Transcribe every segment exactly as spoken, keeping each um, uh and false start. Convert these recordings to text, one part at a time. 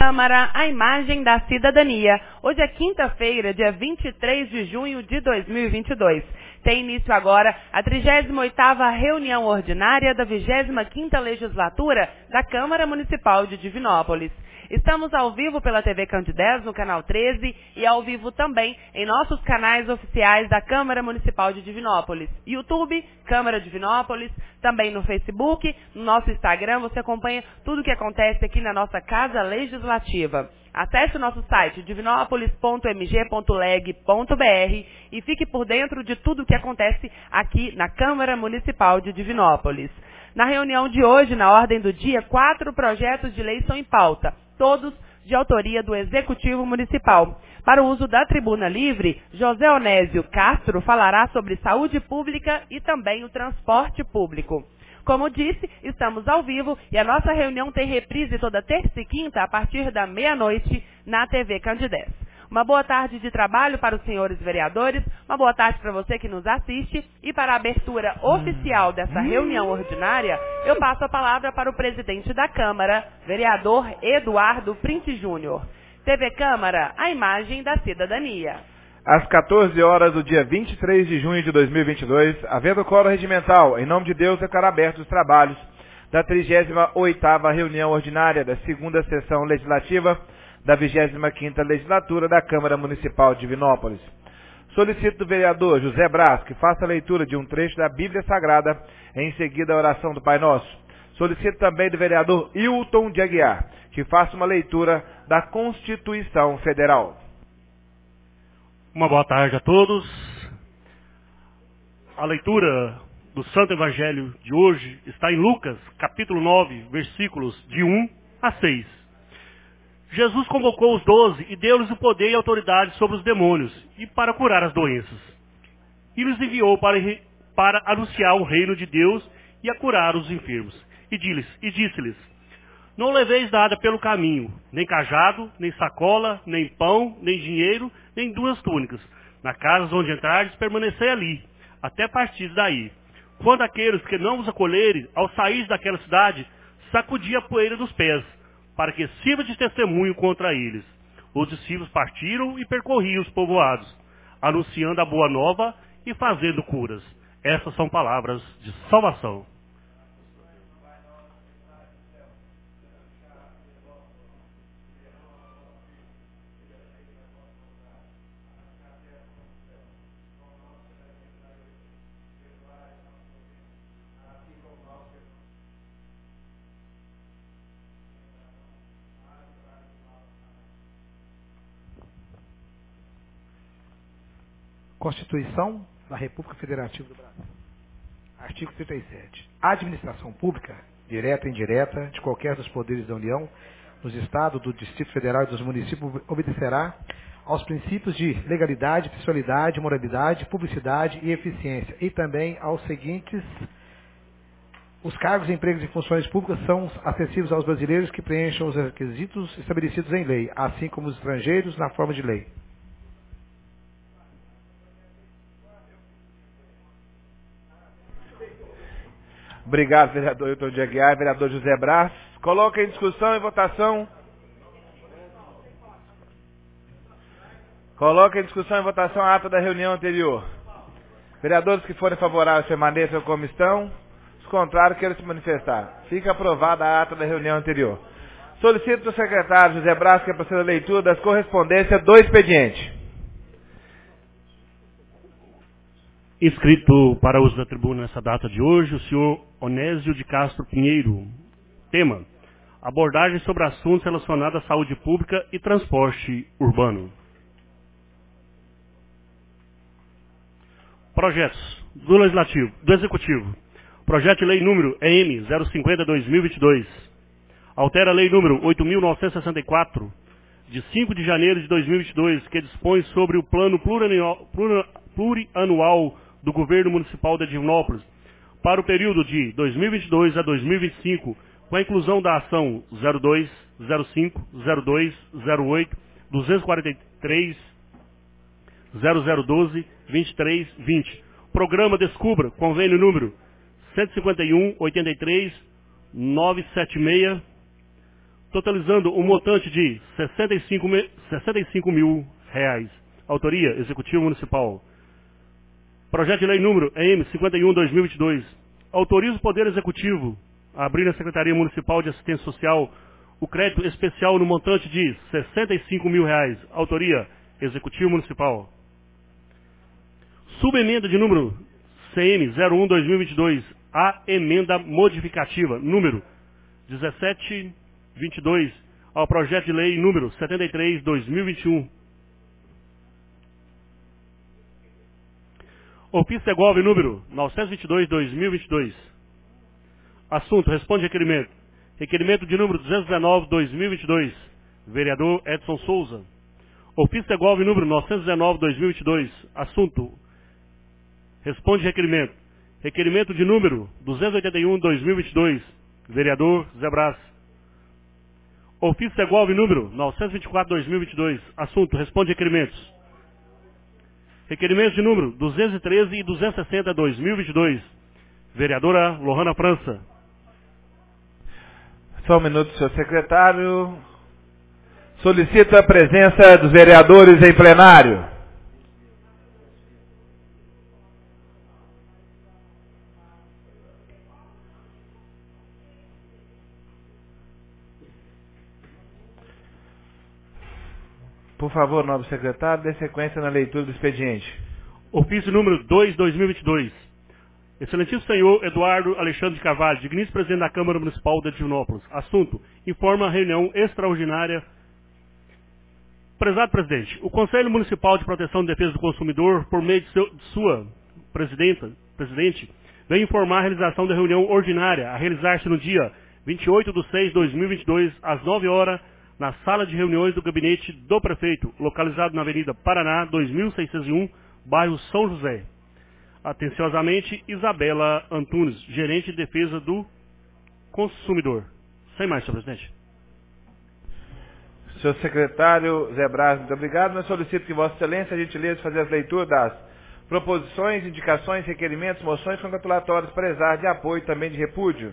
Câmara, a imagem da cidadania. Hoje é quinta-feira, dia vinte e três de junho de dois mil e vinte e dois. Tem início agora a trigésima oitava reunião ordinária da vigésima quinta legislatura da Câmara Municipal de Divinópolis. Estamos ao vivo pela T V Candidez, no canal treze, e ao vivo também em nossos canais oficiais da Câmara Municipal de Divinópolis. YouTube, Câmara Divinópolis, também no Facebook, no nosso Instagram, você acompanha tudo o que acontece aqui na nossa Casa Legislativa. Acesse o nosso site divinópolis ponto m g ponto leg ponto b r e fique por dentro de tudo o que acontece aqui na Câmara Municipal de Divinópolis. Na reunião de hoje, na ordem do dia, quatro projetos de lei são em pauta, todos de autoria do Executivo Municipal. Para o uso da tribuna livre, José Onésio Castro falará sobre saúde pública e também o transporte público. Como disse, estamos ao vivo e a nossa reunião tem reprise toda terça e quinta a partir da meia-noite na T V Candidez. Uma boa tarde de trabalho para os senhores vereadores, uma boa tarde para você que nos assiste e para a abertura oficial dessa reunião ordinária, eu passo a palavra para o presidente da Câmara, vereador Eduardo Prince Júnior. T V Câmara, a imagem da cidadania. Às quatorze horas do dia vinte e três de junho de dois mil e vinte e dois, havendo quórum regimental, em nome de Deus, declaro abertos os trabalhos da trigésima oitava reunião ordinária da segunda sessão legislativa da vigésima quinta legislatura da Câmara Municipal de Divinópolis. Solicito do vereador José Braz que faça a leitura de um trecho da Bíblia Sagrada, em seguida a oração do Pai Nosso. Solicito também do vereador Hilton de Aguiar que faça uma leitura da Constituição Federal. Uma boa tarde a todos. A leitura do Santo Evangelho de hoje está em Lucas, capítulo nove, versículos de um a seis. Jesus convocou os doze e deu-lhes o poder e autoridade sobre os demônios e para curar as doenças. E os enviou para, para anunciar o reino de Deus e a curar os enfermos. E disse-lhes, não leveis nada pelo caminho, nem cajado, nem sacola, nem pão, nem dinheiro, nem duas túnicas. Na casa onde entrardes, permanecei ali, até partir daí. Quando aqueles que não vos acolherem, ao sair daquela cidade, sacudi a poeira dos pés, para que sirva de testemunho contra eles. Os discípulos partiram e percorriam os povoados, anunciando a boa nova e fazendo curas. Essas são palavras de salvação. Constituição da República Federativa do Brasil. Artigo trinta e sete. A administração pública, direta e indireta, de qualquer dos poderes da União, dos Estados, do Distrito Federal e dos municípios, obedecerá aos princípios de legalidade, fiscalidade, moralidade, publicidade e eficiência, e também aos seguintes: os cargos, empregos e funções públicas são acessíveis aos brasileiros que preencham os requisitos estabelecidos em lei, assim como os estrangeiros na forma de lei. Obrigado, vereador Hilton de Aguiar, vereador José Braz. Coloca em discussão e votação. Coloca em discussão e votação a ata da reunião anterior. Vereadores que forem favoráveis permaneçam como estão. Os contrários queiram se manifestar. Fica aprovada a ata da reunião anterior. Solicito do secretário José Braz que proceda a leitura das correspondências do expediente. Inscrito para uso da tribuna nessa data de hoje, o senhor Onésio de Castro Pinheiro. Tema: abordagem sobre assuntos relacionados à saúde pública e transporte urbano. Projetos do Legislativo, do Executivo. Projeto de Lei número E M zero cinquenta barra dois mil e vinte e dois. Altera a Lei número oito mil novecentos e sessenta e quatro, de cinco de janeiro de dois mil e vinte e dois, que dispõe sobre o plano plurianual, plurianual do Governo Municipal de Divinópolis para o período de dois mil e vinte e dois a dois mil e vinte e cinco, com a inclusão da ação zero dois, zero cinco, zero dois, zero oito, duzentos e quarenta e três, zero zero doze, vinte e três, vinte. Programa Descubra, convênio número cento e cinquenta e um, oitenta e três, novecentos e setenta e seis, totalizando um montante de sessenta e cinco mil reais. Autoria, Executivo Municipal. Projeto de Lei número E M cinquenta e um barra dois mil e vinte e dois. Autoriza o Poder Executivo a abrir na Secretaria Municipal de Assistência Social o crédito especial no montante de sessenta e cinco mil reais. Autoria, Executivo Municipal. Subemenda de número C M zero um barra dois mil e vinte e dois. A emenda modificativa número dezessete vinte e dois ao projeto de lei número setenta e três barra dois mil e vinte e um. Ofício Segov número novecentos e vinte e dois barra dois mil e vinte e dois. Assunto, responde requerimento. Requerimento de número duzentos e dezenove barra dois mil e vinte e dois. Vereador Edson Souza. Ofício Segov número novecentos e dezenove barra dois mil e vinte e dois. Assunto, responde requerimento. Requerimento de número duzentos e oitenta e um barra dois mil e vinte e dois. Vereador Zé Brás. Ofício Segov número novecentos e vinte e quatro barra dois mil e vinte e dois. Assunto, responde requerimentos. Requerimentos de número duzentos e treze e duzentos e sessenta barra dois mil e vinte e dois. Vereadora Lohana França. Só um minuto, senhor secretário. Solicito a presença dos vereadores em plenário. Por favor, nobre secretário, dê sequência na leitura do expediente. Ofício número dois barra dois mil e vinte e dois. Excelentíssimo senhor Eduardo Alexandre de Carvalho, digníssimo presidente da Câmara Municipal de Divinópolis. Assunto, informa a reunião extraordinária. Prezado presidente, o Conselho Municipal de Proteção e Defesa do Consumidor, por meio de, seu, de sua presidenta, presidente, vem informar a realização da reunião ordinária a realizar-se no dia vinte e oito de seis de dois mil e vinte e dois, às nove horas, na sala de reuniões do gabinete do prefeito, localizado na Avenida Paraná, dois mil seiscentos e um, bairro São José. Atenciosamente, Isabela Antunes, gerente de defesa do consumidor. Sem mais, senhor presidente. Senhor secretário Zé Brás, muito obrigado. Eu solicito que Vossa Excelência, a gentileza, fazer as leituras das proposições, indicações, requerimentos, moções congratulatórias, prezar de apoio e também de repúdio.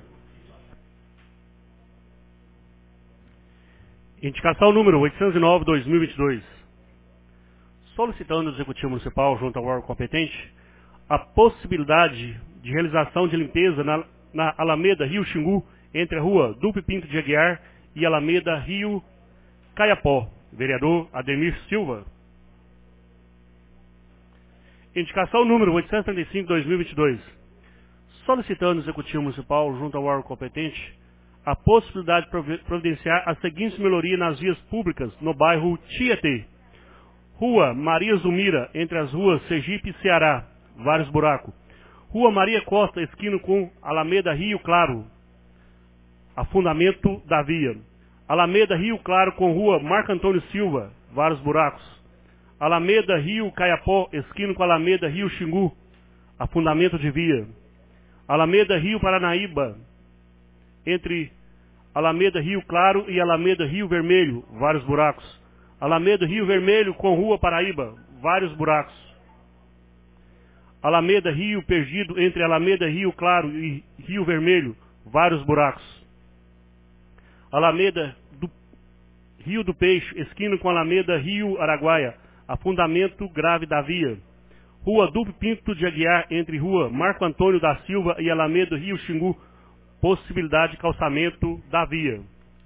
Indicação número oitocentos e nove barra dois mil e vinte e dois. Solicitando ao Executivo Municipal, junto ao órgão competente, a possibilidade de realização de limpeza na, na Alameda Rio Xingu, entre a rua Duque Pinto de Aguiar e Alameda Rio Caiapó. Vereador Ademir Silva. Indicação número oitocentos e trinta e cinco barra dois mil e vinte e dois. Solicitando ao Executivo Municipal, junto ao órgão competente, a possibilidade de providenciar as seguintes melhorias nas vias públicas no bairro Tietê. Rua Maria Zumira, entre as ruas Sergipe e Ceará, vários buracos. Rua Maria Costa, esquina com Alameda Rio Claro, afundamento da via. Alameda Rio Claro com Rua Marco Antônio Silva, vários buracos. Alameda Rio Caiapó, esquina com Alameda Rio Xingu, afundamento de via. Alameda Rio Paranaíba, entre Alameda Rio Claro e Alameda Rio Vermelho, vários buracos. Alameda Rio Vermelho com Rua Paraíba, vários buracos. Alameda Rio Perdido, entre Alameda Rio Claro e Rio Vermelho, vários buracos. Alameda do Rio do Peixe, esquina com Alameda Rio Araguaia, afundamento grave da via. Rua Duque Pinto de Aguiar, entre Rua Marco Antônio da Silva e Alameda Rio Xingu, possibilidade de calçamento da via.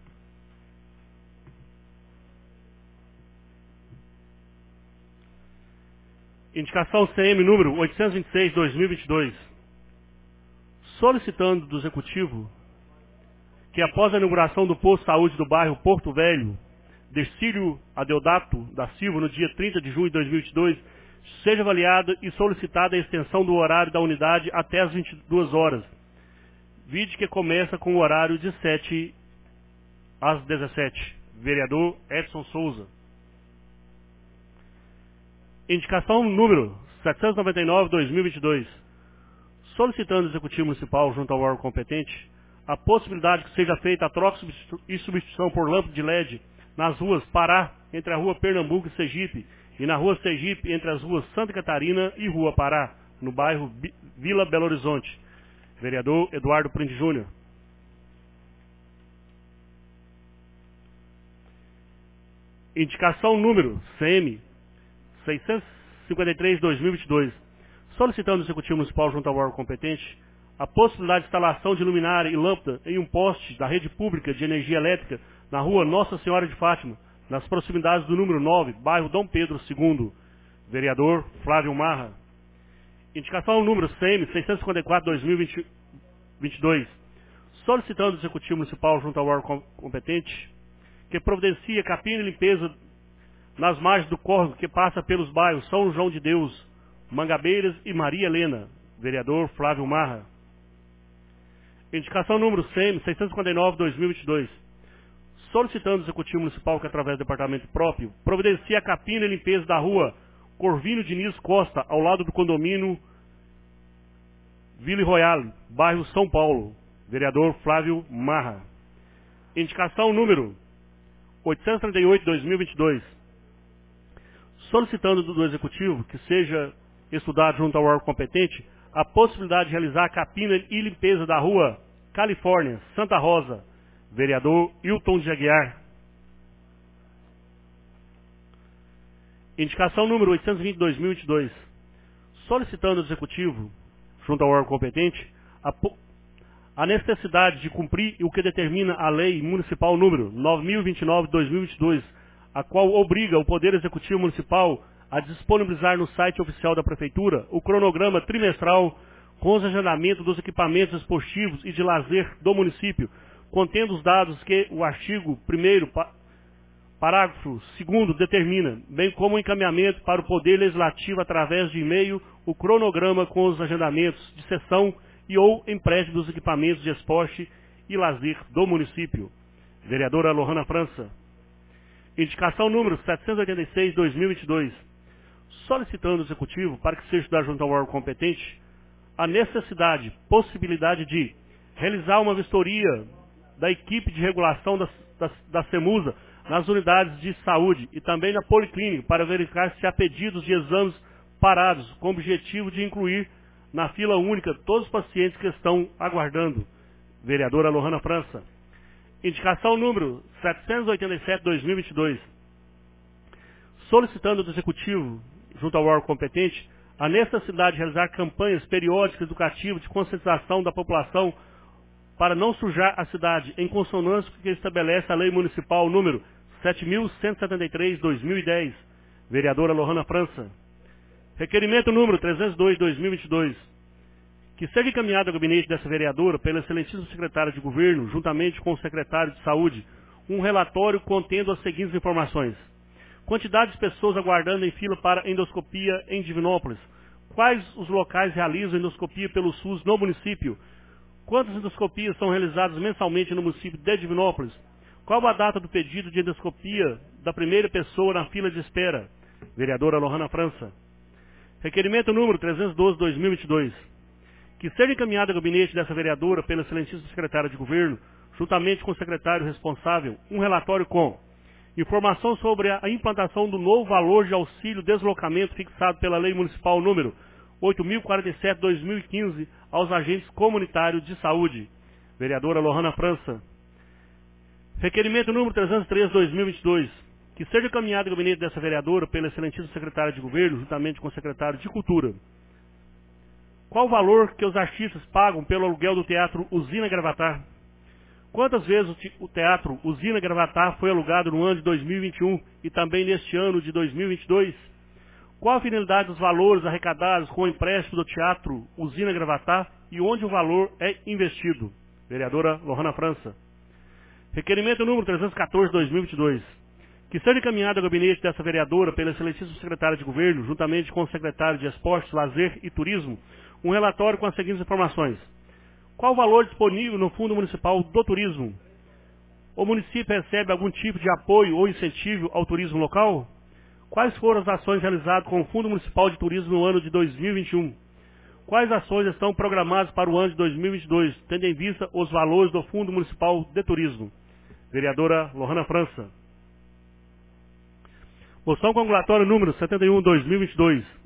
Indicação C M número oitocentos e vinte e seis barra dois mil e vinte e dois. Solicitando do Executivo que após a inauguração do posto de saúde do bairro Porto Velho, Dercílio Adeodato da Silva, no dia trinta de junho de dois mil e vinte e dois, seja avaliada e solicitada a extensão do horário da unidade até as vinte e duas horas. Vide que começa com o horário de sete às dezessete. Vereador Edson Souza. Indicação número setecentos e noventa e nove barra dois mil e vinte e dois. Solicitando ao Executivo Municipal, junto ao órgão competente, a possibilidade que seja feita a troca e substituição por lâmpada de L E D nas ruas Pará, entre a rua Pernambuco e Sergipe, e na rua Sergipe, entre as ruas Santa Catarina e Rua Pará, no bairro Vila Belo Horizonte. Vereador Eduardo Prindi Júnior. Indicação número C M seiscentos e cinquenta e três barra dois mil e vinte e dois. Solicitando ao Executivo Municipal junto ao órgão competente a possibilidade de instalação de luminária e lâmpada em um poste da rede pública de energia elétrica na rua Nossa Senhora de Fátima, nas proximidades do número nove, bairro Dom Pedro segundo. Vereador Flávio Marra. Indicação número C M seiscentos e cinquenta e quatro barra dois mil e vinte e dois. Solicitando ao Executivo Municipal junto ao órgão competente que providencie capina e limpeza nas margens do córrego que passa pelos bairros São João de Deus, Mangabeiras e Maria Helena. Vereador Flávio Marra. Indicação número C M seiscentos e cinquenta e nove barra dois mil e vinte e dois. Solicitando ao Executivo Municipal que, através do departamento próprio, providencie a capina e limpeza da rua Corvino Diniz Costa, ao lado do condomínio Ville Royale, bairro São Paulo. Vereador Flávio Marra. Indicação número oitocentos e trinta e oito barra dois mil e vinte e dois. Solicitando do Executivo que seja estudado junto ao órgão competente a possibilidade de realizar a capina e limpeza da rua Califórnia, Santa Rosa. Vereador Hilton de Aguiar. Indicação número oitocentos e vinte barra dois mil e vinte e dois. Solicitando ao Executivo, junto ao órgão competente, a, a necessidade de cumprir o que determina a Lei Municipal número nove mil e vinte e nove barra dois mil e vinte e dois, a qual obriga o Poder Executivo Municipal a disponibilizar no site oficial da Prefeitura o cronograma trimestral com os agendamentos dos equipamentos esportivos e de lazer do município, contendo os dados que o artigo primeiro, parágrafo segundo determina, bem como o encaminhamento para o Poder Legislativo através de e-mail o cronograma com os agendamentos de sessão e ou empréstimo dos equipamentos de esporte e lazer do município. Vereadora Lohana França. Indicação número setecentos e oitenta e seis barra dois mil e vinte e dois. Solicitando ao Executivo para que seja estudado junto ao órgão competente a necessidade, possibilidade de realizar uma vistoria da equipe de regulação da, da, da CEMUSA nas unidades de saúde e também na policlínica para verificar se há pedidos de exames parados com o objetivo de incluir na fila única todos os pacientes que estão aguardando. Vereadora Lohana França. Indicação número setecentos e oitenta e sete barra dois mil e vinte e dois. Solicitando do Executivo, junto ao órgão competente, a necessidade de realizar campanhas periódicas educativas de conscientização da população para não sujar a cidade, em consonância com o que estabelece a Lei Municipal número sete mil cento e setenta e três barra dois mil e dez. Vereadora Lohana França. Requerimento número trezentos e dois barra dois mil e vinte e dois. Que seja encaminhado ao gabinete dessa vereadora, pela excelentíssima secretária de Governo, juntamente com o secretário de Saúde, um relatório contendo as seguintes informações. Quantidade de pessoas aguardando em fila para endoscopia em Divinópolis. Quais os locais realizam endoscopia pelo SUS no município? Quantas endoscopias são realizadas mensalmente no município de Divinópolis? Qual a data do pedido de endoscopia da primeira pessoa na fila de espera? Vereadora Lohana França. Requerimento número trezentos e doze barra dois mil e vinte e dois. Que seja encaminhado ao gabinete dessa vereadora pela excelentíssima secretária de Governo, juntamente com o secretário responsável, um relatório com informação sobre a implantação do novo valor de auxílio deslocamento fixado pela Lei Municipal número oito mil e quarenta e sete barra dois mil e quinze aos agentes comunitários de saúde. Vereadora Lohana França. Requerimento número trezentos e três barra dois mil e vinte e dois. Que seja encaminhado ao gabinete dessa vereadora pela excelentíssima secretária de Governo, juntamente com o secretário de Cultura. Qual o valor que os artistas pagam pelo aluguel do Teatro Usina Gravatar? Quantas vezes o Teatro Usina Gravatar foi alugado no ano de dois mil e vinte e um e também neste ano de dois mil e vinte e dois? Qual a finalidade dos valores arrecadados com o empréstimo do Teatro Usina Gravatar e onde o valor é investido? Vereadora Lohana França. Requerimento número trezentos e quatorze barra dois mil e vinte e dois. Que seja encaminhado ao gabinete dessa vereadora pela excelentíssima secretária de Governo, juntamente com o secretário de Esportes, Lazer e Turismo, um relatório com as seguintes informações. Qual o valor disponível no Fundo Municipal do Turismo? O município recebe algum tipo de apoio ou incentivo ao turismo local? Quais foram as ações realizadas com o Fundo Municipal de Turismo no ano de dois mil e vinte e um? Quais ações estão programadas para o ano de dois mil e vinte e dois, tendo em vista os valores do Fundo Municipal de Turismo? Vereadora Lohana França. Moção congulatória número setenta e um barra dois mil e vinte e dois.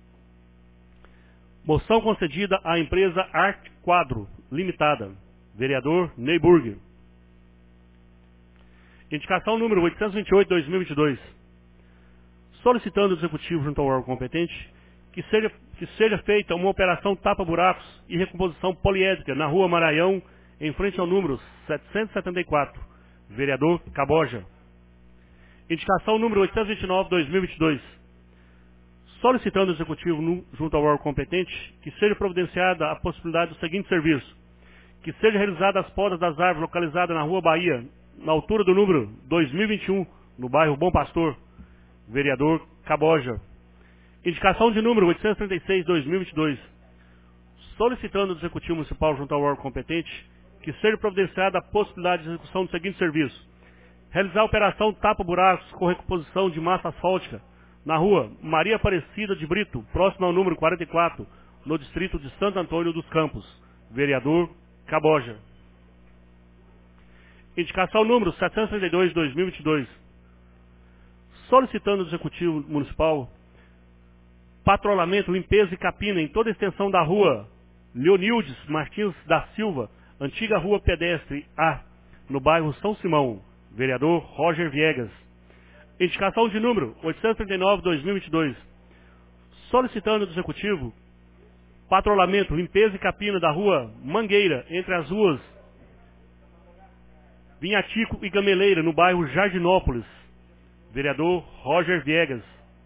Moção concedida à empresa Arte Quadro Limitada. Vereador Ney Burger. Indicação número oitocentos e vinte e oito, dois mil e vinte e dois. Solicitando o Executivo junto ao órgão competente que seja, que seja feita uma operação tapa-buracos e recomposição poliédrica na Rua Maranhão, em frente ao número setecentos e setenta e quatro. Vereador Caboja. Indicação número oitocentos e vinte e nove, dois mil e vinte e dois. Solicitando o Executivo no, junto ao órgão competente que seja providenciada a possibilidade do seguinte serviço: que seja realizada as podas das árvores localizadas na Rua Bahia, na altura do número dois mil e vinte e um, no bairro Bom Pastor. Vereador Caboja. Indicação de número oitocentos e trinta e seis, dois mil e vinte e dois. Solicitando do Executivo Municipal junto ao órgão competente que seja providenciada a possibilidade de execução do seguinte serviço: realizar a operação tapa-buracos com recomposição de massa asfáltica na Rua Maria Aparecida de Brito, próximo ao número quarenta e quatro, no distrito de Santo Antônio dos Campos. Vereador Caboja. Indicação número setecentos e trinta e dois, dois mil e vinte e dois. Solicitando do Executivo Municipal patrulhamento, limpeza e capina em toda a extensão da Rua Leonildes Martins da Silva, antiga Rua Pedestre A, no bairro São Simão. Vereador Roger Viegas. Indicação de número oitocentos e trinta e nove, dois mil e vinte e dois. Solicitando do Executivo patrulhamento, limpeza e capina da Rua Mangueira, entre as ruas Vinhatico e Gameleira, no bairro Jardinópolis. Vereador Roger Viegas.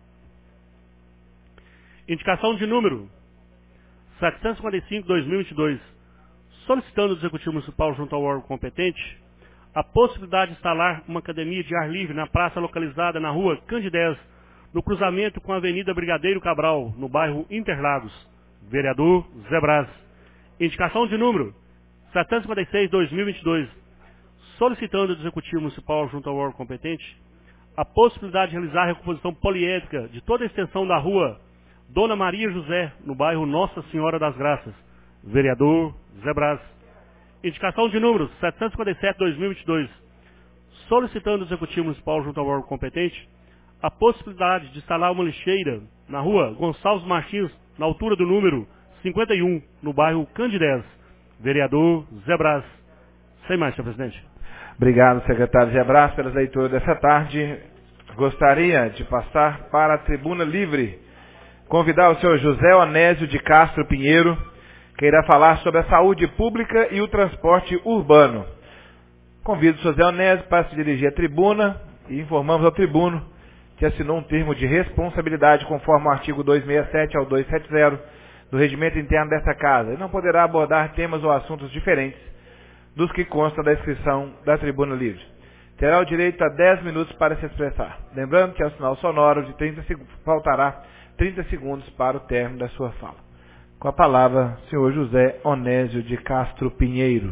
Indicação de número setecentos e cinquenta e cinco, dois mil e vinte e dois. Solicitando do Executivo Municipal junto ao órgão competente a possibilidade de instalar uma academia de ar livre na praça localizada na Rua Candidez, no cruzamento com a Avenida Brigadeiro Cabral, no bairro Interlagos. Vereador Zé Braz. Indicação de número setecentos e cinquenta e seis, dois mil e vinte e dois. Solicitando do Executivo Municipal junto ao órgão competente a possibilidade de realizar a recomposição poliédrica de toda a extensão da Rua Dona Maria José, no bairro Nossa Senhora das Graças. Vereador Zé Braz. Indicação de número setecentos e cinquenta e sete, dois mil e vinte e dois. Solicitando ao Executivo Municipal junto ao órgão competente a possibilidade de instalar uma lixeira na Rua Gonçalves Martins, na altura do número cinquenta e um, no bairro Candidez. Vereador Zé Braz. Sem mais, senhor presidente. Obrigado, secretário Zé Braz, pelas leituras dessa tarde. Gostaria de passar para a tribuna livre, convidar o senhor José Onésio de Castro Pinheiro, que irá falar sobre a saúde pública e o transporte urbano. Convido o senhor José Onésio para se dirigir à tribuna e informamos ao tribuno que assinou um termo de responsabilidade conforme o artigo duzentos e sessenta e sete ao duzentos e setenta do regimento interno desta casa e não poderá abordar temas ou assuntos diferentes dos que constam da inscrição da tribuna livre. Terá o direito a dez minutos para se expressar. Lembrando que ao sinal sonoro de trinta segundos, faltará trinta segundos para o término da sua fala. Com a palavra, senhor José Onésio de Castro Pinheiro.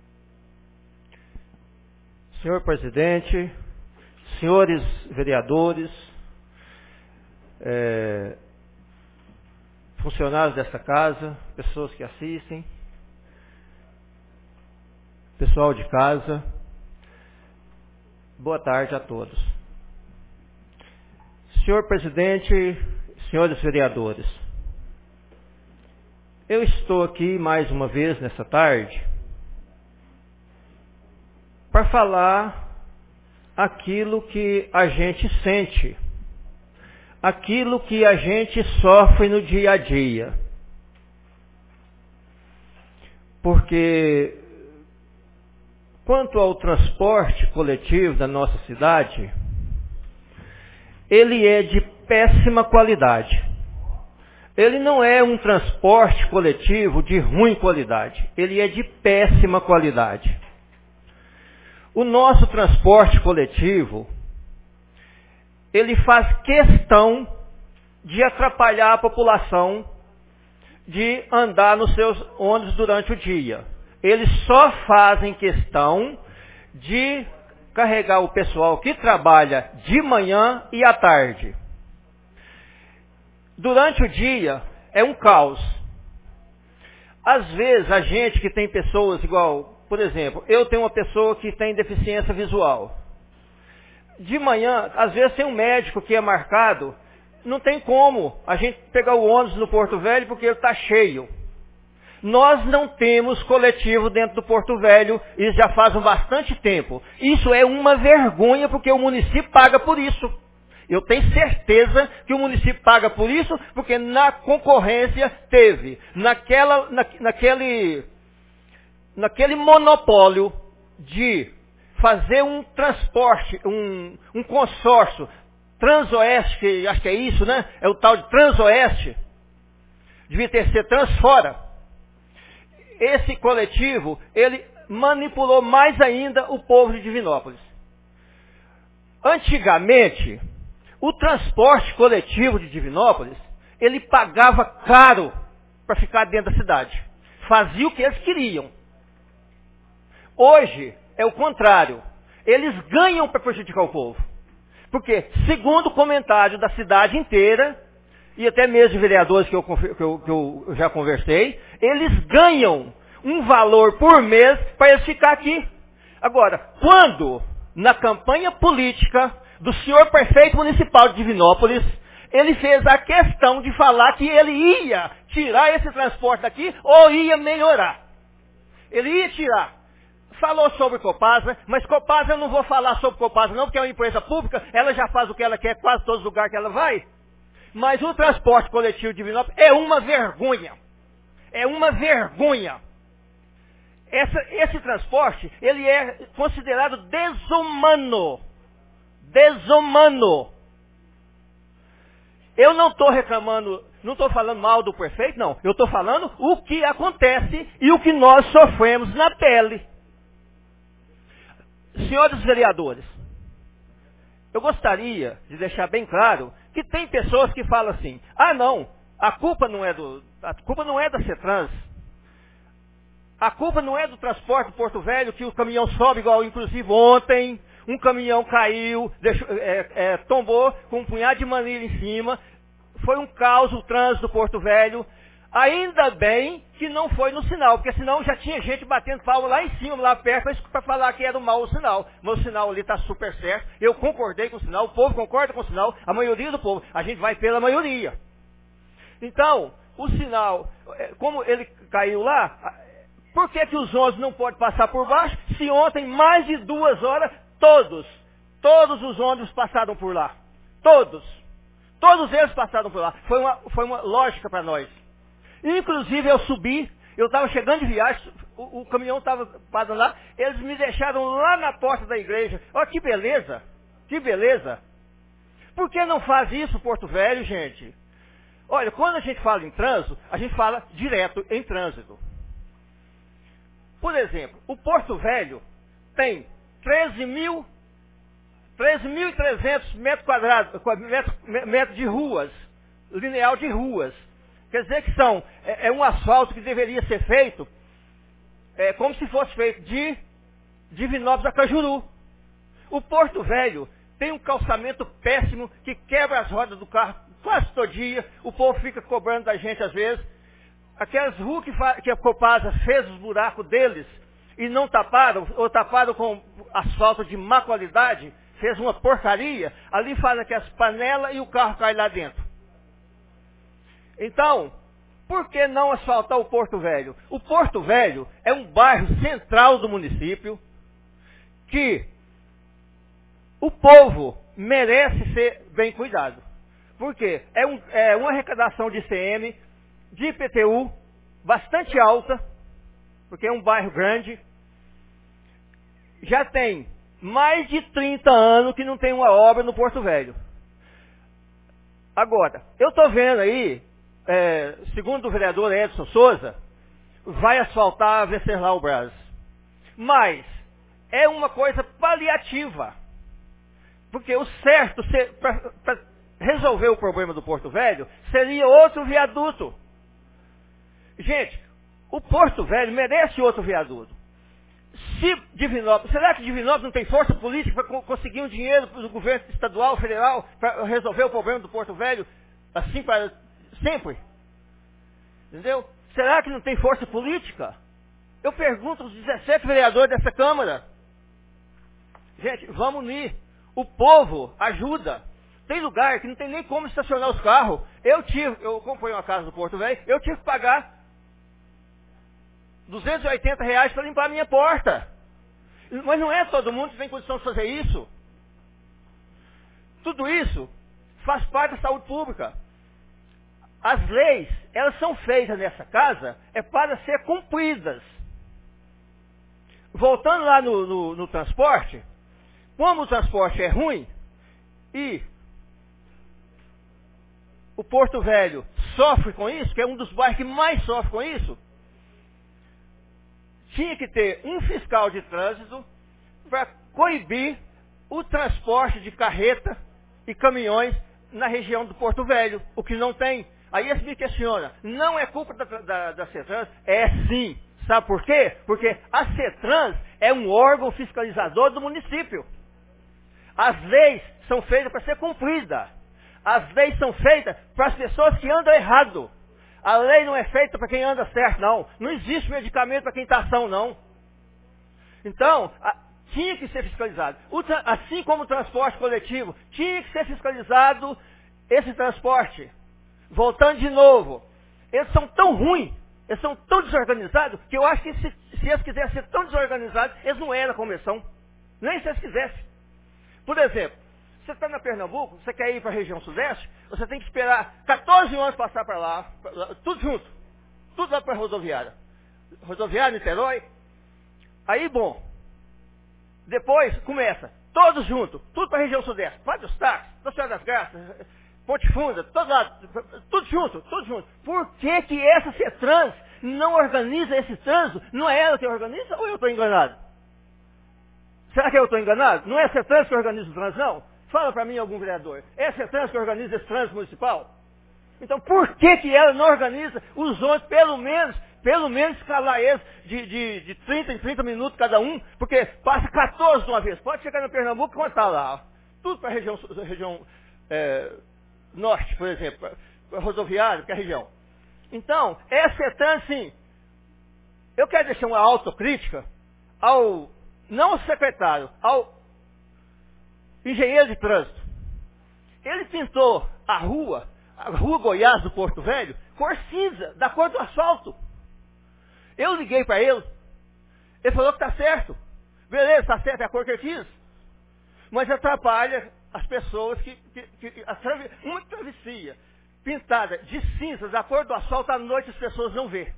Senhor presidente, senhores vereadores, é, funcionários desta casa, pessoas que assistem, pessoal de casa, boa tarde a todos. Senhor presidente, senhores vereadores, eu estou aqui mais uma vez nessa tarde para falar aquilo que a gente sente, aquilo que a gente sofre no dia a dia. Porque quanto ao transporte coletivo da nossa cidade, ele é de péssima qualidade. Ele não é um transporte coletivo de ruim qualidade, ele é de péssima qualidade. O nosso transporte coletivo, ele faz questão de atrapalhar a população de andar nos seus ônibus durante o dia. Eles só fazem questão de carregar o pessoal que trabalha de manhã e à tarde. Durante o dia é um caos. Às vezes a gente que tem pessoas igual, por exemplo, eu tenho uma pessoa que tem deficiência visual. De manhã, às vezes tem um médico que é marcado, não tem como a gente pegar o ônibus no Porto Velho porque ele está cheio. Nós não temos coletivo dentro do Porto Velho, isso já faz um bastante tempo. Isso é uma vergonha, porque o município paga por isso. Eu tenho certeza que o município paga por isso, porque na concorrência teve, naquela, na, naquele, naquele monopólio de fazer um transporte, um, um consórcio Transoeste, que acho que é isso, né? É o tal de Transoeste, devia ter sido Transfora. Esse coletivo, ele manipulou mais ainda o povo de Divinópolis. Antigamente, o transporte coletivo de Divinópolis, ele pagava caro para ficar dentro da cidade. Fazia o que eles queriam. Hoje, é o contrário. Eles ganham para prejudicar o povo. Porque, segundo o comentário da cidade inteira, e até mesmo de vereadores que eu, que eu, que eu já conversei, eles ganham um valor por mês para eles ficar aqui. Agora, quando, na campanha política do senhor prefeito municipal de Divinópolis, ele fez a questão de falar que ele ia tirar esse transporte daqui ou ia melhorar. Ele ia tirar. Falou sobre Copasa, mas Copasa eu não vou falar sobre Copasa não, porque é uma empresa pública, ela já faz o que ela quer, quase todos os lugares que ela vai. Mas o transporte coletivo de Divinópolis é uma vergonha. É uma vergonha. Essa, esse transporte, ele é considerado desumano. Desumano. Eu não estou reclamando, não estou falando mal do prefeito, não. Eu estou falando o que acontece e o que nós sofremos na pele. Senhores vereadores, eu gostaria de deixar bem claro que tem pessoas que falam assim, ah não, a culpa não é do, a culpa não é da CETRANS, a culpa não é do transporte do Porto Velho, que o caminhão sobe igual, inclusive ontem, um caminhão caiu, deixou, é, é, tombou com um punhado de manilha em cima, foi um caos o trânsito do Porto Velho. Ainda bem que não foi no sinal, porque senão já tinha gente batendo palma lá em cima, lá perto, para falar que era um mau sinal. Mas o sinal ali está super certo, eu concordei com o sinal, o povo concorda com o sinal, a maioria do povo, a gente vai pela maioria. Então, o sinal, como ele caiu lá, por que que os ônibus não podem passar por baixo, se ontem, mais de duas horas, todos, todos os ônibus passaram por lá. Todos. Todos eles passaram por lá. Foi uma, foi uma lógica para nós. Inclusive eu subi, eu estava chegando de viagem, o, o caminhão estava parado lá, eles me deixaram lá na porta da igreja. Olha que beleza, que beleza. Por que não faz isso Porto Velho, gente? Olha, quando a gente fala em trânsito, a gente fala direto em trânsito. Por exemplo, o Porto Velho tem treze mil e trezentos metros quadrados, metros, metros de ruas, lineal de ruas. Quer dizer que são, é, é um asfalto que deveria ser feito, é, como se fosse feito de Divinópolis a Cajuru. O Porto Velho tem um calçamento péssimo que quebra as rodas do carro quase todo dia. O povo fica cobrando da gente às vezes. Aquelas ruas que, que a Copasa fez os buracos deles e não taparam, ou taparam com asfalto de má qualidade, fez uma porcaria, ali faz aquelas panelas e o carro cai lá dentro. Então, por que não asfaltar o Porto Velho? O Porto Velho é um bairro central do município que o povo merece ser bem cuidado. Por quê? É, um, é uma arrecadação de I C M, de I P T U, bastante alta, porque é um bairro grande. Já tem mais de trinta anos que não tem uma obra no Porto Velho. Agora, eu estou vendo aí, É, segundo o vereador Edson Souza, vai asfaltar a Venceslau Braz. Mas é uma coisa paliativa. Porque o certo, para resolver o problema do Porto Velho, seria outro viaduto. Gente, o Porto Velho merece outro viaduto. Se Divinópolis, será que Divinópolis não tem força política para conseguir um dinheiro do governo estadual, federal, para resolver o problema do Porto Velho, assim para sempre? Entendeu? Será que não tem força política? Eu pergunto aos dezessete vereadores dessa Câmara. Gente, vamos unir. O povo ajuda. Tem lugar que não tem nem como estacionar os carros. Eu tive, eu comprei uma casa no Porto Velho, eu tive que pagar duzentos e oitenta reais para limpar a minha porta. Mas não é todo mundo que tem condição de fazer isso. Tudo isso faz parte da saúde pública. As leis, elas são feitas nessa casa, é para ser cumpridas. Voltando lá no, no, no transporte, como o transporte é ruim, e o Porto Velho sofre com isso, que é um dos bairros que mais sofre com isso, tinha que ter um fiscal de trânsito para coibir o transporte de carreta e caminhões na região do Porto Velho, o que não tem. Aí eles me questionam, não é culpa da, da, da CETRANS? É sim. Sabe por quê? Porque a CETRANS é um órgão fiscalizador do município. As leis são feitas para ser cumpridas. As leis são feitas para as pessoas que andam errado. A lei não é feita para quem anda certo, não. Não existe medicamento para quem está ação, não. Então, a, tinha que ser fiscalizado. O, assim como o transporte coletivo, tinha que ser fiscalizado esse transporte. Voltando de novo, eles são tão ruins, eles são tão desorganizados, que eu acho que se, se eles quisessem ser tão desorganizados, eles não eram convenção. Nem se eles quisessem. Por exemplo, você está na Pernambuco, você quer ir para a região sudeste, você tem que esperar quatorze anos passar para lá, pra lá, tudo junto. Tudo lá para a rodoviária. Rodoviária, Niterói. Aí, bom, depois começa, todos juntos, tudo para a região sudeste. Vai dos táxis, da Senhora das Graças, Ponte Funda, todo lado, tudo junto, tudo junto. Por que que essa CETRANS não organiza esse trânsito? Não é ela que organiza ou eu estou enganado? Será que eu estou enganado? Não é a CETRANS que organiza o trânsito, não? Fala para mim algum vereador. É a CETRANS que organiza esse trânsito municipal? Então por que que ela não organiza os ônibus, pelo menos, pelo menos escalar eles de, de, de trinta em trinta minutos cada um? Porque passa quatorze de uma vez. Pode chegar no Pernambuco e contar lá. Ó. Tudo para a região, região é, norte, por exemplo. Para rodoviária, que é a região. Então, é a CETRANS, sim. Eu quero deixar uma autocrítica ao, não ao secretário, ao engenheiro de trânsito. Ele pintou a rua, a rua Goiás do Porto Velho, cor cinza, da cor do asfalto. Eu liguei para ele, ele falou que está certo. Beleza, está certo, é a cor que eu quis. Mas atrapalha as pessoas que... que, que a trav... Uma travessia pintada de cinza, da cor do asfalto, à noite as pessoas não vê.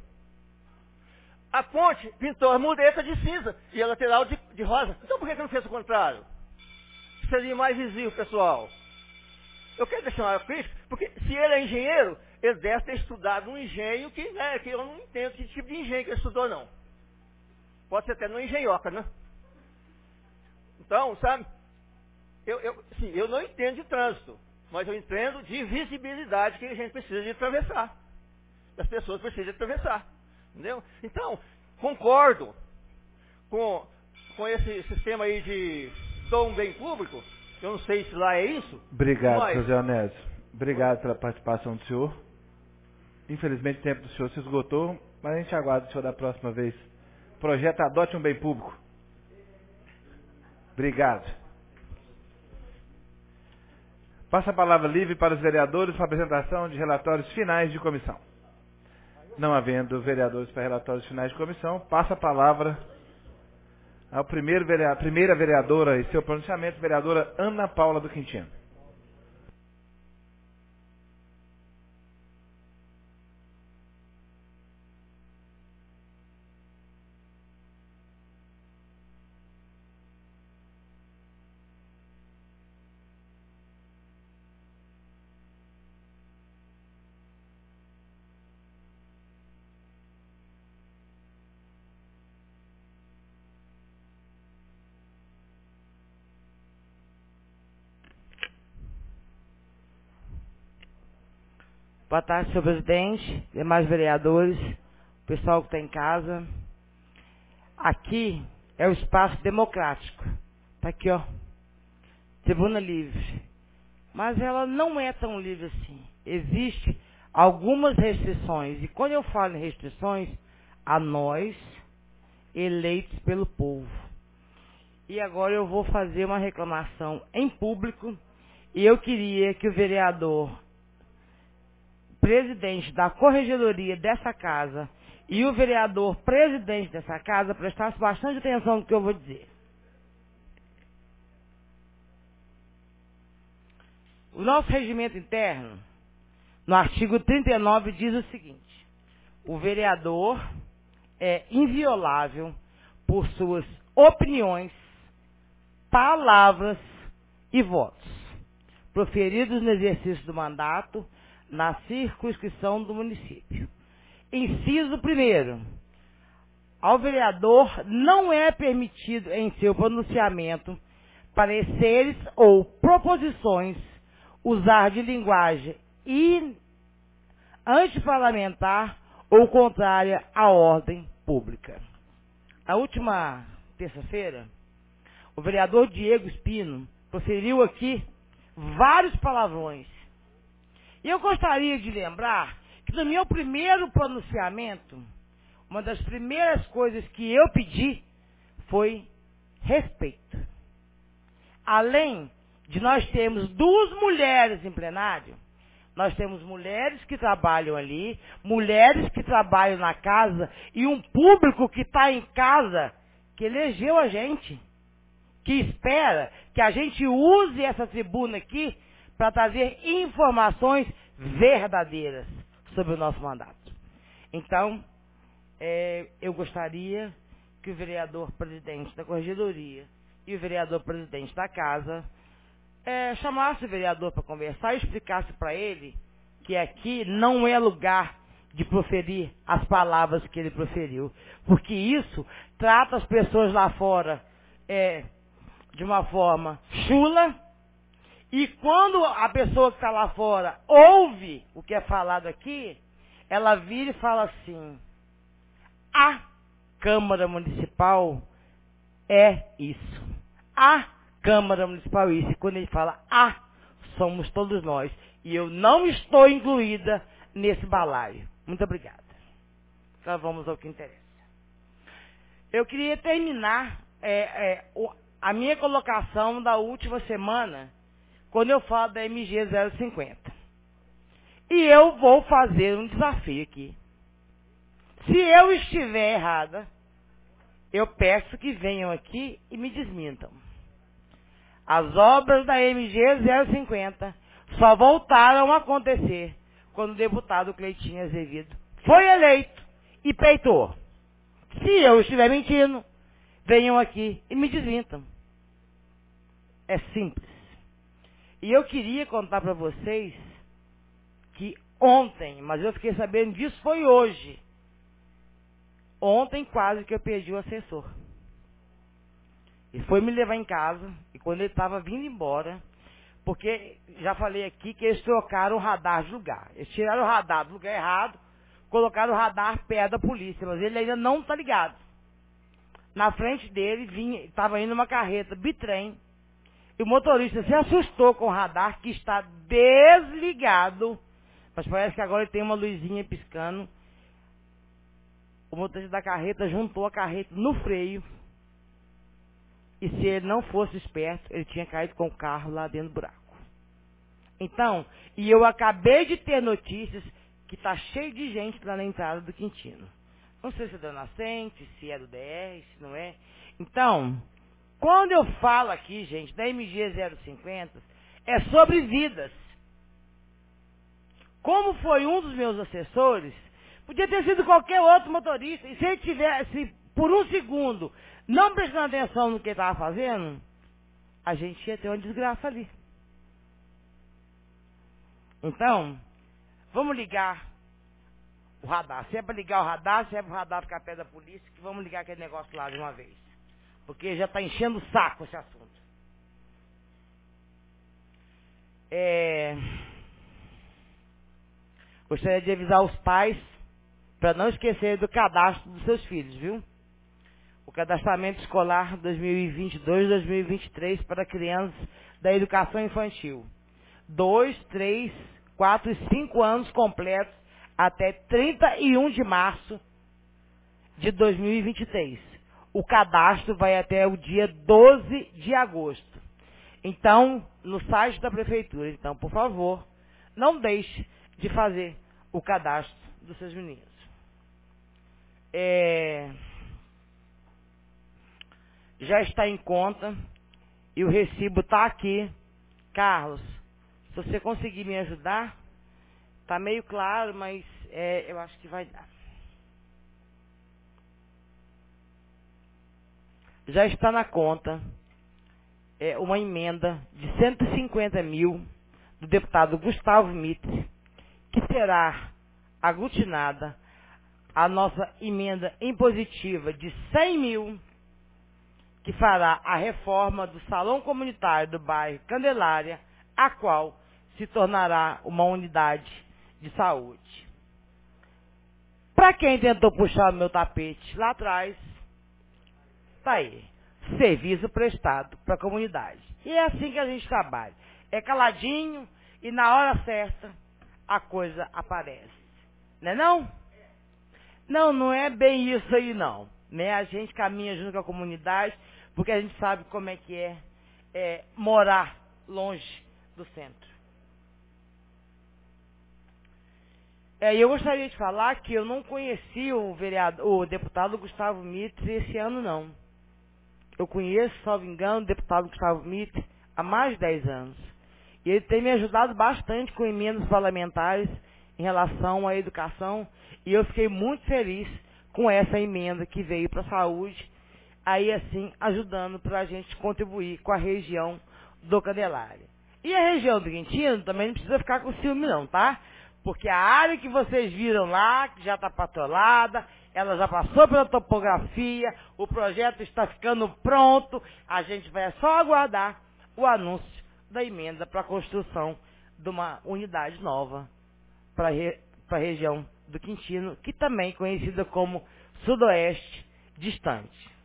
A ponte pintou a mureta de cinza e a lateral de, de rosa. Então por que não fez o contrário? Seria mais visível, pessoal. Eu quero deixar uma crítica, porque se ele é engenheiro, ele deve ter estudado um engenho que, né, que eu não entendo que tipo de engenho que ele estudou, não. Pode ser até no engenhoca, né? Então, sabe, eu, eu, sim, eu não entendo de trânsito, mas eu entendo de visibilidade que a gente precisa de atravessar. As pessoas precisam de atravessar. Entendeu? Então, concordo com, com esse sistema aí de dom bem público. Eu não sei se lá é isso. Obrigado, mas... José Onésio. Obrigado pela participação do senhor. Infelizmente o tempo do senhor se esgotou, mas a gente aguarda o senhor da próxima vez. Projeto Adote um Bem Público. Obrigado. Passa a palavra livre para os vereadores para a apresentação de relatórios finais de comissão. Não havendo vereadores para relatórios finais de comissão, passa a palavra a primeiro vereador, primeira vereadora e seu pronunciamento, vereadora Ana Paula do Quintino. Boa tarde, senhor presidente, demais vereadores, pessoal que está em casa. Aqui é o espaço democrático. Está aqui, ó. Tribuna livre. Mas ela não é tão livre assim. Existem algumas restrições. E quando eu falo em restrições, a nós, eleitos pelo povo. E agora eu vou fazer uma reclamação em público. E eu queria que o vereador presidente da corregedoria dessa casa e o vereador presidente dessa casa prestasse bastante atenção no que eu vou dizer. O nosso regimento interno, no artigo trinta e nove, diz o seguinte: o vereador é inviolável por suas opiniões, palavras e votos, proferidos no exercício do mandato na circunscrição do município. Inciso primeiro. Ao vereador não é permitido em seu pronunciamento, pareceres ou proposições usar de linguagem in- antiparlamentar ou contrária à ordem pública. Na última terça-feira, o vereador Diego Espino proferiu aqui vários palavrões. E eu gostaria de lembrar que no meu primeiro pronunciamento, uma das primeiras coisas que eu pedi foi respeito. Além de nós termos duas mulheres em plenário, nós temos mulheres que trabalham ali, mulheres que trabalham na casa e um público que está em casa, que elegeu a gente, que espera que a gente use essa tribuna aqui para trazer informações verdadeiras sobre o nosso mandato. Então, é, eu gostaria que o vereador presidente da Corregedoria e o vereador presidente da casa é, chamasse o vereador para conversar e explicasse para ele que aqui não é lugar de proferir as palavras que ele proferiu, porque isso trata as pessoas lá fora é, de uma forma chula, e quando a pessoa que está lá fora ouve o que é falado aqui, ela vira e fala assim: a Câmara Municipal é isso. A Câmara Municipal é isso. E quando ele fala a, somos todos nós. E eu não estou incluída nesse balaio. Muito obrigada. Então vamos ao que interessa. Eu queria terminar é, é, o, a minha colocação da última semana, quando eu falo da M G zero cinquenta. E eu vou fazer um desafio aqui. Se eu estiver errada, eu peço que venham aqui e me desmintam. As obras da M G zero cinquenta só voltaram a acontecer quando o deputado Cleitinho Azevedo foi eleito e peitou. Se eu estiver mentindo, venham aqui e me desmintam. É simples. E eu queria contar para vocês que ontem, mas eu fiquei sabendo disso foi hoje. Ontem quase que eu perdi o assessor. Ele foi me levar em casa, e quando ele estava vindo embora, porque já falei aqui que eles trocaram o radar de lugar. Eles tiraram o radar do lugar errado, colocaram o radar perto da polícia, mas ele ainda não está ligado. Na frente dele vinha, estava indo uma carreta bitrem, e o motorista se assustou com o radar que está desligado, mas parece que agora ele tem uma luzinha piscando. O motorista da carreta juntou a carreta no freio. E se ele não fosse esperto, ele tinha caído com o carro lá dentro do buraco. Então, e eu acabei de ter notícias que está cheio de gente lá na entrada do Quintino. Não sei se é da Nascente, se é do D R, se não é. Então, quando eu falo aqui, gente, da M G zero cinquenta, é sobre vidas. Como foi um dos meus assessores, podia ter sido qualquer outro motorista, e se ele tivesse, por um segundo, não prestando atenção no que ele estava fazendo, a gente ia ter uma desgraça ali. Então, vamos ligar o radar. Se é para ligar o radar, se é para o radar ficar perto da polícia, que vamos ligar aquele negócio lá de uma vez. Porque já está enchendo o saco esse assunto. É... Gostaria de avisar os pais para não esquecer do cadastro dos seus filhos, viu? O cadastramento escolar dois mil e vinte e dois, dois mil e vinte e três para crianças da educação infantil. dois, três, quatro e cinco anos completos até trinta e um de março de dois mil e vinte e três. O cadastro vai até o dia doze de agosto. Então, no site da prefeitura. Então, por favor, não deixe de fazer o cadastro dos seus meninos. é, já está em conta e o recibo está aqui. Carlos, se você conseguir me ajudar, está meio claro, mas é, eu acho que vai dar. Já está na conta é, uma emenda de cento e cinquenta mil do deputado Gustavo Mitre, que será aglutinada a nossa emenda impositiva de cem mil, que fará a reforma do Salão Comunitário do bairro Candelária, a qual se tornará uma unidade de saúde. Para quem tentou puxar o meu tapete lá atrás, tá aí, serviço prestado para a comunidade. E é assim que a gente trabalha. É caladinho e na hora certa a coisa aparece. Não é não? Não, não é bem isso aí não. Né? A gente caminha junto com a comunidade porque a gente sabe como é que é, é morar longe do centro. É, eu gostaria de falar que eu não conheci o, vereador, o deputado Gustavo Mitre esse ano não. Eu conheço, salvo engano, o deputado Gustavo Mitre há mais de dez anos. E ele tem me ajudado bastante com emendas parlamentares em relação à educação. E eu fiquei muito feliz com essa emenda que veio para a saúde. Aí, assim, ajudando para a gente contribuir com a região do Candelária. E a região do Quintino também não precisa ficar com ciúme não, tá? Porque a área que vocês viram lá, que já está patrolada, ela já passou pela topografia, o projeto está ficando pronto, a gente vai só aguardar o anúncio da emenda para a construção de uma unidade nova para re, a região do Quintino, que também é conhecida como Sudoeste Distante.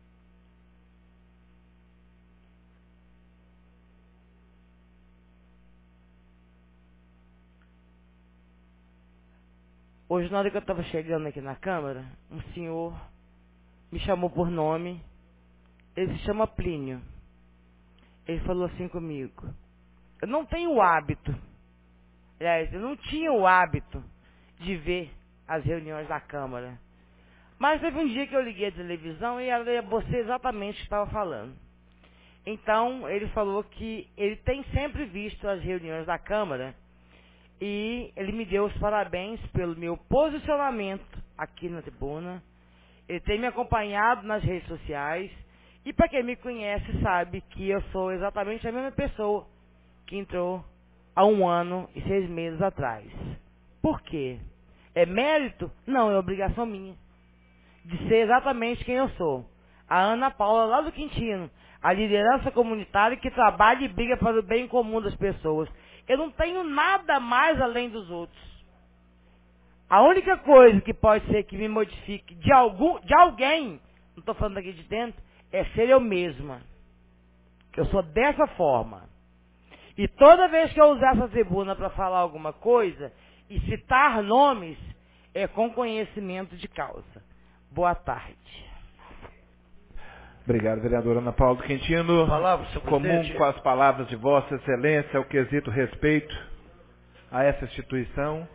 Hoje, na hora que eu estava chegando aqui na Câmara, um senhor me chamou por nome. Ele se chama Plínio. Ele falou assim comigo: eu não tenho o hábito, aliás, eu não tinha o hábito de ver as reuniões da Câmara. Mas teve um dia que eu liguei a televisão e era você exatamente que estava falando. Então, ele falou que ele tem sempre visto as reuniões da Câmara. E ele me deu os parabéns pelo meu posicionamento aqui na tribuna. Ele tem me acompanhado nas redes sociais. E para quem me conhece sabe que eu sou exatamente a mesma pessoa que entrou há um ano e seis meses atrás. Por quê? É mérito? Não, é obrigação minha de ser exatamente quem eu sou. A Ana Paula lá do Quintino, a liderança comunitária que trabalha e briga para o bem comum das pessoas. Eu não tenho nada mais além dos outros. A única coisa que pode ser que me modifique de, algum, de alguém, não estou falando aqui de dentro, é ser eu mesma. Que eu sou dessa forma. E toda vez que eu usar essa tribuna para falar alguma coisa e citar nomes, é com conhecimento de causa. Boa tarde. Obrigado, vereadora Ana Paula do Quintino. Palavra, senhor comum presidente. com as palavras de Vossa Excelência, o quesito respeito a essa instituição.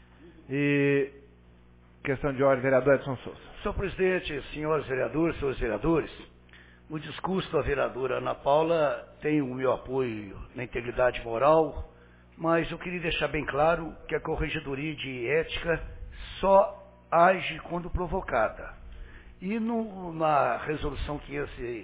E questão de ordem, vereador Edson Souza. Senhor presidente, senhores vereadores, senhores vereadores, o discurso da vereadora Ana Paula tem o meu apoio na integridade moral, mas eu queria deixar bem claro que a Corregedoria de Ética só age quando provocada. E no, na resolução que esse,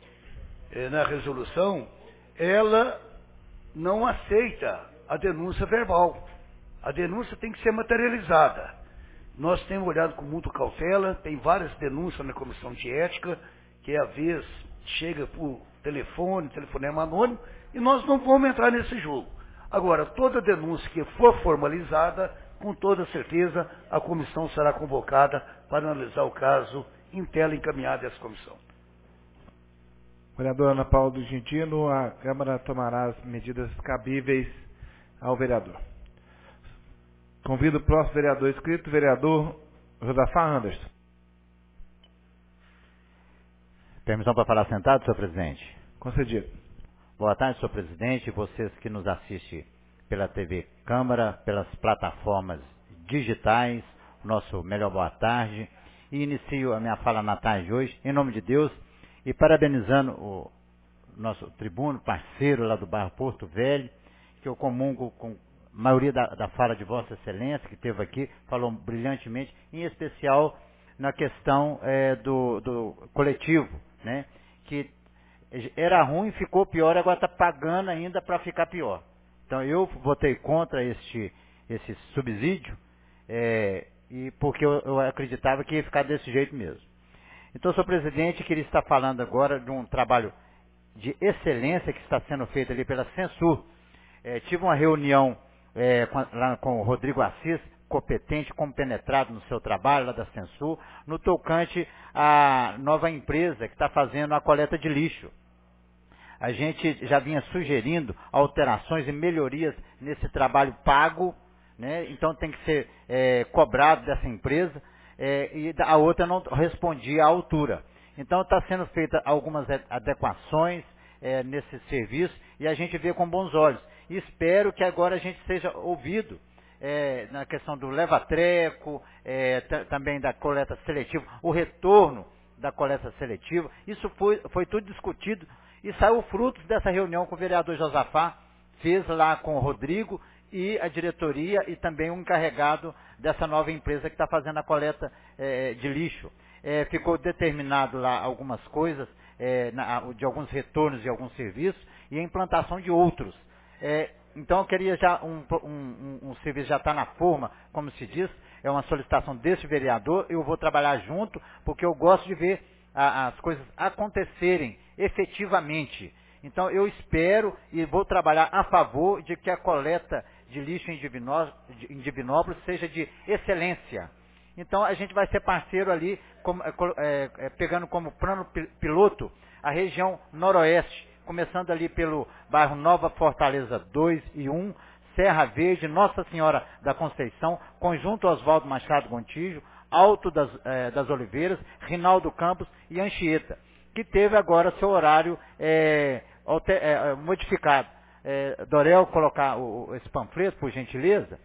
na resolução, ela não aceita a denúncia verbal. A denúncia tem que ser materializada. Nós temos olhado com muita cautela, tem várias denúncias na Comissão de Ética, que às vezes chega por telefone, telefonema anônimo, e nós não vamos entrar nesse jogo. Agora, toda denúncia que for formalizada, com toda certeza, a comissão será convocada para analisar o caso em tela encaminhada a essa comissão. Vereadora Ana Paula do Quintino, a Câmara tomará as medidas cabíveis ao vereador. Convido o próximo vereador inscrito, vereador Josafá Anderson. Permissão para falar sentado, senhor presidente? Concedido. Boa tarde, senhor presidente, vocês que nos assistem pela T V Câmara, pelas plataformas digitais, nosso melhor boa tarde. e inicio a minha fala na tarde de hoje, em nome de Deus, e parabenizando o nosso tribuno, parceiro lá do bairro Porto Velho, que eu comungo com a maioria da, da fala de Vossa Excelência, que esteve aqui, falou brilhantemente, em especial na questão é, do, do coletivo, né? Que era ruim, ficou pior, agora está pagando ainda para ficar pior. Então eu votei contra este, esse subsídio, é, e porque eu, eu acreditava que ia ficar desse jeito mesmo. Então, senhor presidente, queria estar falando agora de um trabalho de excelência que está sendo feito ali pela Censur. É, tive uma reunião é, com, lá com o Rodrigo Assis, competente, compenetrado no seu trabalho lá da Censur, no tocante à nova empresa que está fazendo a coleta de lixo. A gente já vinha sugerindo alterações e melhorias nesse trabalho pago, né? Então tem que ser é, cobrado dessa empresa, é, e a outra não respondia à altura. Então está sendo feita algumas adequações é, nesse serviço e a gente vê com bons olhos. E espero que agora a gente seja ouvido é, na questão do leva-treco, é, também da coleta seletiva, o retorno da coleta seletiva. Isso foi, foi tudo discutido e saiu frutos dessa reunião com o vereador Josafá, fez lá com o Rodrigo e a diretoria e também o encarregado dessa nova empresa que está fazendo a coleta é, de lixo. É, ficou determinado lá algumas coisas, é, na, de alguns retornos de alguns serviços e a implantação de outros. É, então eu queria já, um, um, um, um serviço já está na forma, como se diz, é uma solicitação desse vereador, eu vou trabalhar junto, porque eu gosto de ver a, as coisas acontecerem efetivamente. Então eu espero e vou trabalhar a favor de que a coleta de lixo em Divinópolis seja de excelência. Então a gente vai ser parceiro ali, como, é, é, pegando como plano piloto a região noroeste, começando ali pelo bairro Nova Fortaleza dois e um, Serra Verde, Nossa Senhora da Conceição, Conjunto Oswaldo Machado Gontijo, Alto das, é, das Oliveiras, Rinaldo Campos e Anchieta, que teve agora seu horário é, alter, é, modificado. É, Dorel, colocar o, esse panfleto, por gentileza.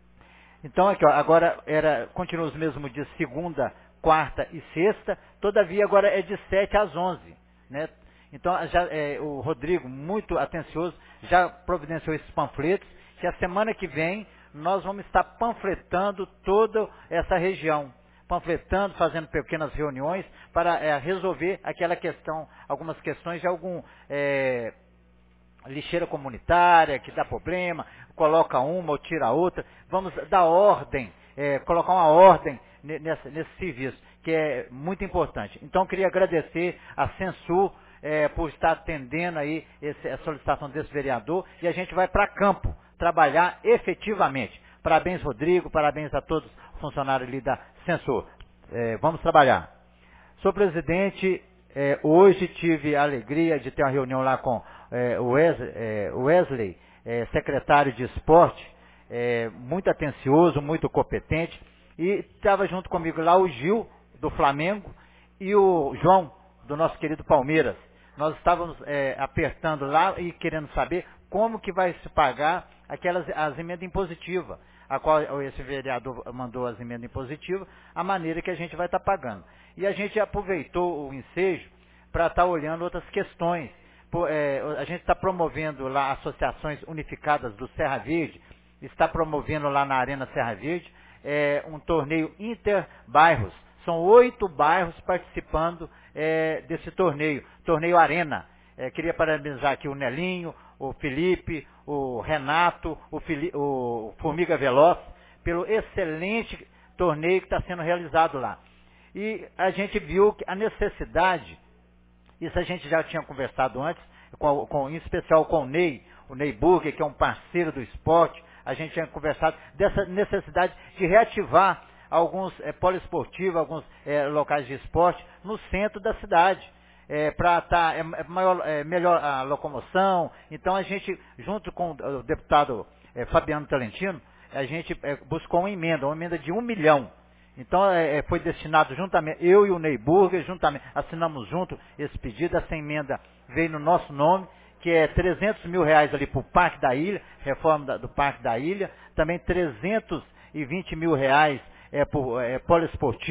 Então, aqui, ó, agora era, continua os mesmos dias, segunda, quarta e sexta, todavia agora é de sete às onze, né? Então, já, é, o Rodrigo, muito atencioso, já providenciou esses panfletos, que a semana que vem nós vamos estar panfletando toda essa região, panfletando, fazendo pequenas reuniões para é, resolver aquela questão, algumas questões de algum... É, lixeira comunitária, que dá problema, coloca uma ou tira outra, vamos dar ordem, é, colocar uma ordem nesse, nesse serviço, que é muito importante. Então, queria agradecer a Censur é, por estar atendendo aí esse, a solicitação desse vereador, e a gente vai para campo, trabalhar efetivamente. Parabéns, Rodrigo, parabéns a todos os funcionários ali da Censur. É, vamos trabalhar. Senhor presidente, é, hoje tive a alegria de ter uma reunião lá com É, o Wesley, é, Wesley é, secretário de esporte, é, muito atencioso, muito competente, e estava junto comigo lá o Gil, do Flamengo, e o João, do nosso querido Palmeiras. Nós estávamos é, apertando lá e querendo saber como que vai se pagar aquelas, as emendas impositivas, a qual esse vereador mandou as emendas impositivas, a maneira que a gente vai estar pagando. E a gente aproveitou o ensejo para estar olhando outras questões. Por, é, a gente está promovendo lá associações unificadas do Serra Verde, está promovendo lá na Arena Serra Verde é, um torneio interbairros. São oito bairros participando é, desse torneio, torneio Arena. É, queria parabenizar aqui o Nelinho, o Felipe, o Renato, o, Fili, o Formiga Veloz, pelo excelente torneio que está sendo realizado lá. E a gente viu que a necessidade... Isso a gente já tinha conversado antes, com, com, em especial com o Ney, o Ney Burger, que é um parceiro do esporte. A gente tinha conversado dessa necessidade de reativar alguns é, poliesportivos, alguns é, locais de esporte no centro da cidade, é, para estar é, é maior, é, melhor a locomoção. Então a gente, junto com o deputado é, Fabiano Talentino, a gente é, buscou uma emenda, uma emenda de um milhão. Então, é, foi destinado juntamente, eu e o Ney Burger, juntamente, assinamos junto esse pedido, essa emenda veio no nosso nome, que é trezentos mil reais ali para o Parque da Ilha, reforma da, do Parque da Ilha, também trezentos e vinte mil reais é, por é, poliesportivo,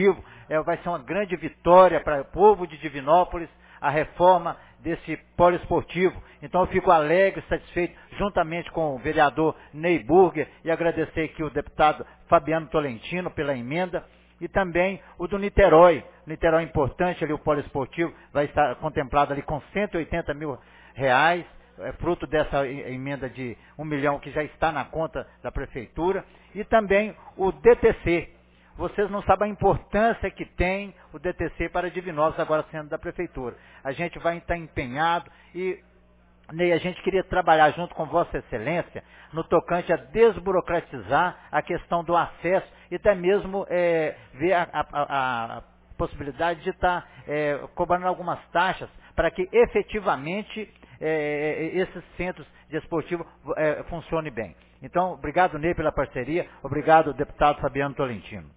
é, vai ser uma grande vitória para o povo de Divinópolis, a reforma desse poliesportivo. Então eu fico alegre, satisfeito, juntamente com o vereador Ney Burger, e agradecer aqui o deputado Fabiano Tolentino pela emenda, e também o do Niterói. Niterói é importante, ali o poliesportivo vai estar contemplado ali com cento e oitenta mil reais, é fruto dessa emenda de um milhão que já está na conta da prefeitura, e também o D T C. Vocês não sabem a importância que tem o D T C para Divinópolis, agora sendo da prefeitura. A gente vai estar empenhado e, Ney, a gente queria trabalhar junto com Vossa Excelência no tocante a desburocratizar a questão do acesso e até mesmo é, ver a, a, a possibilidade de estar é, cobrando algumas taxas para que efetivamente é, esses centros de esportivo é, funcionem bem. Então, obrigado, Ney, pela parceria. Obrigado, deputado Fabiano Tolentino.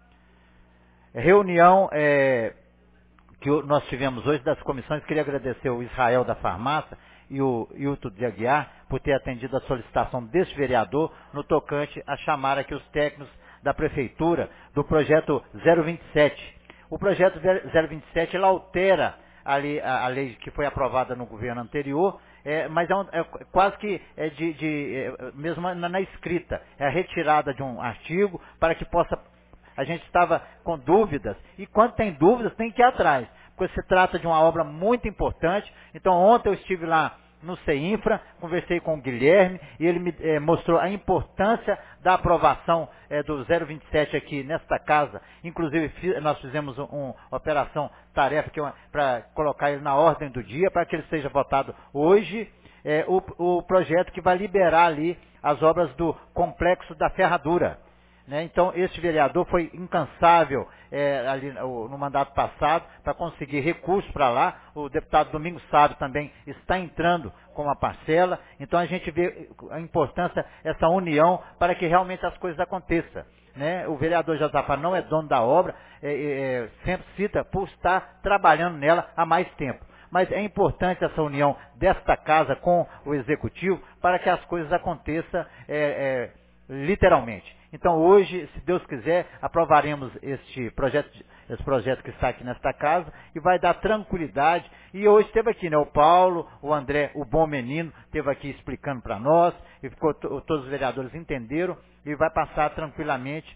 Reunião é, que nós tivemos hoje das comissões, queria agradecer o Israel da Farmácia e o Hilton de Aguiar por ter atendido a solicitação deste vereador no tocante a chamar aqui os técnicos da prefeitura do projeto zero vinte e sete. O projeto zero vinte e sete ele altera ali a, a lei que foi aprovada no governo anterior, é, mas é, um, é quase que é de, de é, mesmo na, na escrita, é a retirada de um artigo para que possa. A gente estava com dúvidas, e quando tem dúvidas tem que ir atrás, porque se trata de uma obra muito importante. Então ontem eu estive lá no CEINFRA, conversei com o Guilherme, e ele me eh, mostrou a importância da aprovação eh, do zero vinte e sete aqui nesta casa. Inclusive fi, nós fizemos uma um, operação tarefa é para colocar ele na ordem do dia, para que ele seja votado hoje, eh, o, o projeto que vai liberar ali as obras do Complexo da Ferradura. Né? Então, esse vereador foi incansável é, ali no, no mandato passado para conseguir recursos para lá. O deputado Domingos Sábio também está entrando com uma parcela. Então, a gente vê a importância dessa união para que realmente as coisas aconteçam. Né? O vereador Josafá não é dono da obra, é, é, sempre cita por estar trabalhando nela há mais tempo. Mas é importante essa união desta casa com o executivo para que as coisas aconteçam é, é, literalmente. Então hoje, se Deus quiser, aprovaremos este projeto, esse projeto que está aqui nesta casa e vai dar tranquilidade. E hoje esteve aqui, né, o Paulo, o André, o bom menino, esteve aqui explicando para nós, e ficou, todos os vereadores entenderam, e vai passar tranquilamente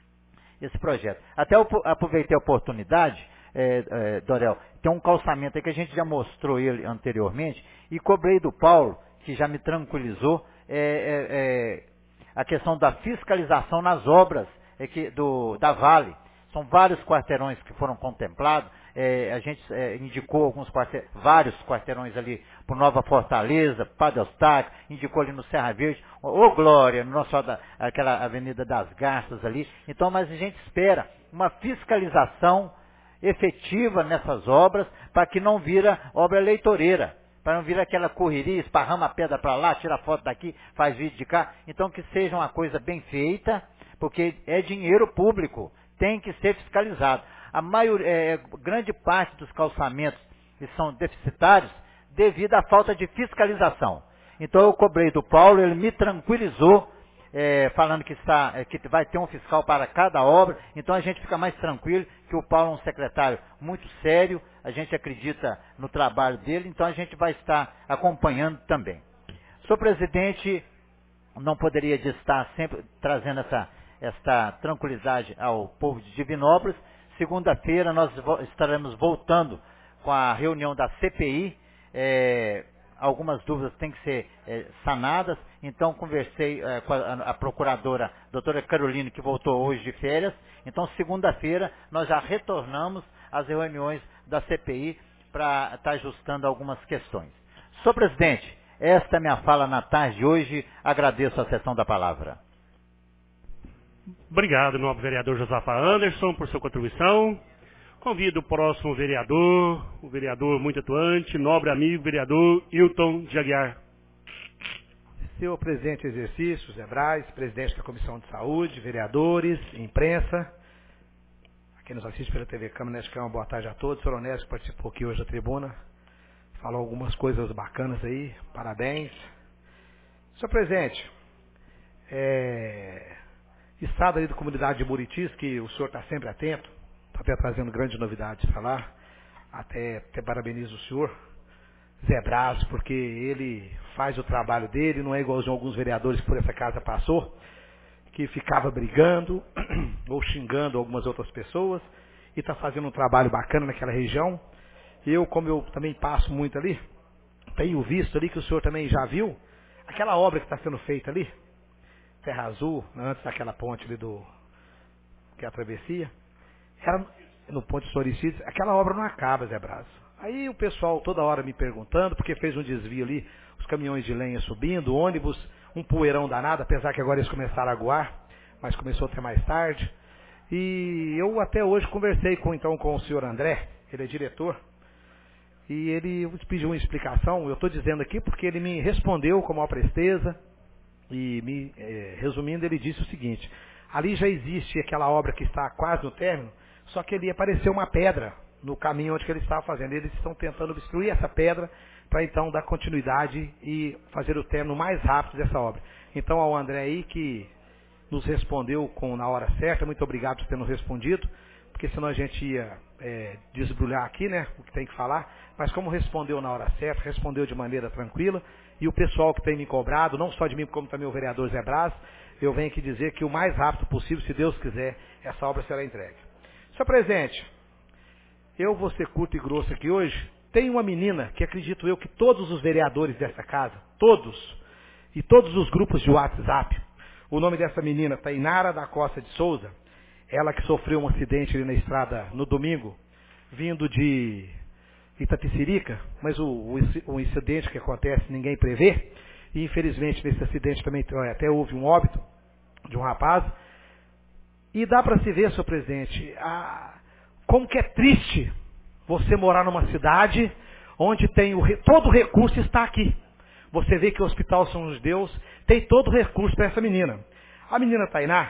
esse projeto. Até eu aproveitei a oportunidade, é, é, Dorel, tem um calçamento aí que a gente já mostrou ele anteriormente, e cobrei do Paulo, que já me tranquilizou, é, é, é, a questão da fiscalização nas obras é que, do, da Vale. São vários quarteirões que foram contemplados. É, a gente é, indicou alguns quarteirões, vários quarteirões ali por Nova Fortaleza, Padre Eustáquio, indicou ali no Serra Verde, ô Glória, no nosso, aquela Avenida das Garças ali. Então, mas a gente espera uma fiscalização efetiva nessas obras para que não vira obra eleitoreira. Para não vir aquela correria, esparrama a pedra para lá, tira foto daqui, faz vídeo de cá. Então que seja uma coisa bem feita, porque é dinheiro público, tem que ser fiscalizado. A maior, é, grande parte dos calçamentos que são deficitários devido à falta de fiscalização. Então eu cobrei do Paulo, ele me tranquilizou, é, falando que, está, é, que vai ter um fiscal para cada obra. Então a gente fica mais tranquilo, que o Paulo é um secretário muito sério, a gente acredita no trabalho dele, então a gente vai estar acompanhando também. Senhor presidente, não poderia estar sempre trazendo essa, essa tranquilidade ao povo de Divinópolis. Segunda-feira nós estaremos voltando com a reunião da C P I, é, algumas dúvidas têm que ser é, sanadas, então conversei é, com a, a procuradora, doutora Caroline, que voltou hoje de férias. Então segunda-feira nós já retornamos às reuniões da C P I para estar ajustando algumas questões. Senhor presidente, esta é a minha fala na tarde de hoje, agradeço a sessão da palavra. Obrigado, nobre vereador Josafá Anderson, por sua contribuição. Convido o próximo vereador, o vereador muito atuante, nobre amigo, vereador Hilton de Aguiar. Senhor presidente em exercício, Zé Braz, presidente da Comissão de Saúde, vereadores, imprensa, quem nos assiste pela T V Câmara, Neste Câmara, boa tarde a todos. O senhor Onésio, que participou aqui hoje da tribuna, falou algumas coisas bacanas aí, parabéns. Senhor presidente, é, estado aí da comunidade de Buritis, que o senhor está sempre atento, estou até trazendo grandes novidades para lá. Até, até parabenizo o senhor, Zé Braz, porque ele faz o trabalho dele, não é igualzinho a alguns vereadores que por essa casa passou, que ficava brigando ou xingando algumas outras pessoas, e está fazendo um trabalho bacana naquela região. Eu, como eu também passo muito ali, tenho visto ali que o senhor também já viu, aquela obra que está sendo feita ali, Terra Azul, antes daquela ponte ali do, que é a travessia, era no Ponte Soricides, aquela obra não acaba, Zé Braz. Aí o pessoal toda hora me perguntando, porque fez um desvio ali, os caminhões de lenha subindo, ônibus, um poeirão danado, apesar que agora eles começaram a aguar, mas começou até mais tarde. E eu até hoje conversei com, então, com o senhor André, ele é diretor, e ele pediu uma explicação. Eu estou dizendo aqui porque ele me respondeu com a maior presteza, e me, eh, resumindo, ele disse o seguinte: ali já existe aquela obra que está quase no término, só que ali apareceu uma pedra no caminho onde que ele estava fazendo. Eles estão tentando obstruir essa pedra para então dar continuidade e fazer o término mais rápido dessa obra. Então ao André aí que nos respondeu com, na hora certa, muito obrigado por ter nos respondido, porque senão a gente ia é, desbrulhar aqui, né, o que tem que falar, mas como respondeu na hora certa, respondeu de maneira tranquila, e o pessoal que tem me cobrado, não só de mim, como também o vereador Zé Braz, eu venho aqui dizer que o mais rápido possível, se Deus quiser, essa obra será entregue. Senhor presidente, eu vou ser curto e grosso aqui hoje. Tem uma menina que acredito eu que todos os vereadores dessa casa, todos, e todos os grupos de WhatsApp, o nome dessa menina, Tainara da Costa de Souza, ela que sofreu um acidente ali na estrada no domingo, vindo de Itapecerica, mas o, o, o incidente que acontece ninguém prevê, e infelizmente nesse acidente também até houve um óbito de um rapaz. E dá para se ver, senhor presidente, a, como que é triste você morar numa cidade onde tem o, todo o recurso está aqui. Você vê que o Hospital São Judeus tem todo o recurso para essa menina. A menina Tainá,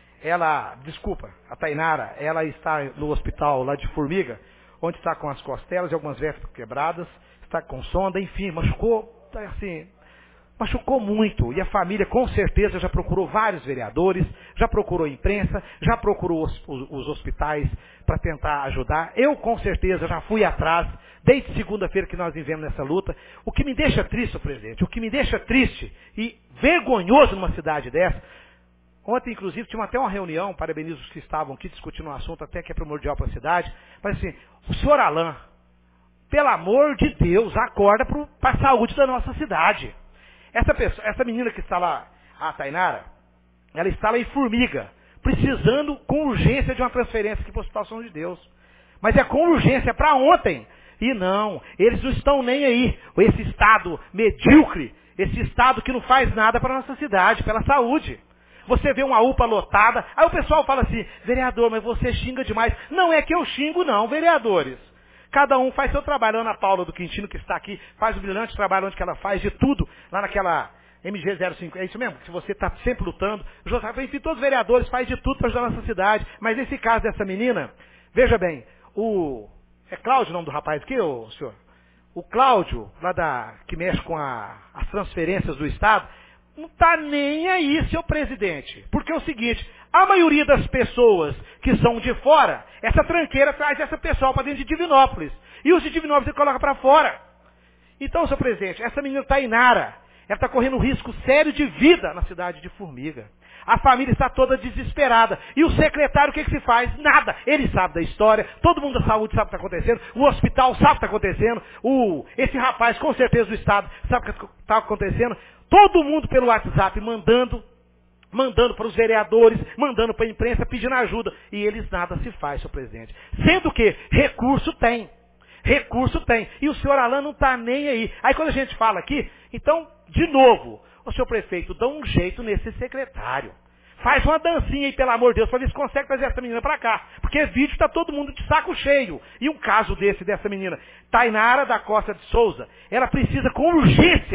ela, desculpa, a Tainara, ela está no hospital lá de Formiga, onde está com as costelas e algumas vértebras quebradas, está com sonda, enfim, machucou, assim, machucou muito. E a família, com certeza, já procurou vários vereadores, já procurou a imprensa, já procurou os, os hospitais para tentar ajudar. Eu, com certeza, já fui atrás, desde segunda-feira que nós vivemos nessa luta. O que me deixa triste, senhor presidente, o que me deixa triste e vergonhoso numa cidade dessa, ontem, inclusive, tinha até uma reunião, parabenizo os que estavam aqui discutindo um assunto até que é primordial para a cidade, mas assim, o senhor Alain, pelo amor de Deus, acorda para a saúde da nossa cidade. Essa pessoa, essa menina que está lá, a Tainara, ela está lá em Formiga, precisando com urgência de uma transferência aqui para o Hospital São Judeus. Mas é com urgência, para ontem. E não, eles não estão nem aí. Esse Estado medíocre, esse Estado que não faz nada para a nossa cidade, pela saúde. Você vê uma U P A lotada, aí o pessoal fala assim, vereador, mas você xinga demais. Não é que eu xingo não, vereadores. Cada um faz seu trabalho. A Ana Paula do Quintino, que está aqui, faz um brilhante trabalho onde que ela faz de tudo, lá naquela M G zero cinco. É isso mesmo? Se você está sempre lutando. Enfim, todos os vereadores fazem de tudo para ajudar a nossa cidade. Mas nesse caso dessa menina, veja bem, o... É Cláudio o nome do rapaz aqui, ô, senhor? O Cláudio, lá da... que mexe com a... as transferências do Estado, não está nem aí, seu presidente. Porque é o seguinte, a maioria das pessoas que são de fora, essa tranqueira traz essa pessoa para dentro de Divinópolis. E os de Divinópolis ele coloca para fora. Então, seu presidente, essa menina Tainara, ela está correndo um risco sério de vida na cidade de Formiga. A família está toda desesperada. E o secretário, o que, que se faz? Nada. Ele sabe da história, todo mundo da saúde sabe o que está acontecendo, o hospital sabe o que está acontecendo, o, esse rapaz, com certeza, do Estado sabe o que está acontecendo. Todo mundo pelo WhatsApp mandando, mandando para os vereadores, mandando para a imprensa, pedindo ajuda. E eles nada se faz, senhor presidente. Sendo que recurso tem. Recurso tem. E o senhor Alain não está nem aí. Aí quando a gente fala aqui, então, de novo, o senhor prefeito, dá um jeito nesse secretário. Faz uma dancinha aí, pelo amor de Deus, para ver se consegue trazer essa menina para cá. Porque vídeo está todo mundo de saco cheio. E um caso desse, dessa menina, Tainara da Costa de Souza, ela precisa com urgência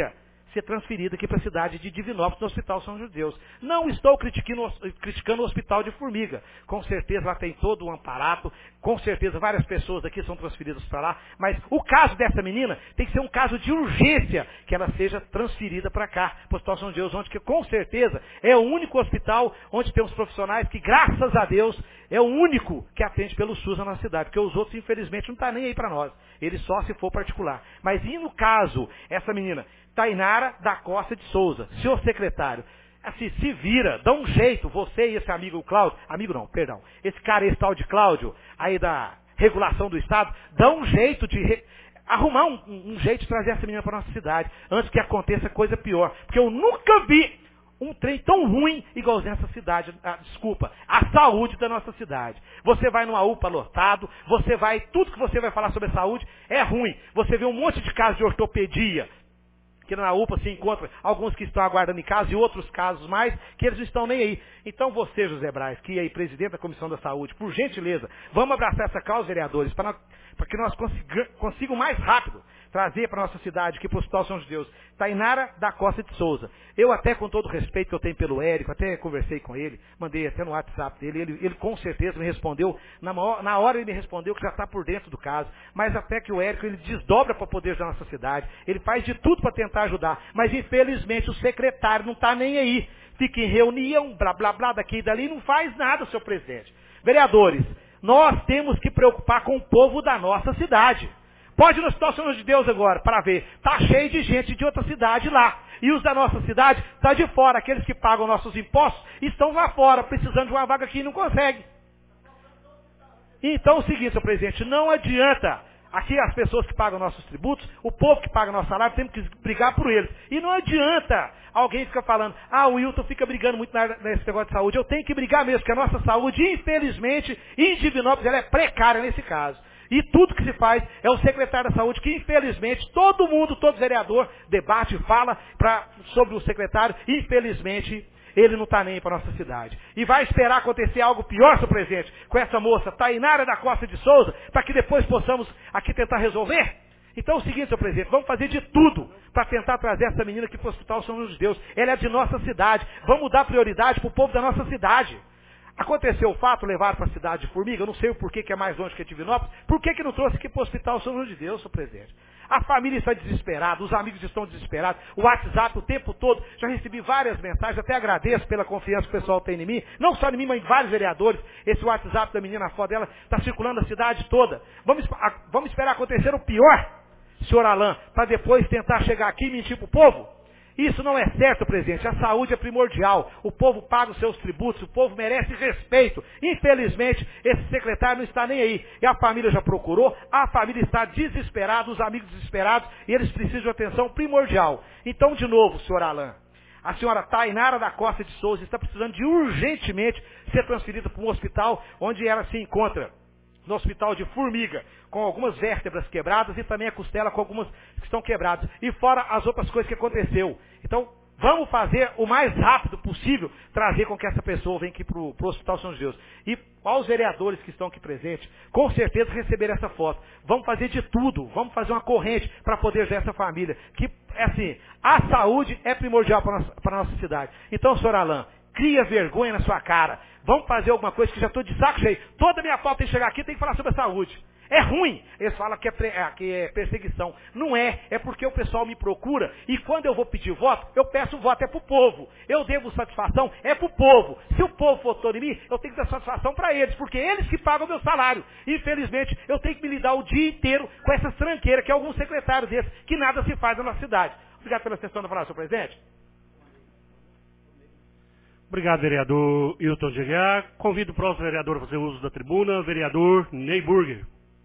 ser transferida aqui para a cidade de Divinópolis, no Hospital São João de Deus. Não estou criticando, criticando o Hospital de Formiga. Com certeza lá tem todo um aparato, com certeza várias pessoas daqui são transferidas para lá, mas o caso dessa menina tem que ser um caso de urgência, que ela seja transferida para cá, para o Hospital São João de Deus, onde que com certeza é o único hospital onde temos profissionais que, graças a Deus, é o único que atende pelo SUS na nossa cidade, porque os outros, infelizmente, não estão nem aí para nós. Eles só se for particular. Mas e no caso, essa menina, Tainara da Costa de Souza, senhor secretário, assim, se vira, dá um jeito, você e esse amigo Cláudio, amigo não, perdão, esse cara, esse tal de Cláudio, aí da regulação do Estado, dá um jeito de re... arrumar um, um jeito de trazer essa menina para nossa cidade, antes que aconteça coisa pior. Porque eu nunca vi um trem tão ruim igual nessa cidade, ah, desculpa, a saúde da nossa cidade. Você vai numa U P A lotado, você vai, tudo que você vai falar sobre a saúde é ruim. Você vê um monte de casos de ortopedia, que na U P A se encontra alguns que estão aguardando em casa e outros casos mais, que eles não estão nem aí. Então você, José Braz, que é aí presidente da Comissão da Saúde, por gentileza, vamos abraçar essa causa, vereadores, para, para que nós consiga, consigam mais rápido trazer para a nossa cidade, aqui para o Hospital São João de Deus, Tainara da Costa de Souza. Eu até, com todo o respeito que eu tenho pelo Érico, até conversei com ele, mandei até no WhatsApp dele, ele, ele com certeza me respondeu, na, maior, na hora ele me respondeu que já está por dentro do caso, mas até que o Érico, ele desdobra para poder da nossa cidade, ele faz de tudo para tentar ajudar, mas infelizmente o secretário não está nem aí, fica em reunião, blá blá blá, daqui e dali, não faz nada, senhor presidente. Vereadores, nós temos que preocupar com o povo da nossa cidade. Pode ir no Hospital São João de Deus agora, para ver. Está cheio de gente de outra cidade lá. E os da nossa cidade estão de fora. Aqueles que pagam nossos impostos estão lá fora, precisando de uma vaga aqui e não conseguem. Então é o seguinte, senhor presidente, não adianta. Aqui as pessoas que pagam nossos tributos, o povo que paga nosso salário, temos que brigar por eles. E não adianta alguém ficar falando, ah, o Wilton fica brigando muito nesse negócio de saúde. Eu tenho que brigar mesmo, porque a nossa saúde, infelizmente, em Divinópolis, ela é precária nesse caso. E tudo que se faz é o secretário da saúde, que infelizmente todo mundo, todo vereador, debate, fala pra, sobre o secretário, infelizmente ele não está nem para nossa cidade. E vai esperar acontecer algo pior, senhor presidente, com essa moça, Tainara da Costa de Souza, para que depois possamos aqui tentar resolver? Então é o seguinte, senhor presidente, vamos fazer de tudo para tentar trazer essa menina aqui para o Hospital São João de Deus. Ela é de nossa cidade, vamos dar prioridade para o povo da nossa cidade. Aconteceu o fato, levaram para a cidade de Formiga, eu não sei o porquê que é mais longe que Divinópolis, por que que não trouxe aqui para o Hospital São João de Deus, senhor presidente? A família está desesperada, os amigos estão desesperados, o WhatsApp o tempo todo, já recebi várias mensagens, até agradeço pela confiança que o pessoal tem em mim, não só em mim, mas em vários vereadores, esse WhatsApp da menina, a foto dela, está circulando a cidade toda. Vamos, vamos esperar acontecer o pior, senhor Alain, para depois tentar chegar aqui e mentir para o povo? Isso não é certo, presidente. A saúde é primordial. O povo paga os seus tributos, o povo merece respeito. Infelizmente, esse secretário não está nem aí. E a família já procurou, a família está desesperada, os amigos desesperados, e eles precisam de atenção primordial. Então, de novo, senhor Alain, a senhora Tainara da Costa de Souza está precisando de urgentemente ser transferida para um hospital onde ela se encontra. No Hospital de Formiga, com algumas vértebras quebradas e também a costela com algumas que estão quebradas. E fora as outras coisas que aconteceu. Então, vamos fazer o mais rápido possível, trazer com que essa pessoa venha aqui para o Hospital São João de Deus. E aos vereadores que estão aqui presentes, com certeza receber essa foto. Vamos fazer de tudo, vamos fazer uma corrente para poder ajudar essa família. Que, é assim, a saúde é primordial para a nossa, para a nossa cidade. Então, senhor Alain, cria vergonha na sua cara. Vamos fazer alguma coisa que já estou de saco cheio. Toda a minha pauta tem que chegar aqui e tem que falar sobre a saúde. É ruim. Eles falam que é, que é perseguição. Não é. É porque o pessoal me procura e quando eu vou pedir voto, eu peço voto é para o povo. Eu devo satisfação é para o povo. Se o povo votou em mim, eu tenho que dar satisfação para eles, porque eles que pagam o meu salário. Infelizmente, eu tenho que me lidar o dia inteiro com essa tranqueira que é algum secretário desse, que nada se faz na nossa cidade. Obrigado pela sessão da palavra, senhor presidente. Obrigado, vereador Hilton de Aguiar. Convido o próximo vereador a fazer uso da tribuna, vereador Ney Burger.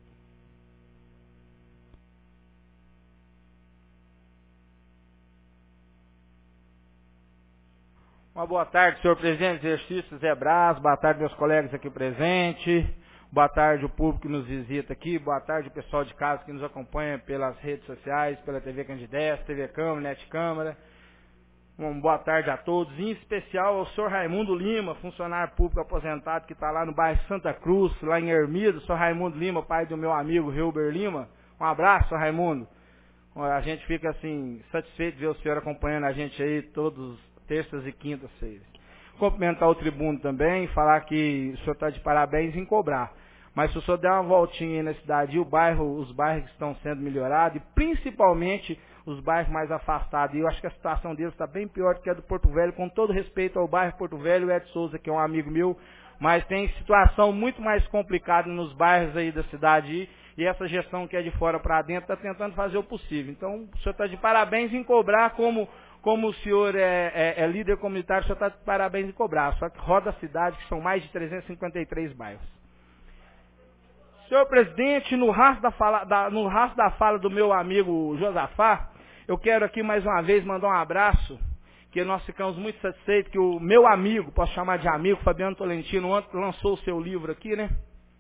Uma boa tarde, senhor presidente do exercício Zé Braz, boa tarde meus colegas aqui presentes, boa tarde o público que nos visita aqui, boa tarde o pessoal de casa que nos acompanha pelas redes sociais, pela T V Candidez, T V Câmara, Net Câmara. Uma boa tarde a todos, em especial ao senhor Raimundo Lima, funcionário público aposentado que está lá no bairro Santa Cruz, lá em Ermido. senhor Raimundo Lima, pai do meu amigo Reuber Lima. Um abraço, senhor Raimundo. A gente fica assim, satisfeito de ver o senhor acompanhando a gente aí todos terças e quintas-feiras. Cumprimentar o tribuno também, falar que o senhor está de parabéns em cobrar. Mas se o senhor der uma voltinha aí na cidade, e o bairro, os bairros que estão sendo melhorados, e principalmente os bairros mais afastados, e eu acho que a situação deles está bem pior do que a do Porto Velho, com todo respeito ao bairro Porto Velho, o Ed Souza, que é um amigo meu, mas tem situação muito mais complicada nos bairros aí da cidade, e essa gestão que é de fora para dentro está tentando fazer o possível. Então, o senhor está de parabéns em cobrar, como, como o senhor é, é, é líder comunitário, o senhor está de parabéns em cobrar, só que roda a cidade, que são mais de trezentos e cinquenta e três bairros. Senhor presidente, no rastro da fala, da, no rastro da fala do meu amigo Josafá, eu quero aqui mais uma vez mandar um abraço, que nós ficamos muito satisfeitos que o meu amigo, posso chamar de amigo, Fabiano Tolentino, ontem lançou o seu livro aqui, né?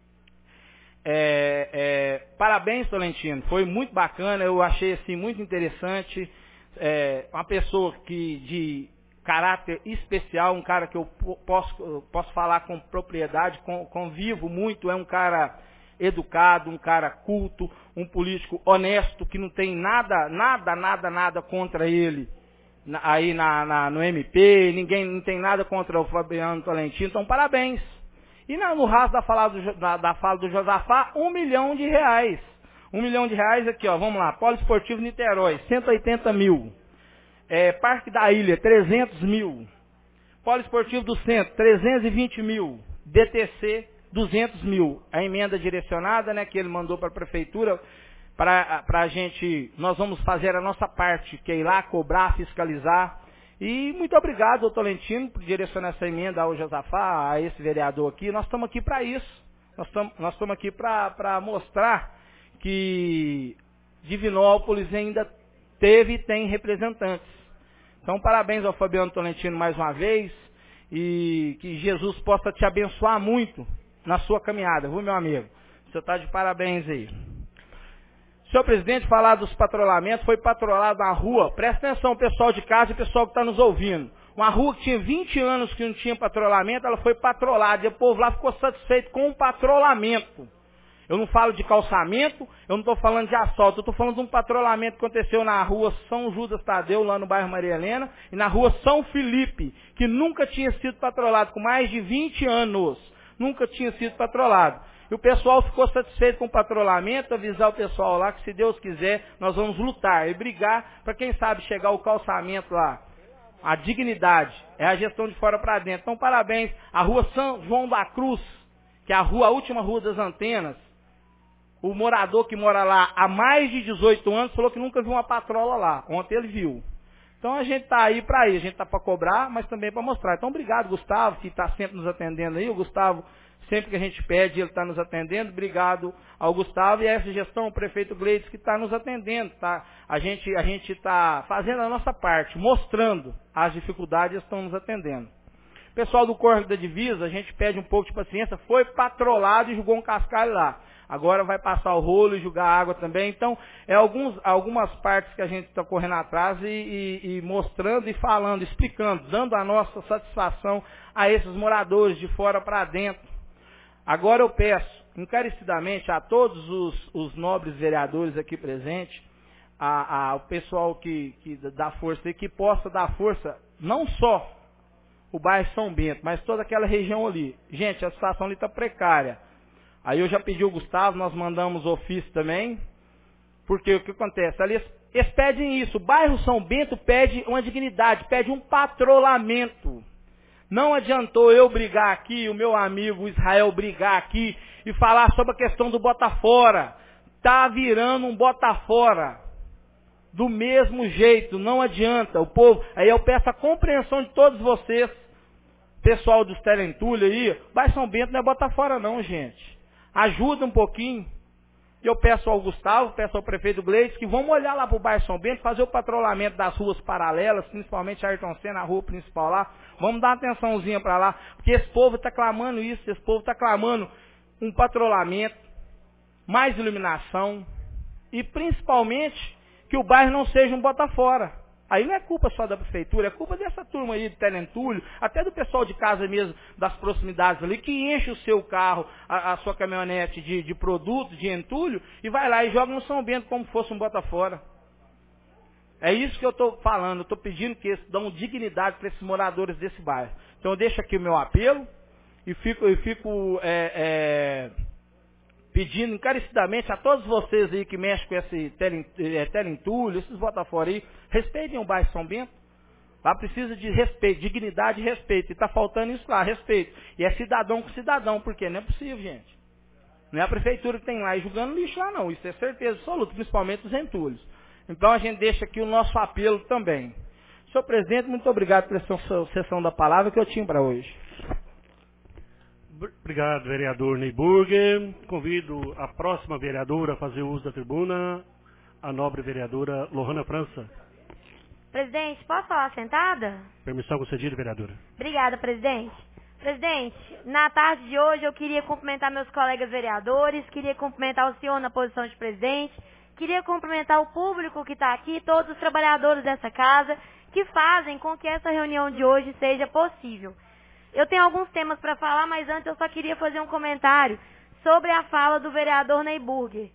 É, é, parabéns, Tolentino, foi muito bacana, eu achei assim muito interessante, é, uma pessoa que de caráter especial, um cara que eu posso, eu posso falar com propriedade, com, convivo muito, é um cara educado, um cara culto, um político honesto, que não tem nada, nada, nada, nada contra ele, na, aí na, na, no M P, ninguém não tem nada contra o Fabiano Tolentino, então parabéns. E na, no rastro da fala, do, da, da fala do Josafá, um milhão de reais. Um milhão de reais aqui, ó, vamos lá, Poliesportivo Niterói, cento e oitenta mil. É, Parque da Ilha, trezentos mil. Poliesportivo do Centro, trezentos e vinte mil. D T C, duzentos mil. A emenda direcionada, né, que ele mandou para a prefeitura, para a gente, nós vamos fazer a nossa parte, que é ir lá cobrar, fiscalizar. E muito obrigado, doutor Tolentino, por direcionar essa emenda ao Josafá, a esse vereador aqui. Nós estamos aqui para isso. Nós estamos nós estamos aqui para mostrar que Divinópolis ainda teve e tem representantes. Então, parabéns ao Fabiano Tolentino mais uma vez, e que Jesus possa te abençoar muito na sua caminhada, viu, meu amigo? O senhor está de parabéns aí. Senhor presidente, falar dos patrulhamentos, foi patrolado na rua, presta atenção, pessoal de casa e pessoal que está nos ouvindo. Uma rua que tinha vinte anos que não tinha patrulhamento, ela foi patrolada, e o povo lá ficou satisfeito com o patrulhamento. Eu não falo de calçamento, eu não estou falando de assalto, eu estou falando de um patrulhamento que aconteceu na rua São Judas Tadeu, lá no bairro Maria Helena, e na rua São Felipe, que nunca tinha sido patrolado, com mais de vinte anos, nunca tinha sido patrolado. E o pessoal ficou satisfeito com o patrulhamento, avisar o pessoal lá que, se Deus quiser, nós vamos lutar e brigar para, quem sabe, chegar o calçamento lá. A dignidade, é a gestão de fora para dentro. Então, parabéns. A rua São João da Cruz, que é a rua, a última rua das antenas, o morador que mora lá há mais de dezoito anos falou que nunca viu uma patrola lá. Ontem ele viu. Então a gente está aí para ir, a gente está para cobrar, mas também para mostrar. Então obrigado, Gustavo, que está sempre nos atendendo aí. O Gustavo, sempre que a gente pede, ele está nos atendendo. Obrigado ao Gustavo e a essa gestão, o prefeito Gleides, que está nos atendendo. Tá? A gente a gente está fazendo a nossa parte, mostrando as dificuldades e estão nos atendendo. Pessoal do Corpo da Divisa, a gente pede um pouco de paciência, foi patrolado e jogou um cascalho lá. Agora vai passar o rolo e jogar água também. Então, é alguns, algumas partes que a gente está correndo atrás e, e, e mostrando e falando, explicando, dando a nossa satisfação a esses moradores de fora para dentro. Agora eu peço, encarecidamente, a todos os, os nobres vereadores aqui presentes, a, a, o pessoal que, que dá força e que possa dar força, não só o bairro São Bento, mas toda aquela região ali. Gente, a situação ali está precária. Aí eu já pedi o Gustavo, nós mandamos ofício também, porque o que acontece? Ali eles, eles pedem isso, o bairro São Bento pede uma dignidade, pede um patrulhamento. Não adiantou eu brigar aqui, o meu amigo Israel brigar aqui e falar sobre a questão do Botafora. Está virando um Botafora. Do mesmo jeito, não adianta. O povo, aí eu peço a compreensão de todos vocês, pessoal dos Telentulho aí, bairro São Bento não é Botafora não, gente. Ajuda um pouquinho. Eu peço ao Gustavo, peço ao prefeito Gleides, que vamos olhar lá para o bairro São Bento, fazer o patrulhamento das ruas paralelas, principalmente a Ayrton Senna, a rua principal lá. Vamos dar uma atençãozinha para lá, porque esse povo está clamando isso, esse povo está clamando um patrulhamento, mais iluminação e principalmente que o bairro não seja um Botafora. Aí não é culpa só da prefeitura, é culpa dessa turma aí do Telentulho, até do pessoal de casa mesmo, das proximidades ali, que enche o seu carro, a, a sua caminhonete de, de produtos, de entulho, e vai lá e joga no São Bento como fosse um Botafora. É isso que eu estou falando, eu estou pedindo que eles dão dignidade para esses moradores desse bairro. Então eu deixo aqui o meu apelo e fico, eu fico é, é, pedindo encarecidamente a todos vocês aí que mexem com esse tele, é, teleentulho, esses Botafogo aí, respeitem o bairro São Bento. Lá precisa de respeito, dignidade e respeito. E está faltando isso lá, respeito. E é cidadão com cidadão, porque não é possível, gente. Não é a prefeitura que tem lá e jogando lixo lá, não. Isso é certeza absoluta, principalmente os entulhos. Então a gente deixa aqui o nosso apelo também. Senhor presidente, muito obrigado pela sua sessão da palavra que eu tinha para hoje. Obrigado, vereador Neyburger. Convido a próxima vereadora a fazer uso da tribuna, a nobre vereadora Lohana França. Presidente, posso falar sentada? Permissão concedida, vereadora. Obrigada, presidente. Presidente, na tarde de hoje eu queria cumprimentar meus colegas vereadores, queria cumprimentar o senhor na posição de presidente, queria cumprimentar o público que está aqui, todos os trabalhadores dessa casa, que fazem com que essa reunião de hoje seja possível. Eu tenho alguns temas para falar, mas antes eu só queria fazer um comentário sobre a fala do vereador Neyburger.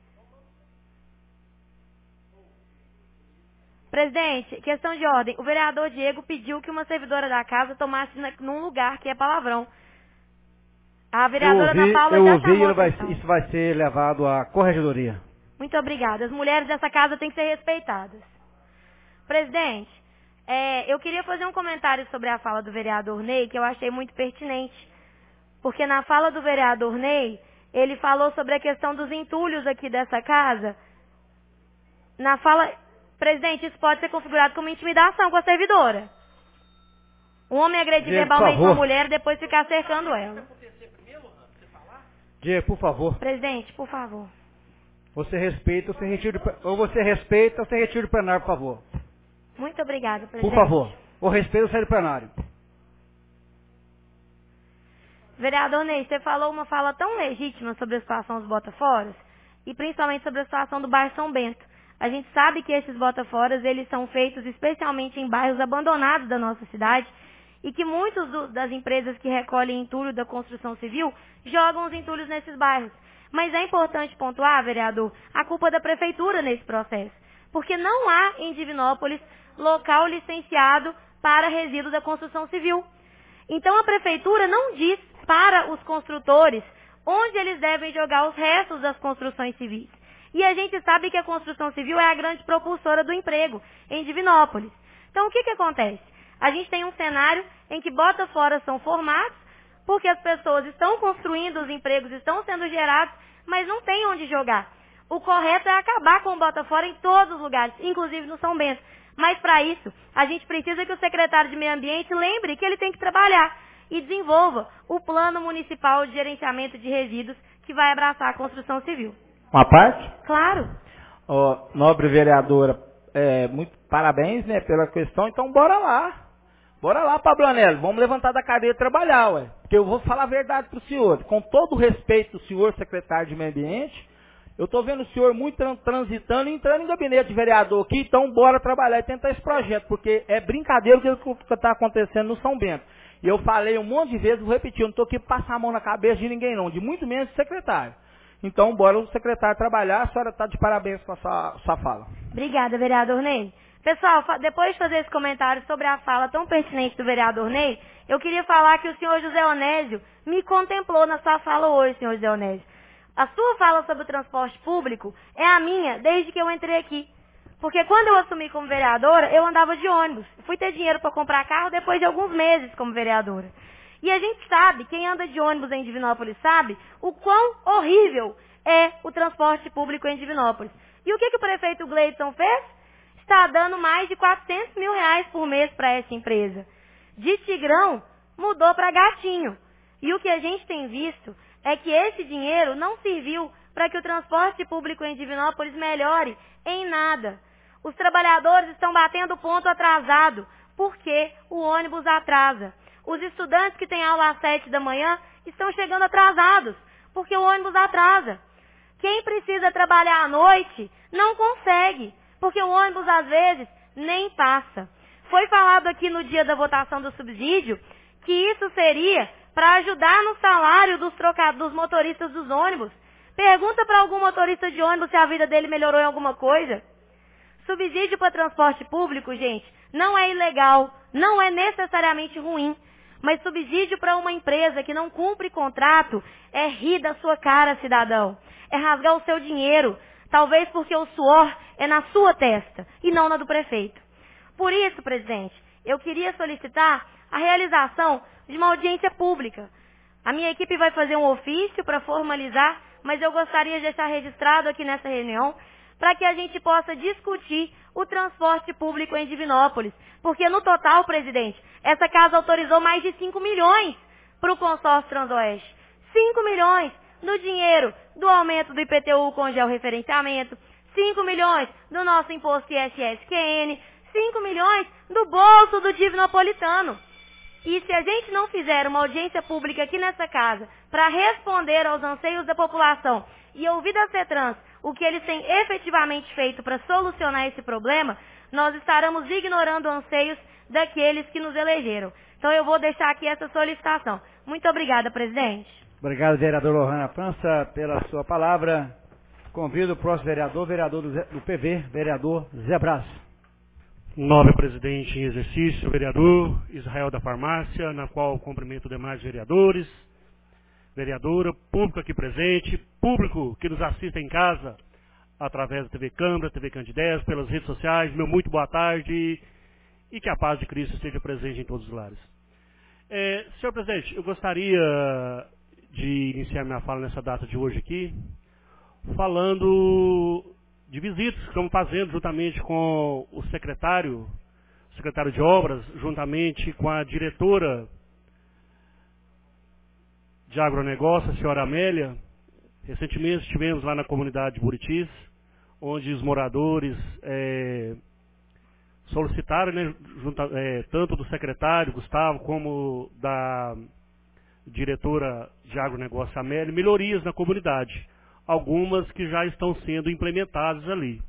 Presidente, questão de ordem. O vereador Diego pediu que uma servidora da casa tomasse na, num lugar que é palavrão. A vereadora eu ouvi, Ana Paula eu já ouvi, chamou ele vai, atenção. isso vai ser levado à corregedoria. Muito obrigada. As mulheres dessa casa têm que ser respeitadas. Presidente, é, eu queria fazer um comentário sobre a fala do vereador Ney, que eu achei muito pertinente. Porque na fala do vereador Ney, ele falou sobre a questão dos entulhos aqui dessa casa. Na fala... Presidente, isso pode ser configurado como intimidação com a servidora. Um homem agredir Diego, verbalmente uma mulher e depois ficar cercando ela. Diego, por favor. Presidente, por favor. Você respeita ou você retira do, ou você respeita ou você retira do plenário, por favor. Muito obrigada, presidente. Por favor. Ou respeita ou sai do plenário. Vereador Ney, você falou uma fala tão legítima sobre a situação dos botaforas e principalmente sobre a situação do bairro São Bento. A gente sabe que esses botaforas, eles são feitos especialmente em bairros abandonados da nossa cidade e que muitas das empresas que recolhem entulho da construção civil jogam os entulhos nesses bairros. Mas é importante pontuar, vereador, a culpa da prefeitura nesse processo, porque não há em Divinópolis local licenciado para resíduo da construção civil. Então a prefeitura não diz para os construtores onde eles devem jogar os restos das construções civis. E a gente sabe que a construção civil é a grande propulsora do emprego em Divinópolis. Então o que que acontece? A gente tem um cenário em que botaforas são formados, porque as pessoas estão construindo, os empregos estão sendo gerados, mas não tem onde jogar. O correto é acabar com o botafora em todos os lugares, inclusive no São Bento. Mas para isso, a gente precisa que o secretário de Meio Ambiente lembre que ele tem que trabalhar e desenvolva o plano municipal de gerenciamento de resíduos que vai abraçar a construção civil. Uma parte? Claro. Oh, nobre vereadora, é, muito parabéns, né, pela questão. Então, bora lá. Bora lá, Pablo Anelo. Vamos levantar da cadeira e trabalhar, ué. Porque eu vou falar a verdade para o senhor. Com todo o respeito do senhor, secretário de Meio Ambiente, eu estou vendo o senhor muito transitando e entrando em gabinete de vereador aqui. Então, bora trabalhar e tentar esse projeto. Porque é brincadeira o que está acontecendo no São Bento. E eu falei um monte de vezes, vou repetir, eu não estou aqui para passar a mão na cabeça de ninguém, não. De muito menos do secretário. Então, bora o secretário trabalhar, a senhora está de parabéns com a sua, sua fala. Obrigada, vereador Ney. Pessoal, depois de fazer esse comentário sobre a fala tão pertinente do vereador Ney, eu queria falar que o senhor José Onésio me contemplou na sua fala hoje, senhor José Onésio. A sua fala sobre o transporte público é a minha desde que eu entrei aqui. Porque quando eu assumi como vereadora, eu andava de ônibus. Fui ter dinheiro para comprar carro depois de alguns meses como vereadora. E a gente sabe, quem anda de ônibus em Divinópolis sabe, o quão horrível é o transporte público em Divinópolis. E o que, que o prefeito Gleidson fez? Está dando mais de quatrocentos mil reais por mês para essa empresa. De Tigrão, mudou para Gatinho. E o que a gente tem visto é que esse dinheiro não serviu para que o transporte público em Divinópolis melhore em nada. Os trabalhadores estão batendo ponto atrasado, porque o ônibus atrasa. Os estudantes que têm aula às sete da manhã estão chegando atrasados, porque o ônibus atrasa. Quem precisa trabalhar à noite não consegue, porque o ônibus às vezes nem passa. Foi falado aqui no dia da votação do subsídio que isso seria para ajudar no salário dos, troca... dos motoristas dos ônibus. Pergunta para algum motorista de ônibus se a vida dele melhorou em alguma coisa. Subsídio para transporte público, gente, não é ilegal, não é necessariamente ruim. Mas subsídio para uma empresa que não cumpre contrato é rir da sua cara, cidadão. É rasgar o seu dinheiro, talvez porque o suor é na sua testa e não na do prefeito. Por isso, presidente, eu queria solicitar a realização de uma audiência pública. A minha equipe vai fazer um ofício para formalizar, mas eu gostaria de deixar registrado aqui nessa reunião para que a gente possa discutir o transporte público em Divinópolis. Porque no total, presidente, essa casa autorizou mais de cinco milhões para o consórcio Transoeste. cinco milhões no dinheiro do aumento do I P T U com georreferenciamento, cinco milhões do nosso imposto I S S Q N, cinco milhões do bolso do divinopolitano. E se a gente não fizer uma audiência pública aqui nessa casa para responder aos anseios da população e ouvir da CETRANS o que eles têm efetivamente feito para solucionar esse problema, nós estaremos ignorando anseios daqueles que nos elegeram. Então eu vou deixar aqui essa solicitação. Muito obrigada, presidente. Obrigado, vereador Lohana França, pela sua palavra. Convido o próximo vereador, vereador do, Zé, do P V, vereador Zé Brás. Nobre presidente em exercício, vereador Israel da Farmácia, na qual cumprimento demais vereadores, vereadora, público aqui presente, público que nos assiste em casa, através da T V Câmara, T V Candidez, pelas redes sociais, meu muito boa tarde e que a paz de Cristo esteja presente em todos os lares. É, senhor presidente, eu gostaria de iniciar minha fala nessa data de hoje aqui, falando de visitas que estamos fazendo juntamente com o secretário, secretário de obras, juntamente com a diretora de agronegócio, a senhora Amélia. Recentemente estivemos lá na comunidade de Buritis, onde os moradores é, solicitaram, né, junto, é, tanto do secretário Gustavo como da diretora de agronegócio Amélia, melhorias na comunidade, algumas que já estão sendo implementadas ali.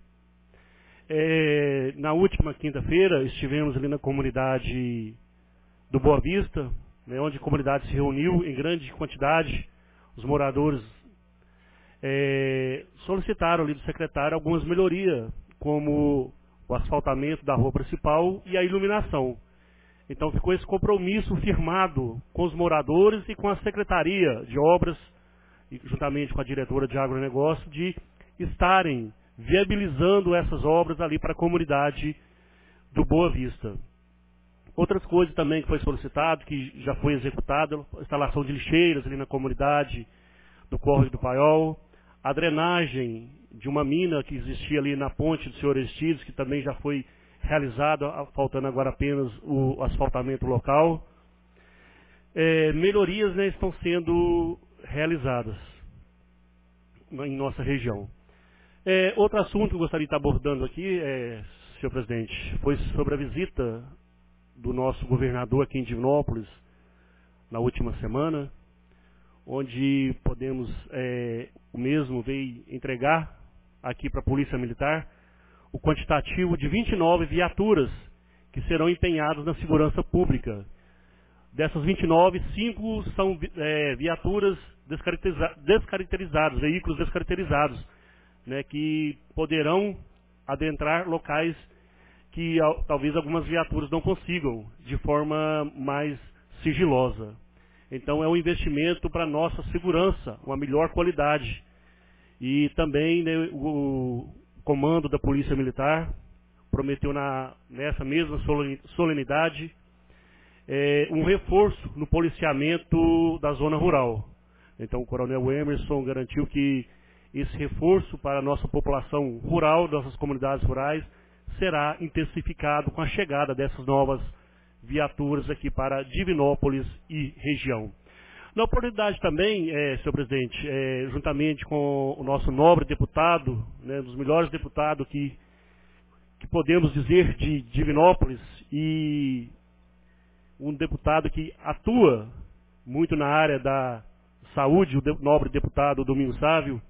É, na última quinta-feira estivemos ali na comunidade do Boa Vista, né, onde a comunidade se reuniu em grande quantidade, os moradores é, solicitaram ali do secretário algumas melhorias, como o asfaltamento da rua principal e a iluminação. Então ficou esse compromisso firmado com os moradores e com a Secretaria de Obras, e juntamente com a diretora de agronegócio, de estarem viabilizando essas obras ali para a comunidade do Boa Vista. Outras coisas também que foi solicitado, que já foi executado, a instalação de lixeiras ali na comunidade do Córrego do Paiol, a drenagem de uma mina que existia ali na ponte do senhor Aristides, que também já foi realizada, faltando agora apenas o asfaltamento local. É, melhorias, né, estão sendo realizadas em nossa região. É, outro assunto que eu gostaria de estar abordando aqui, é, senhor presidente, foi sobre a visita do nosso governador aqui em Divinópolis, na última semana, onde podemos, é, o mesmo veio entregar aqui para a Polícia Militar o quantitativo de vinte e nove viaturas que serão empenhadas na segurança pública. Dessas vinte e nove, cinco são é, viaturas descaracteriza descaracterizadas, veículos descaracterizados, né, que poderão adentrar locais que talvez algumas viaturas não consigam, de forma mais sigilosa. Então é um investimento para a nossa segurança, uma melhor qualidade. E também, né, o comando da Polícia Militar prometeu na, nessa mesma solenidade é, um reforço no policiamento da zona rural. Então o coronel Emerson garantiu que esse reforço para a nossa população rural, nossas comunidades rurais, será intensificado com a chegada dessas novas viaturas aqui para Divinópolis e região. Na oportunidade também, é, senhor presidente, é, juntamente com o nosso nobre deputado, né, um dos melhores deputados que, que podemos dizer de Divinópolis, e um deputado que atua muito na área da saúde, o de, nobre deputado Domingos Sávio,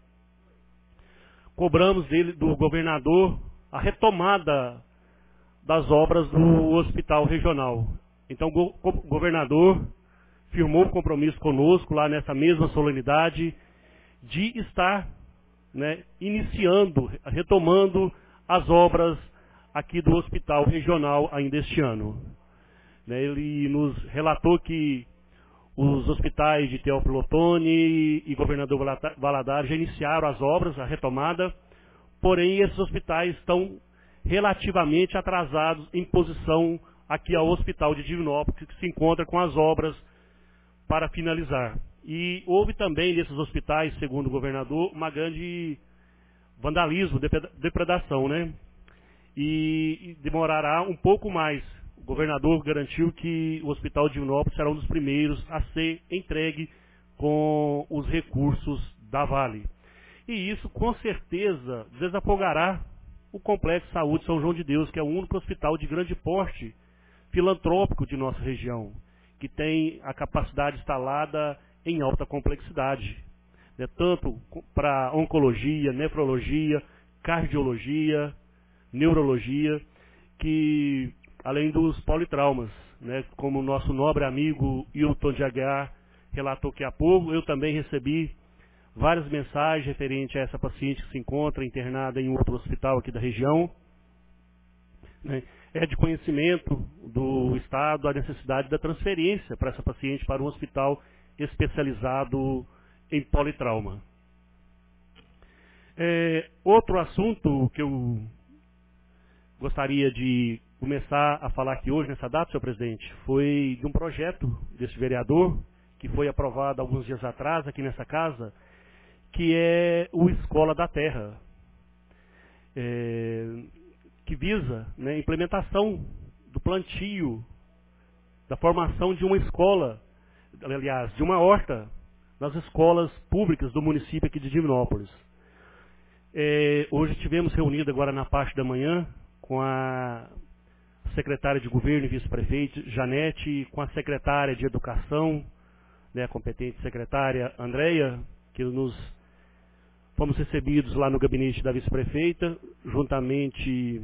cobramos dele, do governador, a retomada das obras do hospital regional. Então o go governador firmou um compromisso conosco lá nessa mesma solenidade de estar, né, iniciando, retomando as obras aqui do hospital regional ainda este ano. Né, ele nos relatou que os hospitais de Teófilo Otoni e Governador Valadares já iniciaram as obras, a retomada, porém esses hospitais estão relativamente atrasados em posição aqui ao Hospital de Divinópolis, que se encontra com as obras para finalizar. E houve também nesses hospitais, segundo o governador, uma grande vandalismo, depredação, né? E demorará um pouco mais. O governador garantiu que o Hospital de Divinópolis será um dos primeiros a ser entregue com os recursos da Vale. E isso, com certeza, desafogará o Complexo de Saúde São João de Deus, que é o único hospital de grande porte filantrópico de nossa região, que tem a capacidade instalada em alta complexidade, né, tanto para oncologia, nefrologia, cardiologia, neurologia, que além dos politraumas, né, como o nosso nobre amigo Hilton de Aguiar relatou que há pouco, eu também recebi várias mensagens referentes a essa paciente que se encontra internada em outro hospital aqui da região. Né, é de conhecimento do Estado a necessidade da transferência para essa paciente para um hospital especializado em politrauma. É, outro assunto que eu gostaria de começar a falar aqui hoje, nessa data, senhor presidente, foi de um projeto desse vereador, que foi aprovado alguns dias atrás aqui nessa casa, que é o Escola da Terra, é, que visa, né, a implementação do plantio, da formação de uma escola, aliás, de uma horta, nas escolas públicas do município aqui de Divinópolis. É, hoje tivemos reunido agora na parte da manhã com a secretária de governo e vice-prefeito, Janete, com a secretária de educação, né, a competente secretária Andréia, que nos fomos recebidos lá no gabinete da vice-prefeita, juntamente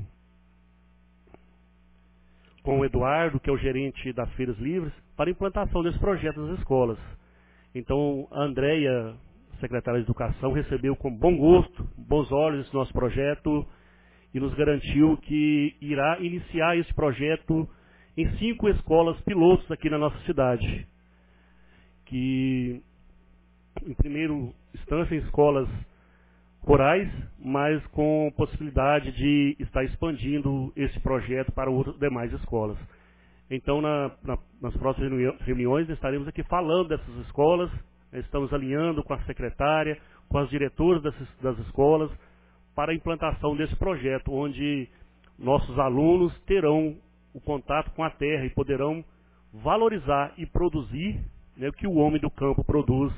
com o Eduardo, que é o gerente das Feiras Livres, para a implantação desse projeto nas escolas. Então, a Andréia, secretária de Educação, recebeu com bom gosto, bons olhos esse nosso projeto e nos garantiu que irá iniciar esse projeto em cinco escolas pilotos aqui na nossa cidade. Que, em primeira instância, em escolas rurais, mas com possibilidade de estar expandindo esse projeto para outras demais escolas. Então, na, na, nas próximas reuniões, estaremos aqui falando dessas escolas, estamos alinhando com a secretária, com as diretoras dessas, das escolas, para a implantação desse projeto, onde nossos alunos terão o contato com a terra e poderão valorizar e produzir, né, o que o homem do campo produz,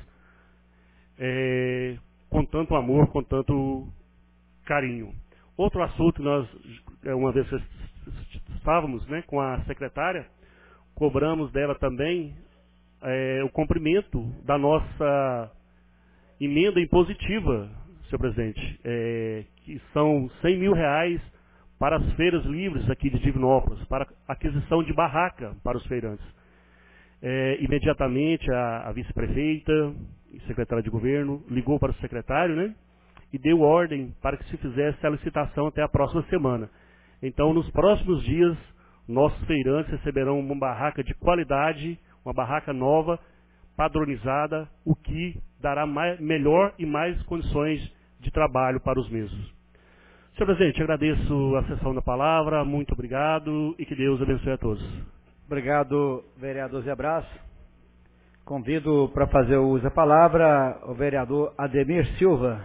é, com tanto amor, com tanto carinho. Outro assunto, nós, uma vez estávamos, né, com a secretária, cobramos dela também é, o cumprimento da nossa emenda impositiva, senhor presidente, é, que são cem mil reais para as feiras livres aqui de Divinópolis, para aquisição de barraca para os feirantes. É, imediatamente a, a vice-prefeita e secretária de governo ligou para o secretário, né, e deu ordem para que se fizesse a licitação até a próxima semana. Então, nos próximos dias, nossos feirantes receberão uma barraca de qualidade, uma barraca nova, padronizada, o que dará mais, melhor e mais condições de trabalho para os mesmos. Senhor presidente, agradeço a sessão da palavra, muito obrigado e que Deus abençoe a todos. Obrigado, vereador Zé Brás. Convido para fazer o uso da palavra o vereador Ademir Silva.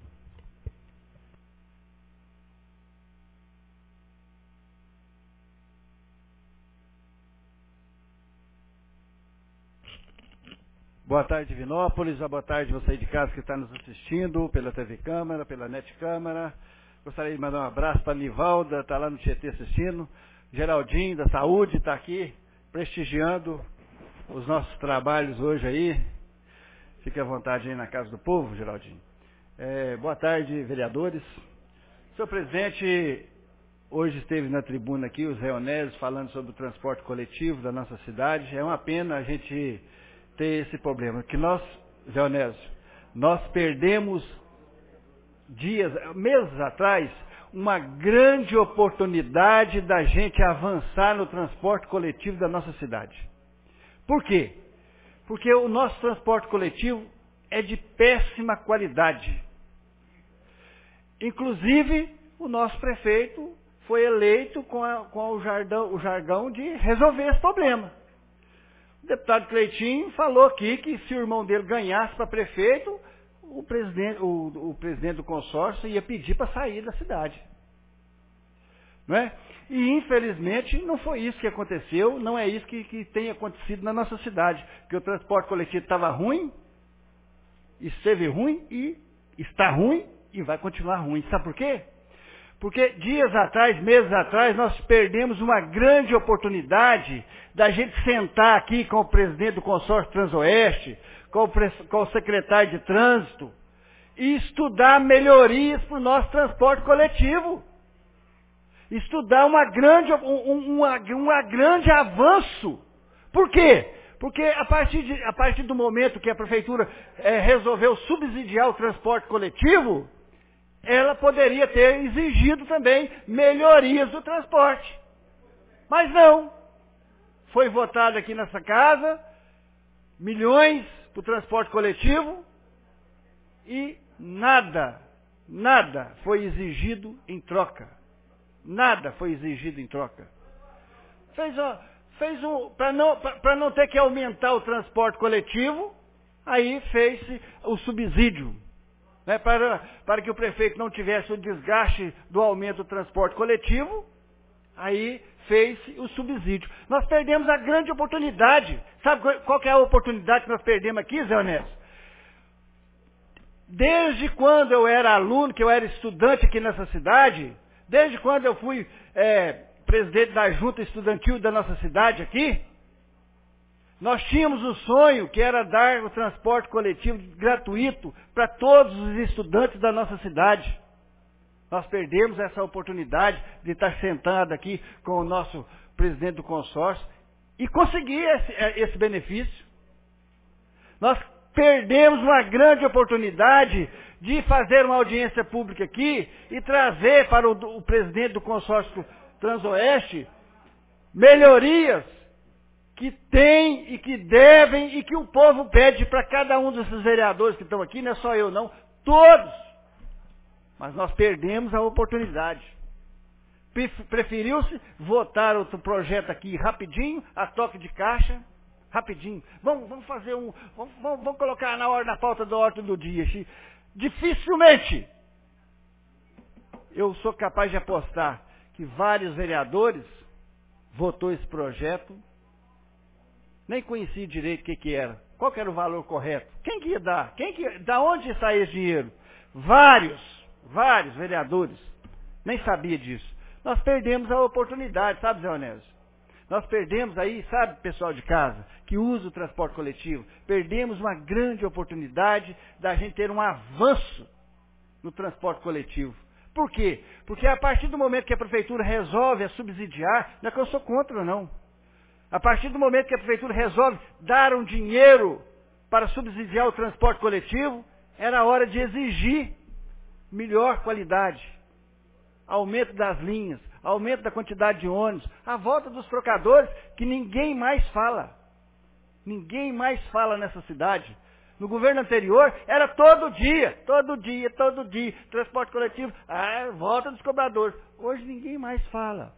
Boa tarde, Divinópolis. Boa tarde, você de casa que está nos assistindo pela T V Câmara, pela Net Câmara. Gostaria de mandar um abraço para a Nivalda, está lá no Tietê assistindo. Geraldinho, da Saúde, está aqui prestigiando os nossos trabalhos hoje aí. Fique à vontade aí na Casa do Povo, Geraldinho. É, boa tarde, vereadores. Senhor presidente, hoje esteve na tribuna aqui o Zé Onésio falando sobre o transporte coletivo da nossa cidade. É uma pena a gente ter esse problema, que nós, Zé Onésio, nós perdemos dias, meses atrás, uma grande oportunidade da gente avançar no transporte coletivo da nossa cidade. Por quê? Porque o nosso transporte coletivo é de péssima qualidade. Inclusive, o nosso prefeito foi eleito com, a, com o, jargão, o jargão de resolver esse problema. O deputado Cleitinho falou aqui que se o irmão dele ganhasse para prefeito, o presidente, o, o presidente do consórcio ia pedir para sair da cidade. Não é? E, infelizmente, não foi isso que aconteceu, não é isso que, que tem acontecido na nossa cidade. Porque o transporte coletivo estava ruim, esteve ruim e está ruim e vai continuar ruim. Sabe por quê? Porque dias atrás, meses atrás, nós perdemos uma grande oportunidade da gente sentar aqui com o presidente do consórcio Transoeste, com o, com o secretário de trânsito, e estudar melhorias para o nosso transporte coletivo. Estudar uma grande, um, uma, uma grande avanço. Por quê? Porque a partir, de, a partir do momento que a prefeitura é, resolveu subsidiar o transporte coletivo, ela poderia ter exigido também melhorias do transporte. Mas não. Foi votado aqui nessa casa milhões para o transporte coletivo e nada, nada foi exigido em troca. Nada foi exigido em troca. Fez, ó, fez um, para não, para não ter que aumentar o transporte coletivo, aí fez-se o subsídio. Né, para, para que o prefeito não tivesse o desgaste do aumento do transporte coletivo, aí fez-se o subsídio. Nós perdemos a grande oportunidade. Sabe qual que é a oportunidade que nós perdemos aqui, Zé Onésio? Desde quando eu era aluno, que eu era estudante aqui nessa cidade, desde quando eu fui é, presidente da junta estudantil da nossa cidade aqui, nós tínhamos um sonho que era dar o transporte coletivo gratuito para todos os estudantes da nossa cidade. Nós perdemos essa oportunidade de estar sentado aqui com o nosso presidente do consórcio e conseguir esse, esse benefício. Nós perdemos uma grande oportunidade de fazer uma audiência pública aqui e trazer para o, o presidente do consórcio Transoeste melhorias que tem e que devem e que o povo pede para cada um desses vereadores que estão aqui, não é só eu não, todos. Mas nós perdemos a oportunidade. Preferiu-se votar outro projeto aqui rapidinho, a toque de caixa, rapidinho. Vamos, vamos fazer um, vamos, vamos, vamos colocar na hora, na pauta da ordem do dia. Dificilmente eu sou capaz de apostar que vários vereadores votou esse projeto. Nem conhecia direito o que, que era. Qual que era o valor correto? Quem que ia dar? Quem que, da onde saía esse dinheiro? Vários, vários vereadores. Nem sabia disso. Nós perdemos a oportunidade, sabe, Zé Onésio? Nós perdemos aí, sabe, pessoal de casa, que usa o transporte coletivo, perdemos uma grande oportunidade da gente ter um avanço no transporte coletivo. Por quê? Porque a partir do momento que a prefeitura resolve a subsidiar, não é que eu sou contra, não. A partir do momento que a prefeitura resolve dar um dinheiro para subsidiar o transporte coletivo, era hora de exigir melhor qualidade, aumento das linhas, aumento da quantidade de ônibus, a volta dos trocadores, que ninguém mais fala. Ninguém mais fala nessa cidade. No governo anterior, era todo dia, todo dia, todo dia, transporte coletivo, ah, volta dos cobradores. Hoje ninguém mais fala.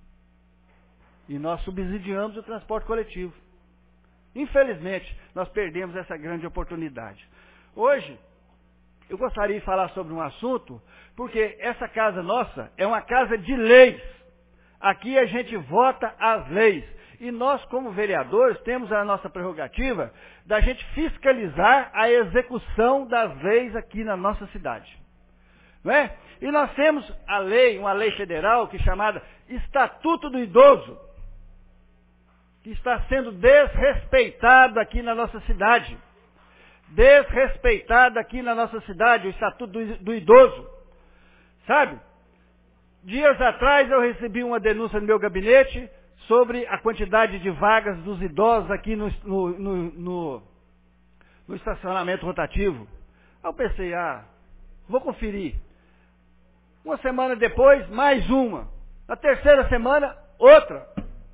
E nós subsidiamos o transporte coletivo. Infelizmente, nós perdemos essa grande oportunidade. Hoje, eu gostaria de falar sobre um assunto, porque essa casa nossa é uma casa de leis. Aqui a gente vota as leis. E nós, como vereadores, temos a nossa prerrogativa da gente fiscalizar a execução das leis aqui na nossa cidade. Não é? E nós temos a lei, uma lei federal, que é chamada Estatuto do Idoso, que está sendo desrespeitado aqui na nossa cidade. Desrespeitado aqui na nossa cidade, o Estatuto do, do Idoso. Sabe? Dias atrás eu recebi uma denúncia no meu gabinete sobre a quantidade de vagas dos idosos aqui no, no, no, no, no estacionamento rotativo. Aí eu pensei, ah, vou conferir. Uma semana depois, mais uma. Na terceira semana, outra.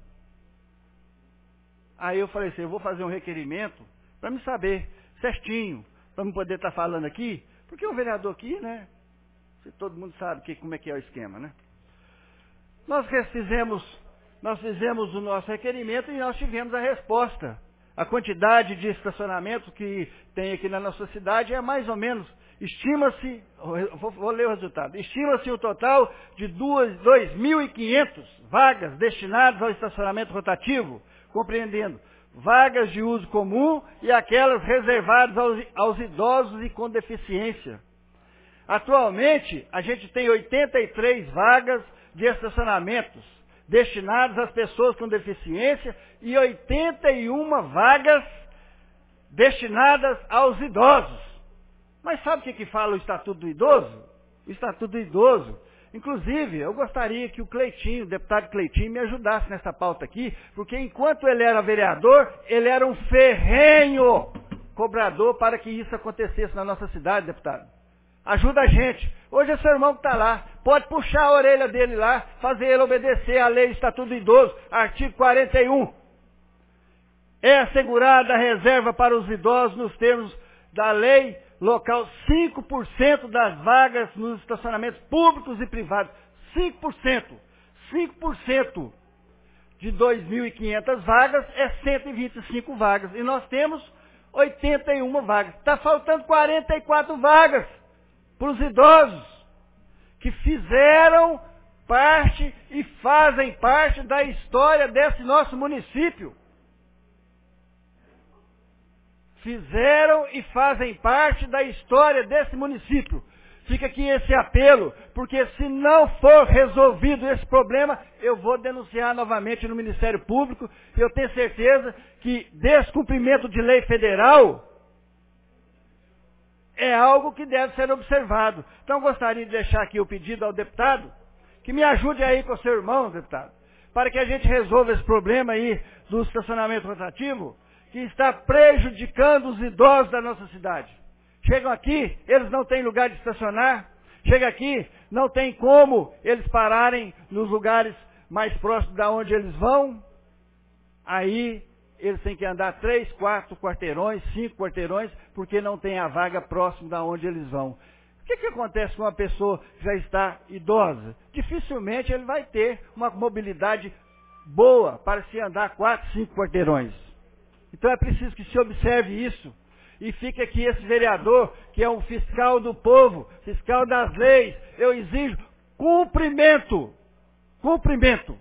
Aí eu falei assim, eu vou fazer um requerimento para me saber certinho, para me poder estar falando aqui, porque o vereador aqui, né, todo mundo sabe que, como é que é o esquema, né? Nós fizemos, nós fizemos o nosso requerimento e nós tivemos a resposta. A quantidade de estacionamentos que tem aqui na nossa cidade é mais ou menos, estima-se, vou, vou ler o resultado, estima-se o total de dois mil e quinhentas vagas destinadas ao estacionamento rotativo, compreendendo vagas de uso comum e aquelas reservadas aos, aos idosos e com deficiência. Atualmente, a gente tem oitenta e três vagas de estacionamentos destinados às pessoas com deficiência e oitenta e uma vagas destinadas aos idosos. Mas sabe o que, que fala o Estatuto do Idoso? O Estatuto do Idoso. Inclusive, eu gostaria que o Cleitinho, o deputado Cleitinho, me ajudasse nessa pauta aqui, porque enquanto ele era vereador, ele era um ferrenho cobrador para que isso acontecesse na nossa cidade, deputado. Ajuda a gente. Hoje é seu irmão que está lá. Pode puxar a orelha dele lá, fazer ele obedecer à lei do Estatuto do Idoso, artigo quarenta e um. É assegurada a reserva para os idosos nos termos da lei local cinco por cento das vagas nos estacionamentos públicos e privados. cinco por cento. cinco por cento de dois mil e quinhentas vagas é cento e vinte e cinco vagas. E nós temos oitenta e uma vagas. Está faltando quarenta e quatro vagas para os idosos que fizeram parte e fazem parte da história desse nosso município. Fizeram e fazem parte da história desse município. Fica aqui esse apelo, porque se não for resolvido esse problema, eu vou denunciar novamente no Ministério Público, e eu tenho certeza que descumprimento de lei federal é algo que deve ser observado. Então gostaria de deixar aqui o pedido ao deputado, que me ajude aí com o seu irmão, deputado, para que a gente resolva esse problema aí do estacionamento rotativo, que está prejudicando os idosos da nossa cidade. Chegam aqui, eles não têm lugar de estacionar. Chega aqui, não tem como eles pararem nos lugares mais próximos da onde eles vão. Aí eles têm que andar três, quatro quarteirões, cinco quarteirões, porque não tem a vaga próximo da onde eles vão. O que, que acontece com uma pessoa que já está idosa? Dificilmente ele vai ter uma mobilidade boa para se andar quatro, cinco quarteirões. Então é preciso que se observe isso. E fique aqui esse vereador, que é um fiscal do povo, fiscal das leis. Eu exijo cumprimento, cumprimento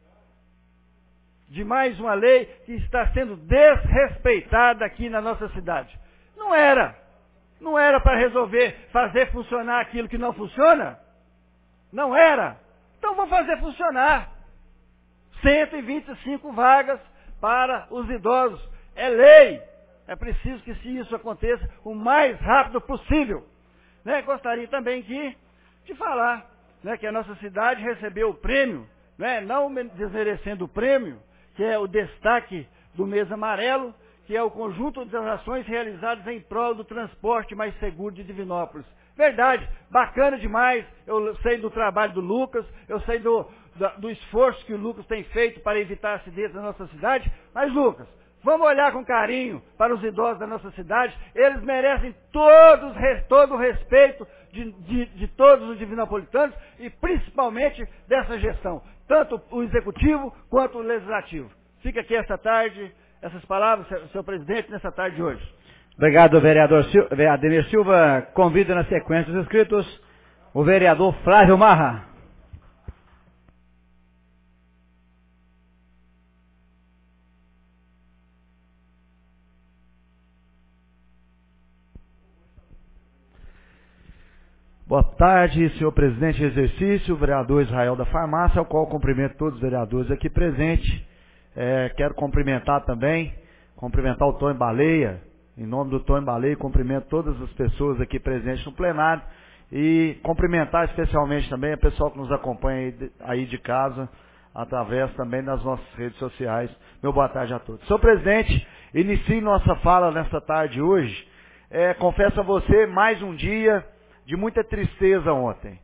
de mais uma lei que está sendo desrespeitada aqui na nossa cidade. Não era, não era para resolver, fazer funcionar aquilo que não funciona. Não era. Então vamos fazer funcionar. cento e vinte e cinco vagas para os idosos. É lei. É preciso que se isso aconteça o mais rápido possível. Né? Gostaria também aqui de falar, né, que a nossa cidade recebeu o prêmio, né, não desmerecendo o prêmio, que é o destaque do mês amarelo, que é o conjunto das ações realizadas em prol do transporte mais seguro de Divinópolis. Verdade, bacana demais. Eu sei do trabalho do Lucas, eu sei do, do, do esforço que o Lucas tem feito para evitar acidentes na nossa cidade. Mas, Lucas, vamos olhar com carinho para os idosos da nossa cidade. Eles merecem todos, todo o respeito de, de, de todos os divinopolitanos e principalmente dessa gestão, tanto o executivo quanto o legislativo. Fica aqui essa tarde, essas palavras, senhor presidente, nessa tarde de hoje. Obrigado, vereador Sil Ademir Silva. Convido na sequência dos inscritos o vereador Flávio Marra. Boa tarde, senhor presidente de exercício, vereador Israel da Farmácia, ao qual cumprimento todos os vereadores aqui presentes. É, quero cumprimentar também, cumprimentar o Tony Baleia, em nome do Tony Baleia, cumprimento todas as pessoas aqui presentes no plenário e cumprimentar especialmente também a pessoal que nos acompanha aí de, aí de casa, através também das nossas redes sociais. Meu boa tarde a todos. Senhor presidente, inicie nossa fala nesta tarde hoje. É, confesso a você, mais um dia de muita tristeza ontem.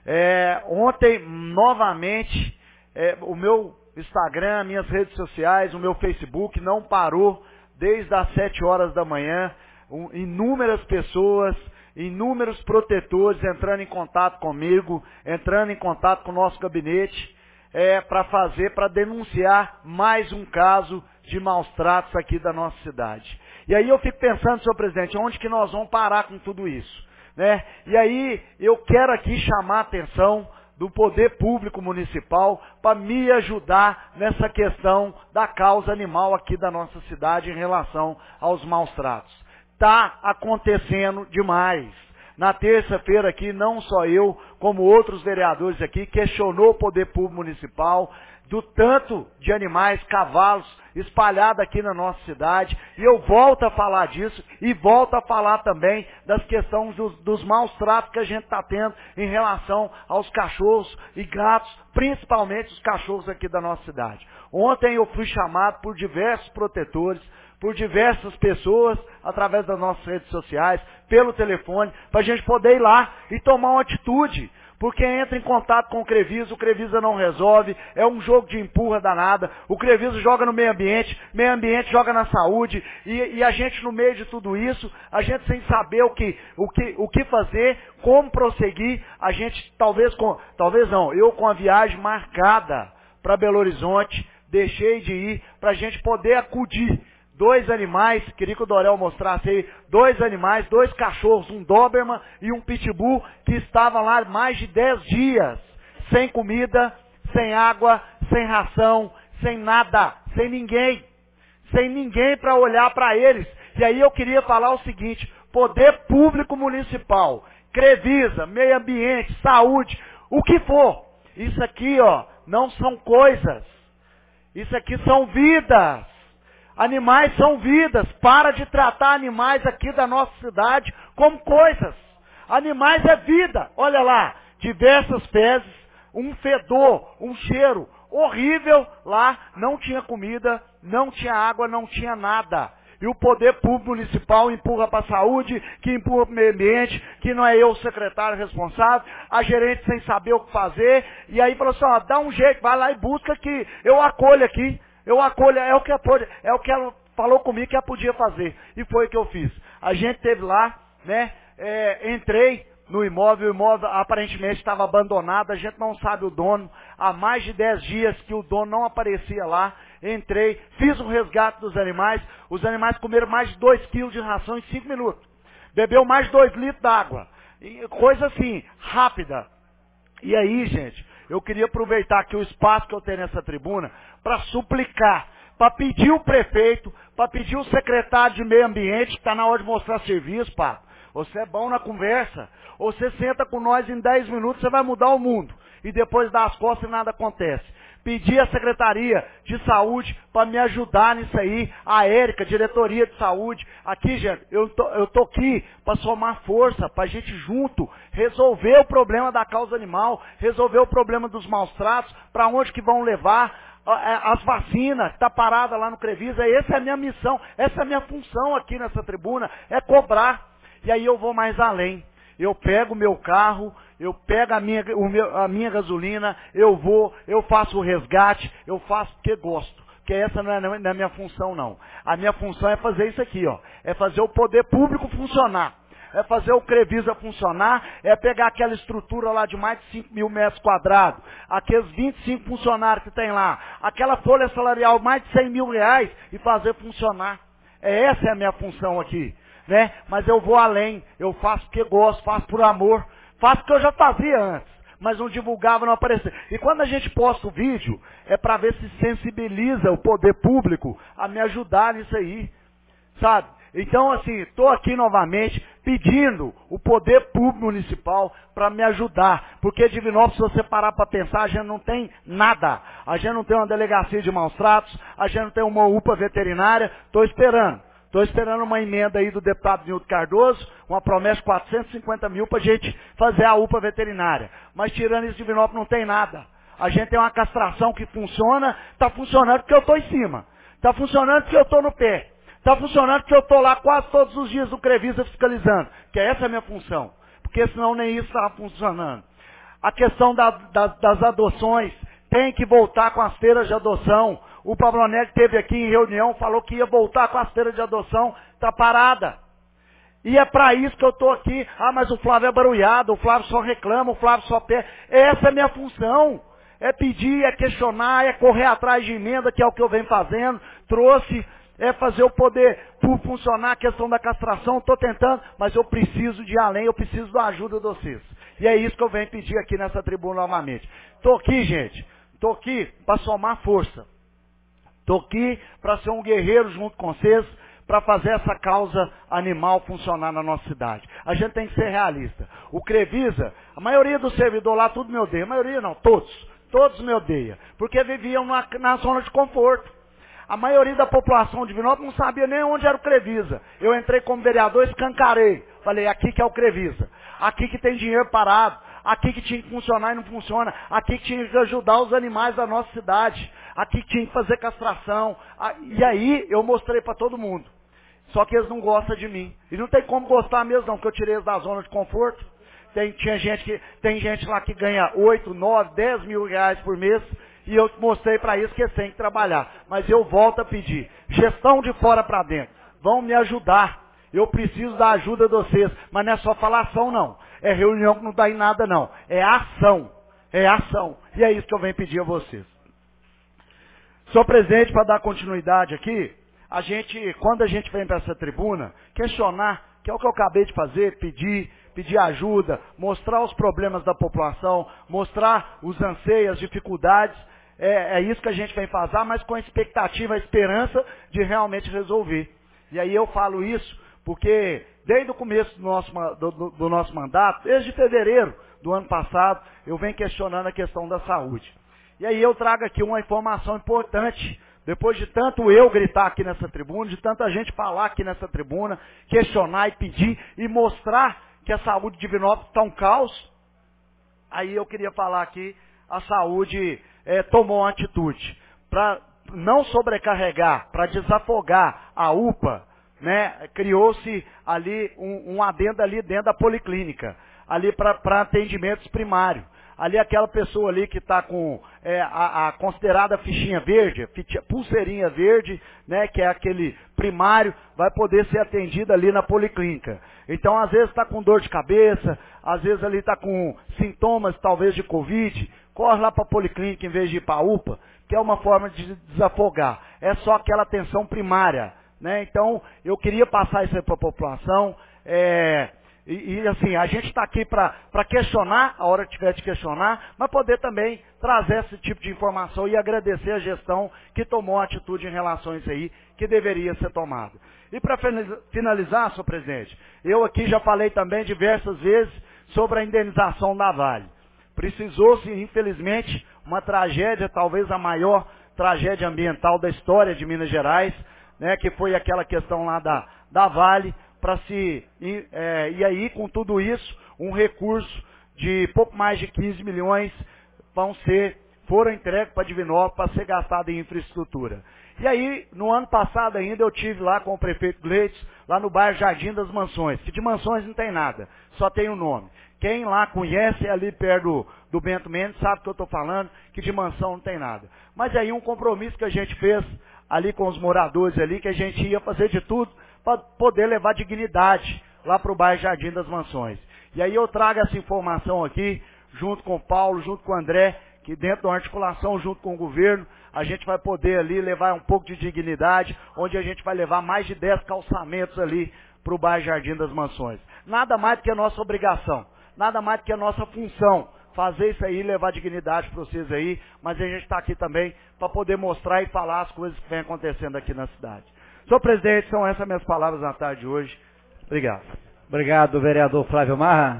É, ontem, novamente, é, o meu Instagram, minhas redes sociais, o meu Facebook não parou desde as sete horas da manhã. Um, inúmeras pessoas, inúmeros protetores entrando em contato comigo, entrando em contato com o nosso gabinete, é, para fazer, para denunciar mais um caso de maus tratos aqui da nossa cidade. E aí eu fico pensando, senhor presidente, onde que nós vamos parar com tudo isso? Né? E aí eu quero aqui chamar a atenção do poder público municipal para me ajudar nessa questão da causa animal aqui da nossa cidade em relação aos maus tratos. Está acontecendo demais. Na terça-feira aqui, não só eu, como outros vereadores aqui, questionou o poder público municipal do tanto de animais, cavalos, espalhados aqui na nossa cidade. E eu volto a falar disso e volto a falar também das questões dos, dos maus tratos que a gente está tendo em relação aos cachorros e gatos, principalmente os cachorros aqui da nossa cidade. Ontem eu fui chamado por diversos protetores, por diversas pessoas, através das nossas redes sociais, pelo telefone, para a gente poder ir lá e tomar uma atitude. Porque entra em contato com o Crevisa, o Crevisa não resolve, é um jogo de empurra danada, o Crevisa joga no meio ambiente, meio ambiente joga na saúde, e, e a gente no meio de tudo isso, a gente sem saber o que, o que, o que fazer, como prosseguir, a gente talvez, com, talvez não, eu com a viagem marcada para Belo Horizonte, deixei de ir para a gente poder acudir. Dois animais, queria que o Dorel mostrasse aí, dois animais, dois cachorros, um Doberman e um Pitbull, que estavam lá mais de dez dias, sem comida, sem água, sem ração, sem nada, sem ninguém, sem ninguém para olhar para eles. E aí eu queria falar o seguinte, poder público municipal, Crevisa, meio ambiente, saúde, o que for, isso aqui ó, não são coisas, isso aqui são vidas. Animais são vidas. Para de tratar animais aqui da nossa cidade como coisas. Animais é vida. Olha lá, diversas fezes, um fedor, um cheiro horrível lá. Não tinha comida, não tinha água, não tinha nada. E o poder público municipal empurra para a saúde, que empurra para o meio ambiente, que não é eu o secretário responsável, a gerente sem saber o que fazer. E aí falou assim, ó, dá um jeito, vai lá e busca que eu acolho aqui. Eu acolho, é o que ela, é o que ela falou comigo que ela podia fazer. E foi o que eu fiz. A gente esteve lá, né? É, entrei no imóvel, o imóvel aparentemente estava abandonado, a gente não sabe o dono. Há mais de dez dias que o dono não aparecia lá. Entrei, fiz um resgate dos animais. Os animais comeram mais de dois quilos de ração em cinco minutos. Bebeu mais de dois litros d'água. Coisa assim, rápida. E aí, gente, eu queria aproveitar aqui o espaço que eu tenho nessa tribuna para suplicar, para pedir o prefeito, para pedir o secretário de meio ambiente, que está na hora de mostrar serviço, pá. Você é bom na conversa, você senta com nós em dez minutos, você vai mudar o mundo. E depois dá as costas e nada acontece. Pedir a Secretaria de Saúde para me ajudar nisso aí, a Érica, Diretoria de Saúde. Aqui, gente, eu tô, eu tô aqui para somar força, para a gente junto resolver o problema da causa animal, resolver o problema dos maus tratos, para onde que vão levar as vacinas, que está parada lá no Crevisa. Essa é a minha missão, essa é a minha função aqui nessa tribuna, é cobrar. E aí eu vou mais além. Eu pego o meu carro, eu pego a minha, o meu, a minha gasolina, eu vou, eu faço o resgate, eu faço porque gosto. Porque essa não é, não é a minha função, não. A minha função é fazer isso aqui, ó. É fazer o poder público funcionar. É fazer o Crevisa funcionar, é pegar aquela estrutura lá de mais de cinco mil metros quadrados, aqueles vinte e cinco funcionários que tem lá, aquela folha salarial mais de cem mil reais e fazer funcionar. É, essa é a minha função aqui. Né? Mas eu vou além, eu faço porque gosto, faço por amor, faço porque eu já fazia antes, mas não divulgava, não aparecia. E quando a gente posta o vídeo, é para ver se sensibiliza o poder público a me ajudar nisso aí, sabe? Então, assim, estou aqui novamente pedindo o poder público municipal para me ajudar, porque Divinópolis, se você parar para pensar, a gente não tem nada. A gente não tem uma delegacia de maus tratos, a gente não tem uma U P A veterinária, estou esperando. Estou esperando uma emenda aí do deputado Nilton Cardoso, uma promessa de quatrocentos e cinquenta mil para a gente fazer a U P A veterinária. Mas tirando isso, Divinópolis não tem nada. A gente tem uma castração que funciona, está funcionando porque eu estou em cima. Está funcionando porque eu estou no pé. Está funcionando porque eu estou lá quase todos os dias no Crevisa fiscalizando. Que essa é a minha função. Porque senão nem isso estava funcionando. A questão da, da, das adoções, tem que voltar com as feiras de adoção. O Pavlonelli esteve aqui em reunião, falou que ia voltar com as feiras de adoção, está parada. E é para isso que eu estou aqui. Ah, mas o Flávio é barulhado, o Flávio só reclama, o Flávio só pede. Essa é a minha função. É pedir, é questionar, é correr atrás de emenda, que é o que eu venho fazendo. Trouxe, é fazer o poder funcionar, a questão da castração, estou tentando, mas eu preciso de ir além, eu preciso da ajuda de vocês. E é isso que eu venho pedir aqui nessa tribuna novamente. Estou aqui, gente, estou aqui para somar força. Estou aqui para ser um guerreiro junto com vocês, para fazer essa causa animal funcionar na nossa cidade. A gente tem que ser realista. O Crevisa, a maioria dos servidores lá, tudo me odeia. A maioria não, todos. Todos me odeiam. Porque viviam na, na zona de conforto. A maioria da população de Divinópolis não sabia nem onde era o Crevisa. Eu entrei como vereador, escancarei. Falei, aqui que é o Crevisa. Aqui que tem dinheiro parado. Aqui que tinha que funcionar e não funciona. Aqui que tinha que ajudar os animais da nossa cidade. Aqui que tinha que fazer castração. E aí eu mostrei para todo mundo. Só que eles não gostam de mim. E não tem como gostar mesmo não, porque eu tirei eles da zona de conforto. Tem, tinha gente que, tem gente lá que ganha oito, nove, dez mil reais por mês. E eu mostrei para eles que eles têm que trabalhar. Mas eu volto a pedir. Gestão de fora para dentro. Vão me ajudar. Eu preciso da ajuda de vocês. Mas não é só falação não. É reunião que não dá em nada não. É ação. É ação. E é isso que eu venho pedir a vocês. Senhor presidente, para dar continuidade aqui, a gente, quando a gente vem para essa tribuna, questionar, que é o que eu acabei de fazer, pedir, pedir ajuda, mostrar os problemas da população, mostrar os anseios, as dificuldades, é, é isso que a gente vem fazer, mas com a expectativa, a esperança de realmente resolver. E aí eu falo isso porque desde o começo do nosso, do, do, do nosso mandato, desde fevereiro do ano passado, eu venho questionando a questão da saúde. E aí eu trago aqui uma informação importante. Depois de tanto eu gritar aqui nessa tribuna, de tanta gente falar aqui nessa tribuna, questionar e pedir e mostrar que a saúde de Divinópolis está um caos, aí eu queria falar aqui, a saúde é, tomou uma atitude para não sobrecarregar, para desafogar a U P A, né, criou-se ali um, um adendo ali dentro da policlínica, ali para atendimentos primários. Ali aquela pessoa ali que está com é, a, a considerada fichinha verde, pulseirinha verde, né, que é aquele primário, vai poder ser atendida ali na policlínica. Então, às vezes está com dor de cabeça, às vezes ali está com sintomas talvez de Covid, corre lá para a policlínica em vez de ir para a U P A, que é uma forma de desafogar. É só aquela atenção primária, né? Então, eu queria passar isso aí para a população. É, E, e assim, a gente está aqui para questionar, a hora que tiver de questionar, mas poder também trazer esse tipo de informação e agradecer a gestão que tomou a atitude em relação a isso aí, que deveria ser tomada. E para finalizar, senhor presidente, eu aqui já falei também diversas vezes sobre a indenização da Vale. Precisou-se, infelizmente, uma tragédia, talvez a maior tragédia ambiental da história de Minas Gerais, né, que foi aquela questão lá da, da Vale, para se, e, é, e aí com tudo isso, um recurso de pouco mais de quinze milhões vão ser, foram entregues para Divinópolis para ser gastado em infraestrutura. E aí, no ano passado ainda, eu tive lá com o prefeito Gleitos, lá no bairro Jardim das Mansões, que de mansões não tem nada, só tem o nome. Quem lá conhece ali perto do, do Bento Mendes sabe o que eu estou falando, que de mansão não tem nada. Mas aí um compromisso que a gente fez ali com os moradores ali, que a gente ia fazer de tudo para poder levar dignidade lá para o bairro Jardim das Mansões. E aí eu trago essa informação aqui, junto com o Paulo, junto com o André, que dentro da articulação, junto com o governo, a gente vai poder ali levar um pouco de dignidade, onde a gente vai levar mais de dez calçamentos ali para o bairro Jardim das Mansões. Nada mais do que a nossa obrigação, nada mais do que a nossa função, fazer isso aí, levar dignidade para vocês aí, mas a gente está aqui também para poder mostrar e falar as coisas que vem acontecendo aqui na cidade. Senhor presidente, são essas minhas palavras na tarde de hoje. Obrigado. Obrigado, vereador Flávio Marra.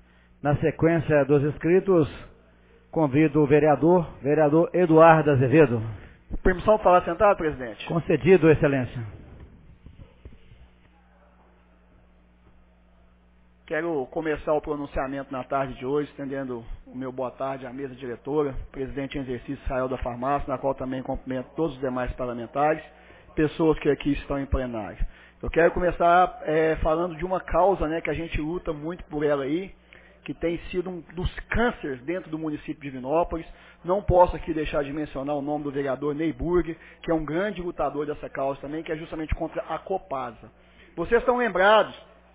Na sequência dos inscritos, convido o vereador, vereador Eduardo Azevedo. Permissão para falar sentado, presidente? Concedido, excelência. Quero começar o pronunciamento na tarde de hoje, estendendo o meu boa tarde à mesa diretora, presidente em exercício Israel da Farmácia, na qual também cumprimento todos os demais parlamentares, pessoas que aqui estão em plenário. Eu quero começar é, falando de uma causa, né, que a gente luta muito por ela aí, que tem sido um dos cânceres dentro do município de Divinópolis. Não posso aqui deixar de mencionar o nome do vereador Ney Burger, que é um grande lutador dessa causa também, que é justamente contra a Copasa. Vocês estão lembrados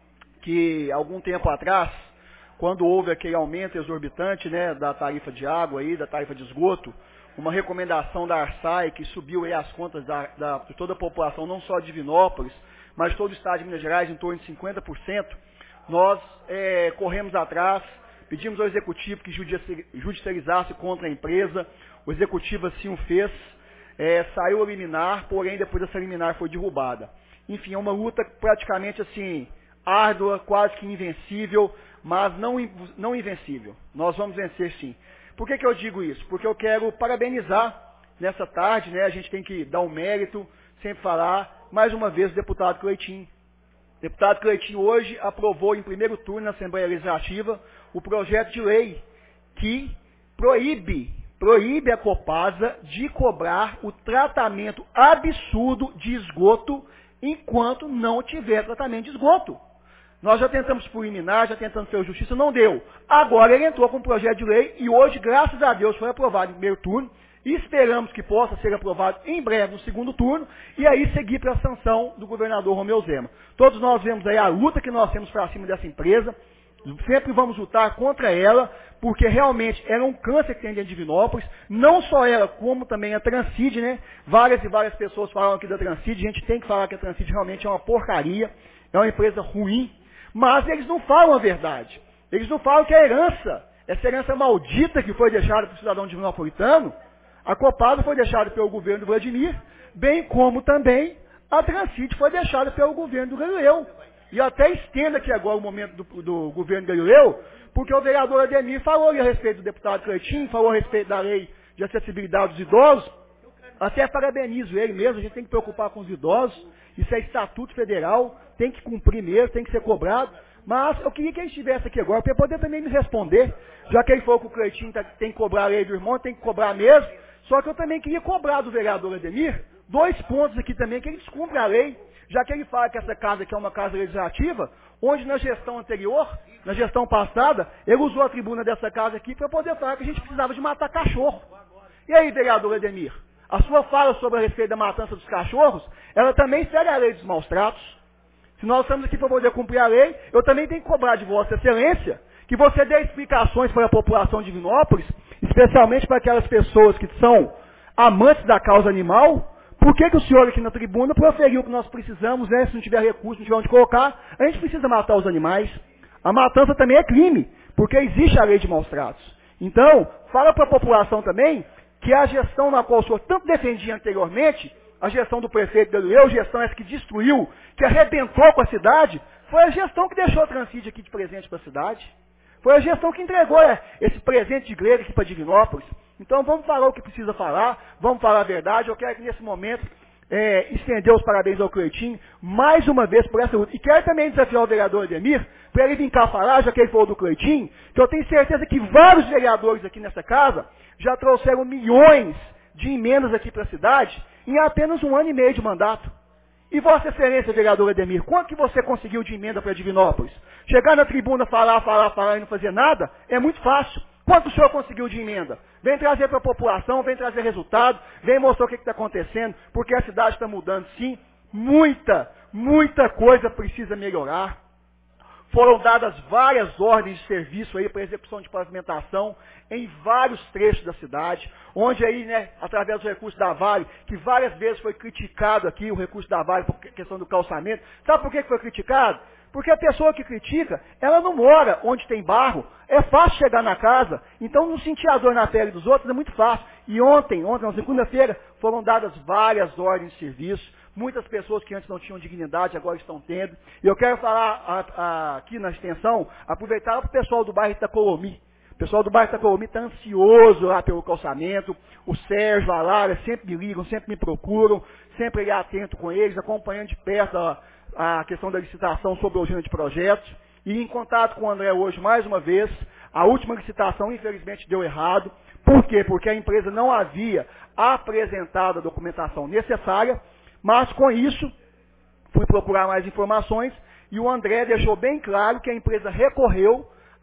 que, algum tempo atrás, quando houve aquele aumento exorbitante, né, da tarifa de água, aí, da tarifa de esgoto, uma recomendação da Arsai, que subiu aí as contas da, da, de toda a população, não só de Divinópolis, mas de todo o estado de Minas Gerais, em torno de cinquenta por cento, nós é, corremos atrás, pedimos ao executivo que judicializasse contra a empresa, o executivo assim o fez, é, saiu a liminar, porém depois essa liminar foi derrubada. Enfim, é uma luta praticamente assim, árdua, quase que invencível, mas não, não invencível. Nós vamos vencer sim. Por que que eu digo isso? Porque eu quero parabenizar nessa tarde, né, a gente tem que dar um mérito, sempre falar, mais uma vez, o deputado Cleitinho. O deputado Cleitinho hoje aprovou em primeiro turno na Assembleia Legislativa o projeto de lei que proíbe, proíbe a Copasa de cobrar o tratamento absurdo de esgoto enquanto não tiver tratamento de esgoto. Nós já tentamos por liminar, já tentamos pela justiça, não deu. Agora ele entrou com um projeto de lei e hoje, graças a Deus, foi aprovado em primeiro turno e esperamos que possa ser aprovado em breve no segundo turno e aí seguir para a sanção do governador Romeu Zema. Todos nós vemos aí a luta que nós temos para cima dessa empresa, sempre vamos lutar contra ela, porque realmente ela é um câncer que tem dentro de Divinópolis, não só ela, como também a Transcid, né? Várias e várias pessoas falam aqui da Transcid, a gente tem que falar que a Transcid realmente é uma porcaria, é uma empresa ruim, mas eles não falam a verdade. Eles não falam que a herança, essa herança maldita que foi deixada para o cidadão divinopolitano, a Copasa foi deixada pelo governo do Vladimir, bem como também a Transcid foi deixada pelo governo do Galileu. E até estendo aqui agora o momento do, do governo Galileu, porque o vereador Ademir falou a respeito do deputado Cleitinho, falou a respeito da lei de acessibilidade dos idosos, até parabenizo ele mesmo, a gente tem que preocupar com os idosos, isso é estatuto federal, tem que cumprir mesmo, tem que ser cobrado, mas eu queria que ele estivesse aqui agora, para poder também me responder, já que ele falou que o Cleitinho tá, tem que cobrar a lei do irmão, tem que cobrar mesmo, só que eu também queria cobrar do vereador Ademir, dois pontos aqui também, que ele descumpre a lei, já que ele fala que essa casa aqui é uma casa legislativa, onde na gestão anterior, na gestão passada, ele usou a tribuna dessa casa aqui para poder falar que a gente precisava de matar cachorro. E aí, vereador Ademir, a sua fala sobre a respeito da matança dos cachorros, ela também segue a lei dos maus tratos. Se nós estamos aqui para poder cumprir a lei, eu também tenho que cobrar de Vossa Excelência que você dê explicações para a população de Divinópolis, especialmente para aquelas pessoas que são amantes da causa animal. Por que que o senhor aqui na tribuna proferiu que nós precisamos, né, se não tiver recurso, não tiver onde colocar, a gente precisa matar os animais. A matança também é crime, porque existe a lei de maus tratos. Então, fala para a população também que a gestão na qual o senhor tanto defendia anteriormente, a gestão do prefeito Galileu, gestão essa que destruiu, que arrebentou com a cidade, foi a gestão que deixou a Transcid aqui de presente para a cidade. Foi a gestão que entregou é, esse presente de igreja aqui para Divinópolis. Então vamos falar o que precisa falar, vamos falar a verdade. Eu quero que nesse momento é, estender os parabéns ao Cleitinho, mais uma vez por essa luta. E quero também desafiar o vereador Ademir, para ele vir cá falar, já que ele falou do Cleitinho, que eu tenho certeza que vários vereadores aqui nessa casa já trouxeram milhões de emendas aqui para a cidade em apenas um ano e meio de mandato. E Vossa Excelência, vereador Ademir, quanto que você conseguiu de emenda para Divinópolis? Chegar na tribuna, falar, falar, falar e não fazer nada, é muito fácil. Quanto o senhor conseguiu de emenda? Vem trazer para a população, vem trazer resultado, vem mostrar o que está acontecendo, porque a cidade está mudando sim. Muita, muita coisa precisa melhorar. Foram dadas várias ordens de serviço aí para execução de pavimentação em vários trechos da cidade, onde aí, né, através do recurso da Vale, que várias vezes foi criticado aqui, o recurso da Vale por questão do calçamento. Sabe por que foi criticado? Porque a pessoa que critica, ela não mora onde tem barro, é fácil chegar na casa, então não sentir a dor na pele dos outros é muito fácil. E ontem, ontem, na segunda-feira, foram dadas várias ordens de serviço, muitas pessoas que antes não tinham dignidade, agora estão tendo. E eu quero falar a, a, aqui na extensão, aproveitar para o pessoal do bairro Itacolomi. O pessoal do bairro Itacolomi está ansioso lá pelo calçamento, o Sérgio, a Lara, sempre me ligam, sempre me procuram, sempre ir atento com eles, acompanhando de perto a, a questão da licitação sobre a usina de projetos. E em contato com o André hoje, mais uma vez, a última licitação infelizmente deu errado. Por quê? Porque a empresa não havia apresentado a documentação necessária, mas com isso, fui procurar mais informações e o André deixou bem claro que a empresa recorreu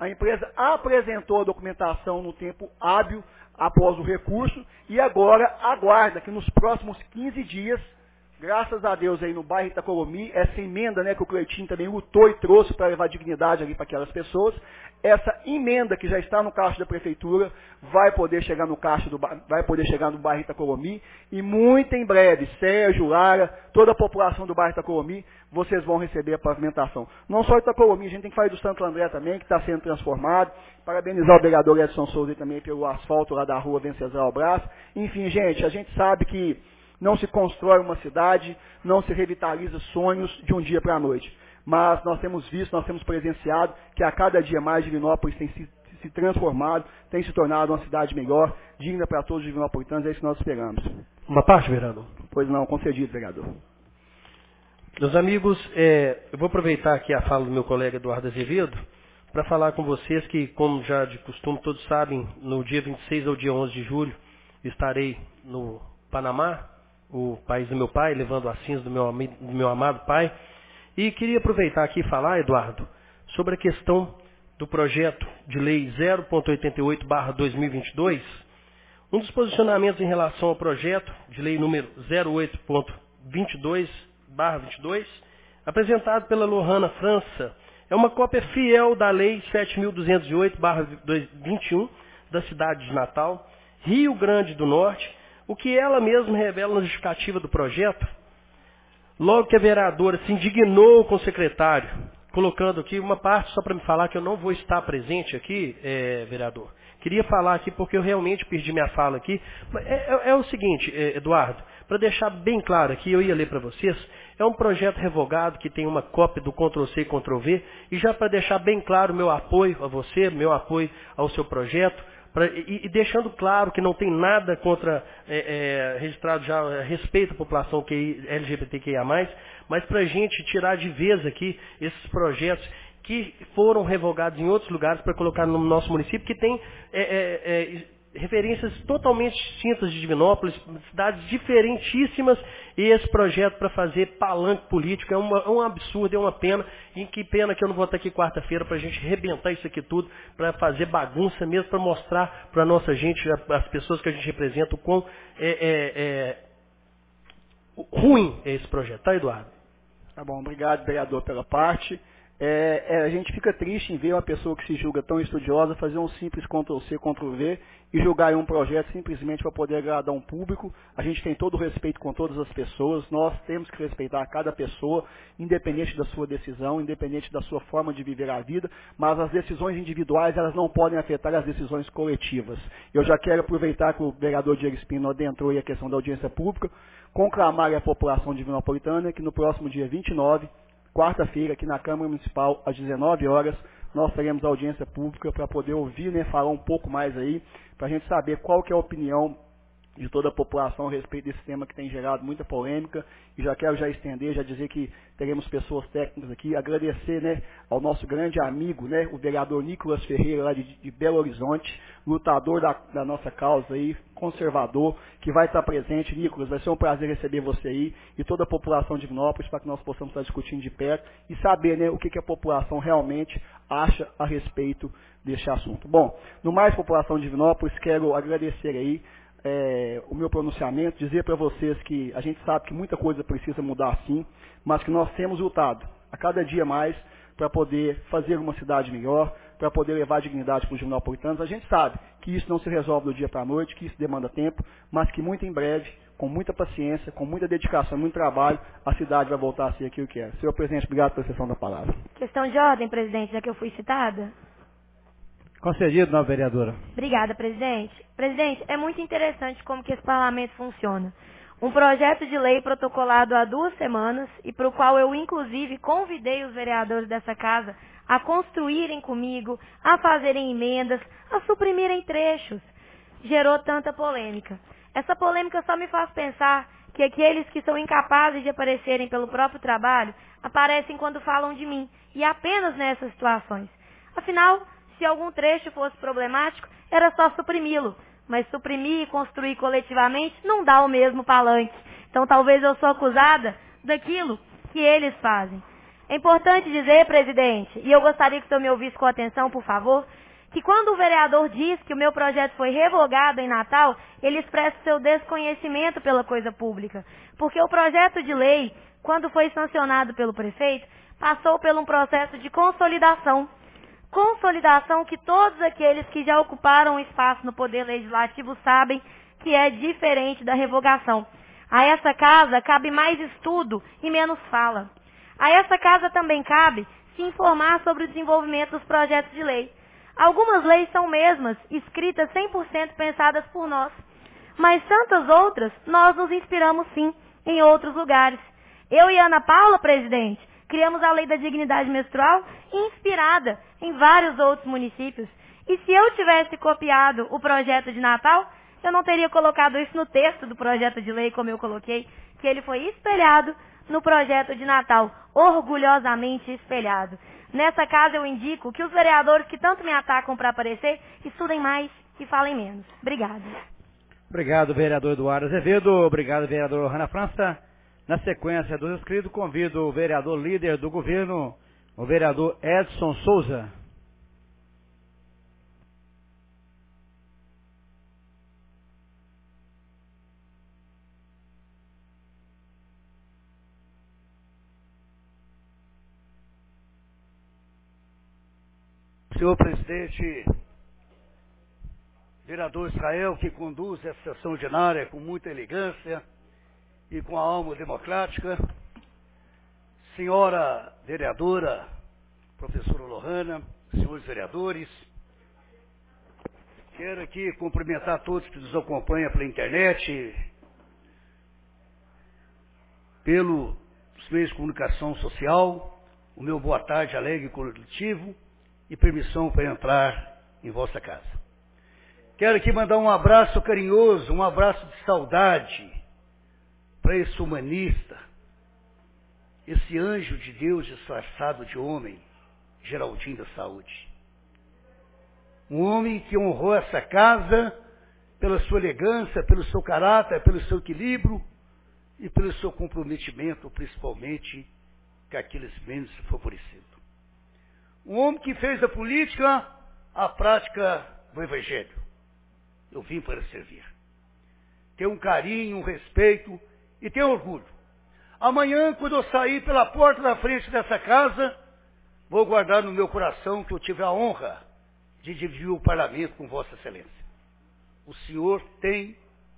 A empresa apresentou a documentação no tempo hábil após o recurso e agora aguarda que nos próximos quinze dias, graças a Deus aí no bairro Itacolomi, essa emenda, né, que o Cleitinho também lutou e trouxe para levar dignidade ali para aquelas pessoas, essa emenda que já está no caixa da prefeitura vai poder chegar no caixa do vai poder chegar no bairro Itacolomi e muito em breve, Sérgio, Lara, toda a população do bairro Itacolomi, vocês vão receber a pavimentação. Não só Itacolomi, a gente tem que falar do Santo André também, que está sendo transformado. Parabenizar o vereador Edson Souza também pelo asfalto lá da rua Venceslau Brás. Enfim, gente, a gente sabe que não se constrói uma cidade, não se revitaliza sonhos de um dia para a noite. Mas nós temos visto, nós temos presenciado que a cada dia mais Divinópolis tem se, se transformado, tem se tornado uma cidade melhor, digna para todos os divinopolitanos, é isso que nós esperamos. Uma parte, vereador? Pois não, concedido, vereador. Meus amigos, é, eu vou aproveitar aqui a fala do meu colega Eduardo Azevedo para falar com vocês que, como já de costume todos sabem, no dia vinte e seis ao dia onze de julho estarei no Panamá, o país do meu pai, levando as cinzas do meu, do meu amado pai. E queria aproveitar aqui e falar, Eduardo, sobre a questão do projeto de lei zero ponto oitenta e oito barra dois mil e vinte e dois. Um dos posicionamentos em relação ao projeto de lei número zero oito ponto vinte e dois barra vinte e dois, apresentado pela Lohana França, é uma cópia fiel da lei sete mil duzentos e oito barra vinte e um da cidade de Natal, Rio Grande do Norte, o que ela mesma revela na justificativa do projeto. Logo que a vereadora se indignou com o secretário, colocando aqui uma parte só para me falar que eu não vou estar presente aqui, é, vereador. Queria falar aqui porque eu realmente perdi minha fala aqui. É, é, é o seguinte, é, Eduardo, para deixar bem claro aqui, eu ia ler para vocês, é um projeto revogado que tem uma cópia do control C e control V, e já para deixar bem claro meu apoio a você, meu apoio ao seu projeto, Pra, e, e deixando claro que não tem nada contra, é, é, registrado já a respeito à população L G B T Q I A mais, mas para a gente tirar de vez aqui esses projetos que foram revogados em outros lugares para colocar no nosso município, que tem é, é, é, referências totalmente distintas de Divinópolis, cidades diferentíssimas, e esse projeto para fazer palanque político é, uma, é um absurdo, é uma pena, e que pena que eu não vou estar aqui quarta-feira para a gente arrebentar isso aqui tudo, para fazer bagunça mesmo, para mostrar para a nossa gente, as pessoas que a gente representa, o quão é, é, é, ruim é esse projeto, tá, Eduardo? Tá bom, obrigado, vereador, pela parte. É, é, a gente fica triste em ver uma pessoa que se julga tão estudiosa fazer um simples control C, control V e julgar em um projeto simplesmente para poder agradar um público. A gente tem todo o respeito com todas as pessoas, nós temos que respeitar cada pessoa, independente da sua decisão, independente da sua forma de viver a vida, mas as decisões individuais elas não podem afetar as decisões coletivas. Eu já quero aproveitar que o vereador Diego Espino adentrou aí a questão da audiência pública, conclamar a população divinopolitana que no próximo dia vinte e nove, quarta-feira, aqui na Câmara Municipal, às dezenove horas, nós teremos audiência pública para poder ouvir, né, falar um pouco mais aí, para a gente saber qual que é a opinião de toda a população a respeito desse tema que tem gerado muita polêmica. E já quero já estender, já dizer que teremos pessoas técnicas aqui, agradecer, né, ao nosso grande amigo, né, o vereador Nicolas Ferreira, lá de, de Belo Horizonte, lutador da, da nossa causa aí, conservador, que vai estar presente. Nicolas, vai ser um prazer receber você aí e toda a população de Divinópolis para que nós possamos estar discutindo de perto e saber, né, o que, que a população realmente acha a respeito deste assunto. Bom, no mais, população de Divinópolis, quero agradecer aí É, o meu pronunciamento, dizer para vocês que a gente sabe que muita coisa precisa mudar sim, mas que nós temos lutado a cada dia mais para poder fazer uma cidade melhor, para poder levar dignidade para os divinopolitanos. A gente sabe que isso não se resolve do dia para a noite, que isso demanda tempo, mas que muito em breve, com muita paciência, com muita dedicação, muito trabalho, a cidade vai voltar a ser aquilo que é. Senhor presidente, obrigado pela sessão da palavra. Questão de ordem, presidente, já que eu fui citada. Concedido, nova vereadora. Obrigada, presidente. Presidente, é muito interessante como que esse parlamento funciona. Um projeto de lei protocolado há duas semanas e para o qual eu, inclusive, convidei os vereadores dessa casa a construírem comigo, a fazerem emendas, a suprimirem trechos. Gerou tanta polêmica. Essa polêmica só me faz pensar que aqueles que são incapazes de aparecerem pelo próprio trabalho aparecem quando falam de mim, e apenas nessas situações. Afinal, se algum trecho fosse problemático, era só suprimi-lo. Mas suprimir e construir coletivamente não dá o mesmo palanque. Então talvez eu sou acusada daquilo que eles fazem. É importante dizer, presidente, e eu gostaria que o senhor me ouvisse com atenção, por favor, que quando o vereador diz que o meu projeto foi revogado em Natal, ele expressa seu desconhecimento pela coisa pública. Porque o projeto de lei, quando foi sancionado pelo prefeito, passou por um processo de consolidação. Consolidação que todos aqueles que já ocuparam espaço no Poder Legislativo sabem que é diferente da revogação. A essa casa cabe mais estudo e menos fala. A essa casa também cabe se informar sobre o desenvolvimento dos projetos de lei. Algumas leis são mesmas, escritas cem por cento pensadas por nós. Mas tantas outras, nós nos inspiramos sim, em outros lugares. Eu e Ana Paula, presidente, criamos a Lei da Dignidade Menstrual inspirada em vários outros municípios. E se eu tivesse copiado o projeto de Natal, eu não teria colocado isso no texto do projeto de lei, como eu coloquei, que ele foi espelhado no projeto de Natal, orgulhosamente espelhado. Nessa casa eu indico que os vereadores que tanto me atacam para aparecer, estudem mais e falem menos. Obrigada. Obrigado, vereador Eduardo Azevedo. Obrigado, vereador Hanna França. Na sequência dos inscritos, convido o vereador líder do governo, o vereador Edson Souza. Senhor presidente, vereador Israel, que conduz essa sessão ordinária com muita elegância e com a alma democrática, senhora vereadora, professora Lohana, senhores vereadores, quero aqui cumprimentar todos que nos acompanham pela internet, pelos meios de comunicação social, o meu boa tarde alegre e coletivo, e permissão para entrar em vossa casa. Quero aqui mandar um abraço carinhoso, um abraço de saudade para esse humanista, esse anjo de Deus disfarçado de homem, Geraldinho da Saúde. Um homem que honrou essa casa pela sua elegância, pelo seu caráter, pelo seu equilíbrio e pelo seu comprometimento, principalmente com aqueles menos favorecidos. Um homem que fez da política a prática do Evangelho. Eu vim para servir. Tenho um carinho, um respeito e tenho orgulho. Amanhã, quando eu sair pela porta da frente dessa casa, vou guardar no meu coração que eu tive a honra de dividir o parlamento com Vossa Excelência. O senhor tem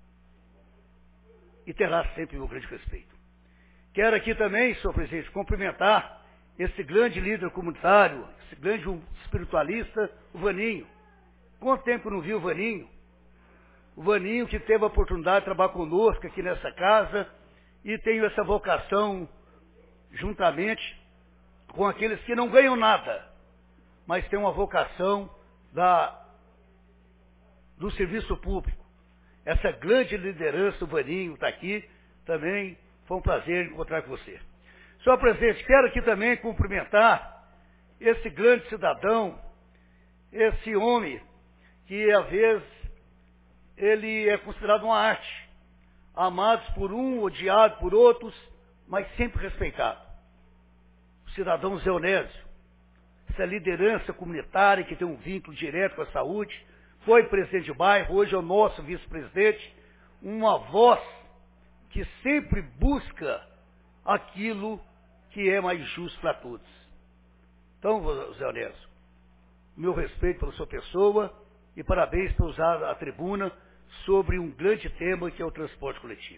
e terá sempre o meu grande respeito. Quero aqui também, senhor presidente, cumprimentar esse grande líder comunitário, esse grande espiritualista, o Vaninho. Quanto tempo não vi o Vaninho? O Vaninho que teve a oportunidade de trabalhar conosco aqui nessa casa e tenho essa vocação juntamente com aqueles que não ganham nada, mas têm uma vocação da, do serviço público. Essa grande liderança, o Vaninho está aqui, também foi um prazer encontrar com você. Senhor presidente, quero aqui também cumprimentar esse grande cidadão, esse homem que, às vezes, ele é considerado uma arte, amados por um, odiado por outros, mas sempre respeitado. O cidadão Zé Onésio, essa liderança comunitária que tem um vínculo direto com a saúde, foi presidente de bairro, hoje é o nosso vice-presidente, uma voz que sempre busca aquilo que é mais justo para todos. Então, Zé Onésio, meu respeito pela sua pessoa e parabéns por usar a tribuna sobre um grande tema que é o transporte coletivo.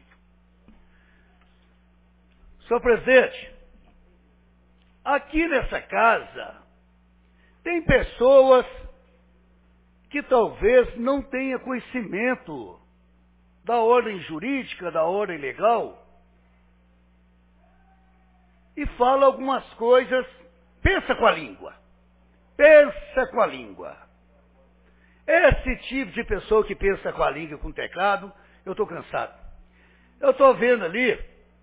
Senhor presidente, aqui nessa casa tem pessoas que talvez não tenham conhecimento da ordem jurídica, da ordem legal, e fala algumas coisas, pensa com a língua, pensa com a língua. Esse tipo de pessoa que pensa com a língua, com o teclado, eu estou cansado. Eu estou vendo ali,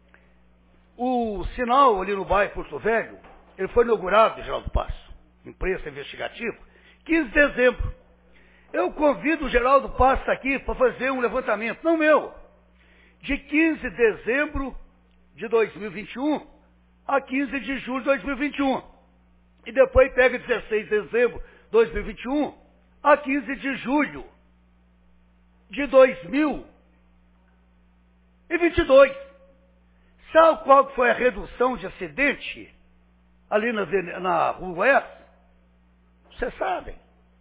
o sinal ali no bairro Porto Velho, ele foi inaugurado, Geraldo Passo, imprensa investigativa, quinze de dezembro. Eu convido o Geraldo Passo aqui para fazer um levantamento, não meu, de quinze de dezembro de dois mil e vinte e um a quinze de julho de dois mil e vinte e um. E depois pega dezesseis de dezembro de dois mil e vinte e um a quinze de julho de dois mil e vinte e dois. Sabe qual foi a redução de acidente ali na, na Rua Oeste? Vocês sabem.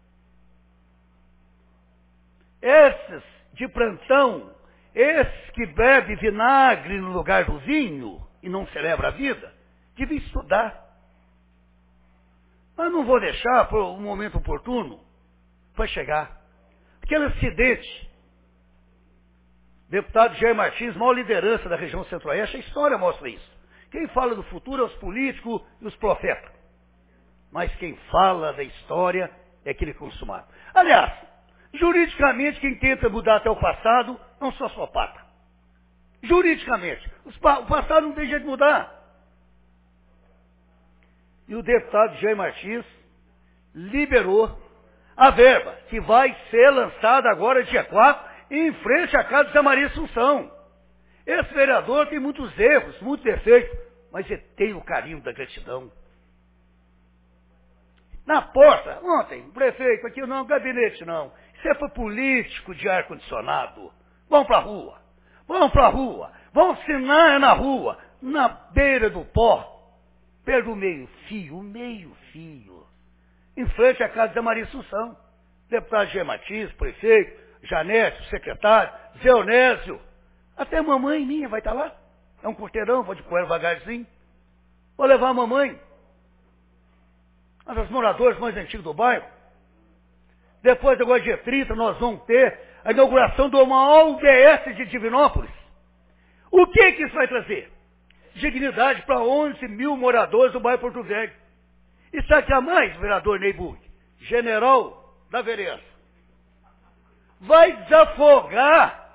Esses de plantão, esses que bebem vinagre no lugar do vinho e não celebra a vida, devem estudar. Mas não vou deixar por um momento oportuno para chegar. Aquele acidente, deputado Jair Martins, maior liderança da região centro-oeste, a história mostra isso. Quem fala do futuro é os políticos e os profetas. Mas quem fala da história é aquele consumado. Aliás, juridicamente, quem tenta mudar até o passado é um sociopata. Juridicamente. O passado não tem jeito de mudar. E o deputado Jair Martins liberou a verba, que vai ser lançada agora dia quatro, em frente à casa da Maria Assunção. Esse vereador tem muitos erros, muitos defeitos, mas ele tem o carinho da gratidão. Na porta, ontem, o prefeito, aqui não, gabinete não. Isso é para político de ar-condicionado. Vão para a rua. Vão para a rua. Vão assinar na rua, na beira do pó. Perto do meio-fio, o meio-fio. Em frente à casa da Maria Assunção. Deputado G. Matias, prefeito, Janete, secretário, Zé Onésio. Até a mamãe minha vai estar lá. É um quarteirão, vou de com ela devagarzinho. Vou levar a mamãe. Uma das moradoras mais antigas do bairro. Depois, agora dia trinta, nós vamos ter a inauguração de uma U B S de Divinópolis. O que que isso vai trazer? Dignidade para onze mil moradores do bairro Porto Velho. E sabe que a mais, vereador Neyburg, general da vereança, vai desafogar,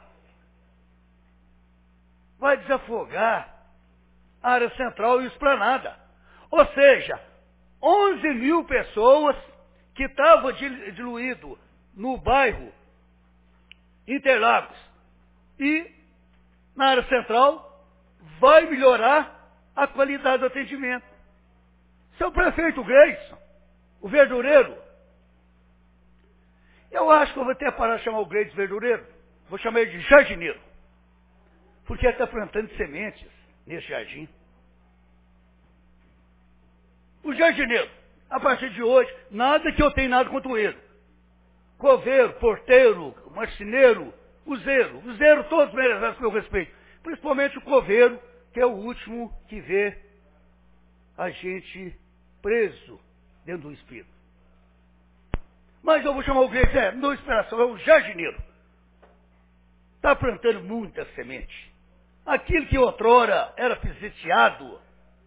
vai desafogar a área central e esplanada. Ou seja, onze mil pessoas que estavam diluídos no bairro Interlagos e na área central, vai melhorar a qualidade do atendimento. Seu prefeito Gleison, o verdureiro, eu acho que eu vou até parar de chamar o Gleison de verdureiro, vou chamar ele de jardineiro, porque ele está plantando sementes nesse jardim. O jardineiro, a partir de hoje, nada que eu tenha nada contra o ele. Coveiro, porteiro, marceneiro, useiro, useiro todos merecem meu respeito. Principalmente o coveiro, que é o último que vê a gente preso dentro do espírito. Mas eu vou chamar o Gleison, é, não inspiração, é o jardineiro. Está plantando muita semente. Aquilo que outrora era pisoteado,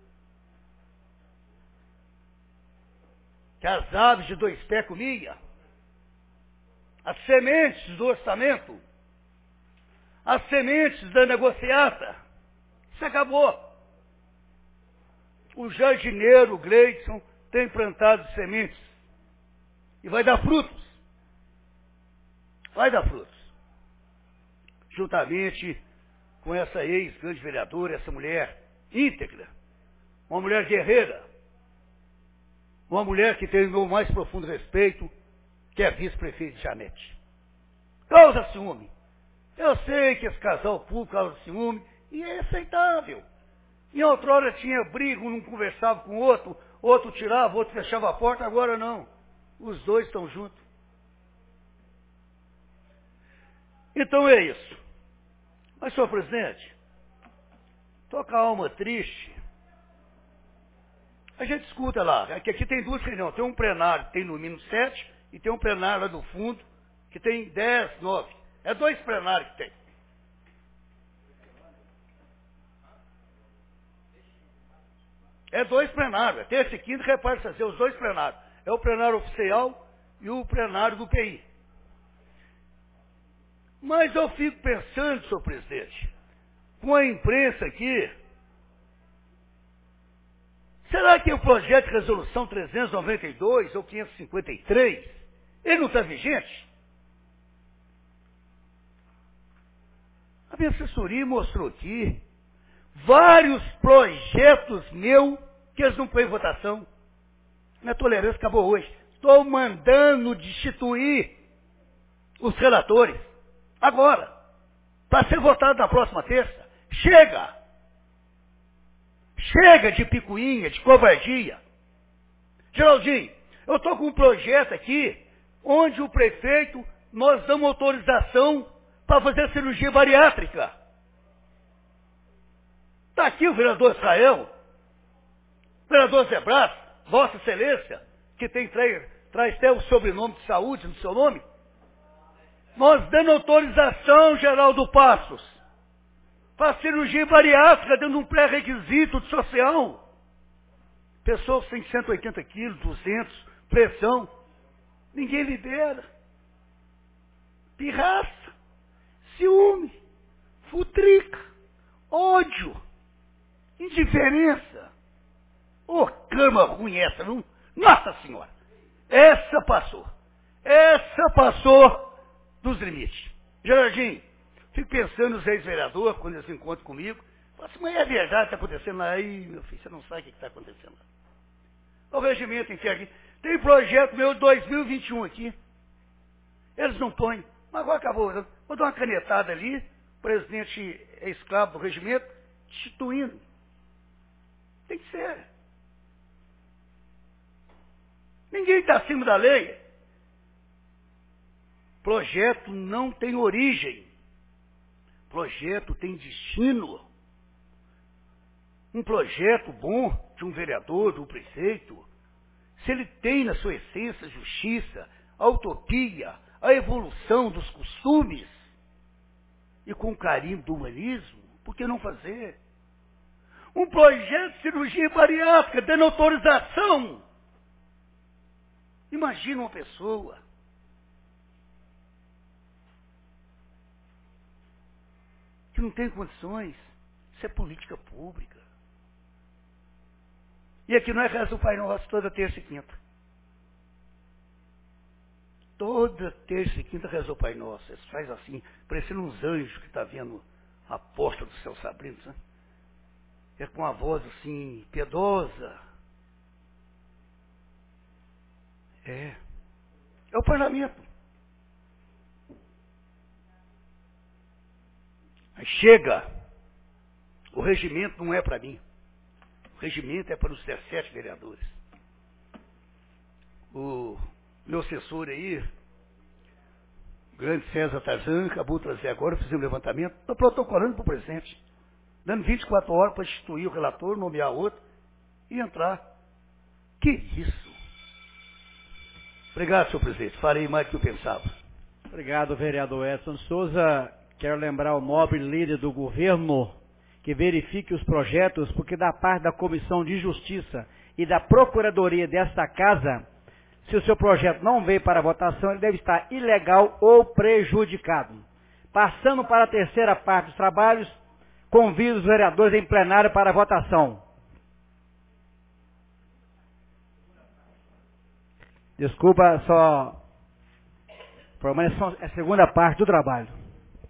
que as aves de dois pés comiam, as sementes do orçamento, as sementes da negociata, isso acabou. O jardineiro Gleison tem plantado sementes e vai dar frutos. Vai dar frutos. Juntamente com essa ex-grande vereadora, essa mulher íntegra, uma mulher guerreira, uma mulher que tem o meu mais profundo respeito, que é a vice-prefeita Janete. Causa ciúme. Eu sei que esse casal público causa ciúme, e é aceitável. E outrora tinha briga, um não conversava com o outro, outro tirava, outro fechava a porta, agora não. Os dois estão juntos. Então é isso. Mas, senhor presidente, estou com a alma triste. A gente escuta lá, que aqui tem duas reuniões, tem um plenário que tem no mínimo sete, e tem um plenário lá do fundo, que tem dez, nove. É dois plenários que tem. É dois plenários, é terça e quinta, reparte fazer os dois plenários. É o plenário oficial e o plenário do P I. Mas eu fico pensando, senhor presidente, com a imprensa aqui, será que o projeto de resolução trezentos e noventa e dois ou quinhentos e cinquenta e três, ele não está vigente? A minha assessoria mostrou aqui vários projetos meus que eles não põem em votação. Minha tolerância acabou hoje. Estou mandando destituir os relatores. Agora. Para ser votado na próxima terça. Chega! Chega de picuinha, de covardia. Geraldinho, eu estou com um projeto aqui, onde o prefeito, nós damos autorização para fazer cirurgia bariátrica. Está aqui o vereador Israel, vereador Zé Brás, Vossa Excelência, que tem, traz, traz até o sobrenome de saúde no seu nome. Nós dando autorização, Geraldo Passos, para cirurgia bariátrica dentro de um pré-requisito de social. Pessoas que têm cento e oitenta quilos, duzentos, pressão. Ninguém libera. Pirraça, ciúme, futrica, ódio, indiferença. Ô, oh, cama ruim essa, não? Nossa Senhora! Essa passou. Essa passou dos limites. Gerardinho, fico pensando nos ex-vereadores, quando eles se encontram comigo, falo assim, mas é verdade que está acontecendo lá? Aí, meu filho, você não sabe o que está acontecendo lá. O regimento inteiro aqui. Tem projeto meu de dois mil e vinte e um aqui. Eles não põem. Mas agora acabou. Vou dar uma canetada ali, o presidente é escravo do regimento, destituindo. Tem que ser. Ninguém está acima da lei. Projeto não tem origem. Projeto tem destino. Um projeto bom de um vereador, de um prefeito, se ele tem na sua essência justiça, a utopia, a evolução dos costumes, e com carinho do humanismo, por que não fazer? Um projeto de cirurgia bariátrica, dando autorização. Imagina uma pessoa que não tem condições. Isso é política pública. E aqui não é reza do Pai Nosso toda terça e quinta. Toda terça e quinta reza o Pai Nosso. Eles faz assim, parecendo uns anjos que está vendo a porta do céu se abrindo. Né? É com a voz assim, piedosa. É. É o parlamento. Aí chega. O regimento não é para mim. O regimento é para os dezessete vereadores. O meu assessor aí, o grande César Tarzan, acabou de trazer agora, fizemos um levantamento, estou protocolando para o presidente, dando vinte e quatro horas para instituir o relator, nomear outro e entrar. Que isso? Obrigado, senhor presidente. Farei mais do que eu pensava. Obrigado, vereador Edson Souza. Quero lembrar o nobre líder do governo que verifique os projetos, porque da parte da Comissão de Justiça e da Procuradoria desta casa, se o seu projeto não veio para votação, ele deve estar ilegal ou prejudicado. Passando para a terceira parte dos trabalhos, convido os vereadores em plenário para a votação. Desculpa, só... Permaneção é a segunda parte do trabalho.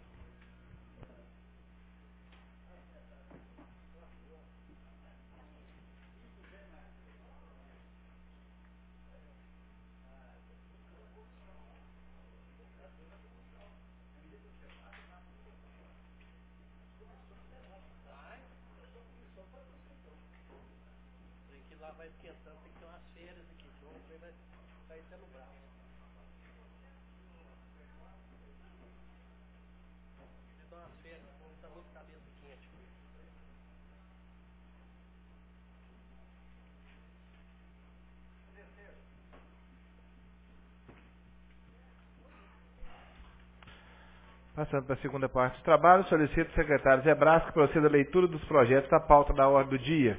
Passando para a segunda parte do trabalho, solicito ao secretário Zé Brás que proceda a leitura dos projetos da pauta da ordem do dia.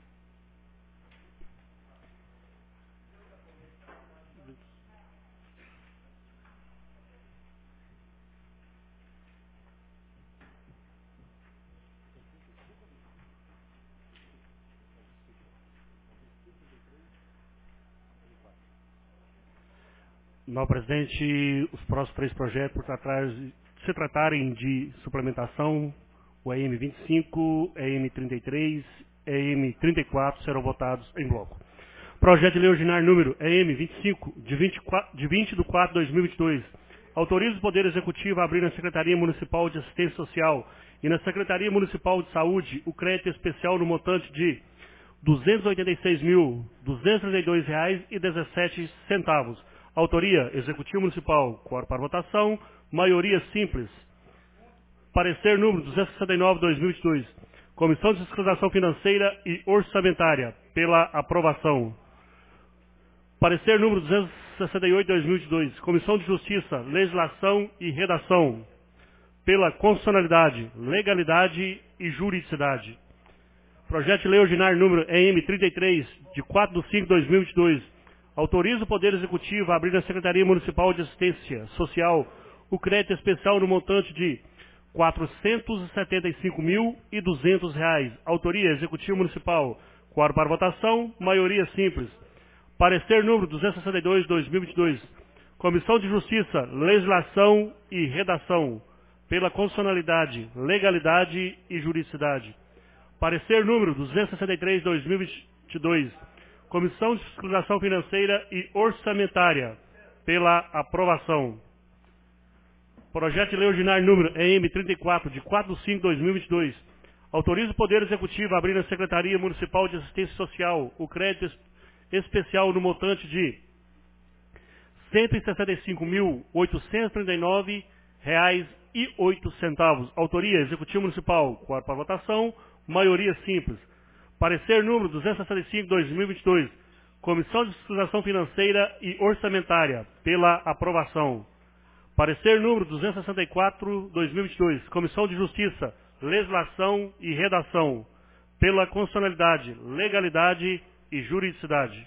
Não, presidente, os próximos três projetos, por tratar, se tratarem de suplementação, O E M vinte e cinco, E M trinta e três, E M trinta e quatro serão votados em bloco. Projeto de lei ordinário número E M vinte e cinco, de vinte, de vinte de quatro de dois mil e vinte e dois. Autoriza o Poder Executivo a abrir na Secretaria Municipal de Assistência Social e na Secretaria Municipal de Saúde o crédito especial no montante de duzentos e oitenta e seis mil, duzentos e trinta e dois reais e dezessete centavos. Autoria, Executivo Municipal. Quórum para votação. Maioria simples. Parecer número duzentos e sessenta e nove de dois mil e vinte e dois. Comissão de Fiscalização Financeira e Orçamentária. Pela aprovação. Parecer número duzentos e sessenta e oito de dois mil e vinte e dois. Comissão de Justiça, Legislação e Redação. Pela constitucionalidade, legalidade e juridicidade. Projeto de lei ordinário número E M trinta e três, de quatro de cinco de dois mil e vinte e dois. Autoriza o Poder Executivo a abrir na Secretaria Municipal de Assistência Social o crédito especial no montante de quatrocentos e setenta e cinco mil e duzentos reais. Autoria, Executivo Municipal. Quórum para votação, maioria simples. Parecer número duzentos e sessenta e dois de dois mil e vinte e dois. Comissão de Justiça, Legislação e Redação. Pela constitucionalidade, legalidade e juridicidade. Parecer número duzentos e sessenta e três de dois mil e vinte e dois. Comissão de Fiscalização Financeira e Orçamentária. Pela aprovação. Projeto de lei ordinário número E M trinta e quatro, de quatro de cinco de dois mil e vinte e dois. Autoriza o Poder Executivo a abrir na Secretaria Municipal de Assistência Social o crédito especial no montante de cento e sessenta e cinco mil, oitocentos e trinta e nove reais e oito centavos. Autoria, Executivo Municipal. Quórum para votação. Maioria simples. Parecer número duzentos e sessenta e cinco de dois mil e vinte e dois. Comissão de Fiscalização Financeira e Orçamentária. Pela aprovação. Parecer número duzentos e sessenta e quatro de dois mil e vinte e dois. Comissão de Justiça, Legislação e Redação. Pela constitucionalidade, legalidade e juridicidade.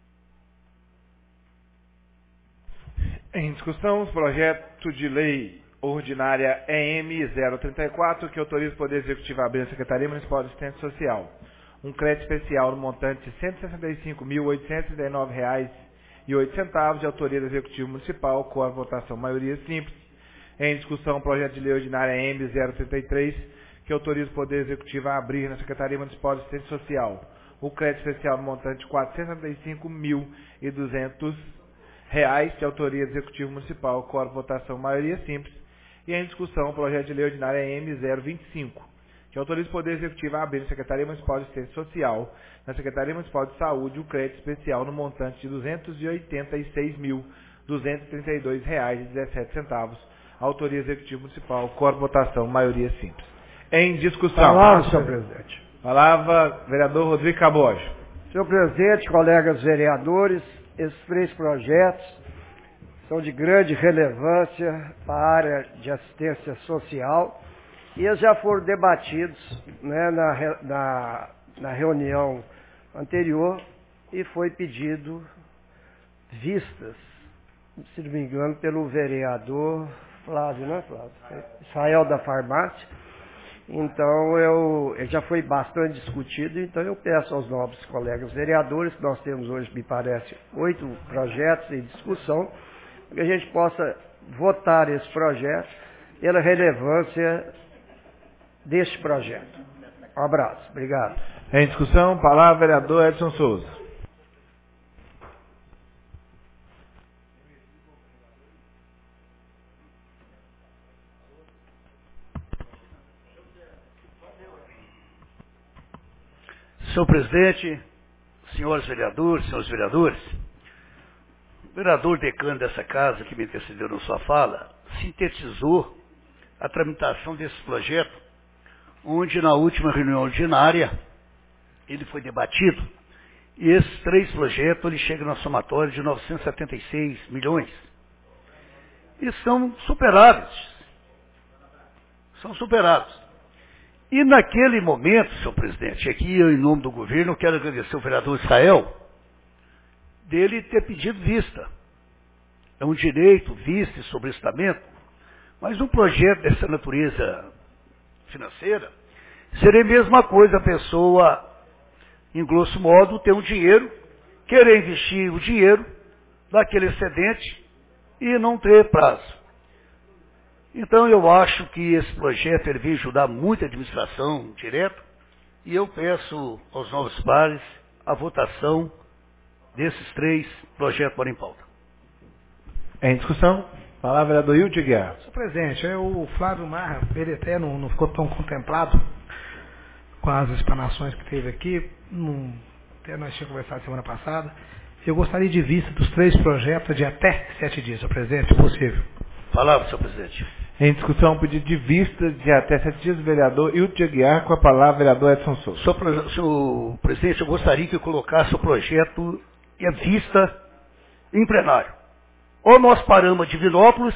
Em discussão, o projeto de lei ordinária E M zero trinta e quatro, que autoriza o Poder Executivo a abrir a Secretaria Municipal de Assistência Social um crédito especial no montante de cento e sessenta e cinco mil, oitocentos e trinta e nove reais e oito centavos, de autoria do Executivo Municipal, com a votação maioria simples. Em discussão, o projeto de lei ordinária E M zero trinta e três, que autoriza o Poder Executivo a abrir na Secretaria Municipal de Assistência Social o crédito especial no montante de quatrocentos e setenta e cinco mil e duzentos reais, de autoria do Executivo Municipal, com a votação maioria simples. E em discussão, o projeto de lei ordinária E M zero vinte e cinco, que autoriza o Poder Executivo a abrir na Secretaria Municipal de Assistência Social, na Secretaria Municipal de Saúde, o crédito especial no montante de duzentos e oitenta e seis mil, duzentos e trinta e dois reais e dezessete centavos. Autoria do Executivo Municipal, com a votação maioria simples. Em discussão. Palavra, senhor presidente. Palavra, vereador Rodrigo Cabojo. Senhor presidente, colegas vereadores, esses três projetos são de grande relevância para a área de assistência social e eles já foram debatidos, né, na, na, na reunião anterior e foi pedido vistas, se não me engano, pelo vereador Flávio, não é Flávio? Israel da Farmácia. Então, eu, ele já foi bastante discutido, então eu peço aos nobres colegas vereadores, que nós temos hoje, me parece, oito projetos em discussão, que a gente possa votar esse projeto pela relevância deste projeto. Um abraço. Obrigado. Em discussão, palavra, vereador Edson Souza. Senhor presidente, senhores vereadores, senhores vereadores, o vereador decano dessa casa, que me antecedeu na sua fala, sintetizou a tramitação desse projeto, onde na última reunião ordinária ele foi debatido, e esses três projetos ele chega na somatória de novecentos e setenta e seis milhões. E são superáveis. São superados. E naquele momento, senhor presidente, aqui eu, em nome do governo, quero agradecer ao vereador Israel, dele ter pedido vista. É um direito, vista e solicitamento, mas um projeto dessa natureza financeira seria a mesma coisa a pessoa, em grosso modo, ter um dinheiro, querer investir o dinheiro daquele excedente e não ter prazo. Então eu acho que esse projeto ele vem ajudar muito a administração direto e eu peço aos novos pares a votação desses três projetos para em pauta. Em discussão, palavra vereador Hilde Guiar. Senhor presidente, o Flávio Marra, ele até não, não ficou tão contemplado com as explanações que teve aqui, não, até nós tínhamos conversado semana passada. Eu gostaria de vista dos três projetos de até sete dias, senhor presidente, se possível. Palavra, senhor presidente. Em discussão, pedido de vista de até sete dias do vereador Hilde Guiar, com a palavra o vereador Edson Souza. Senhor, senhor presidente, eu gostaria que eu colocasse o projeto em vista em plenário. Ou nós paramos a Divinópolis,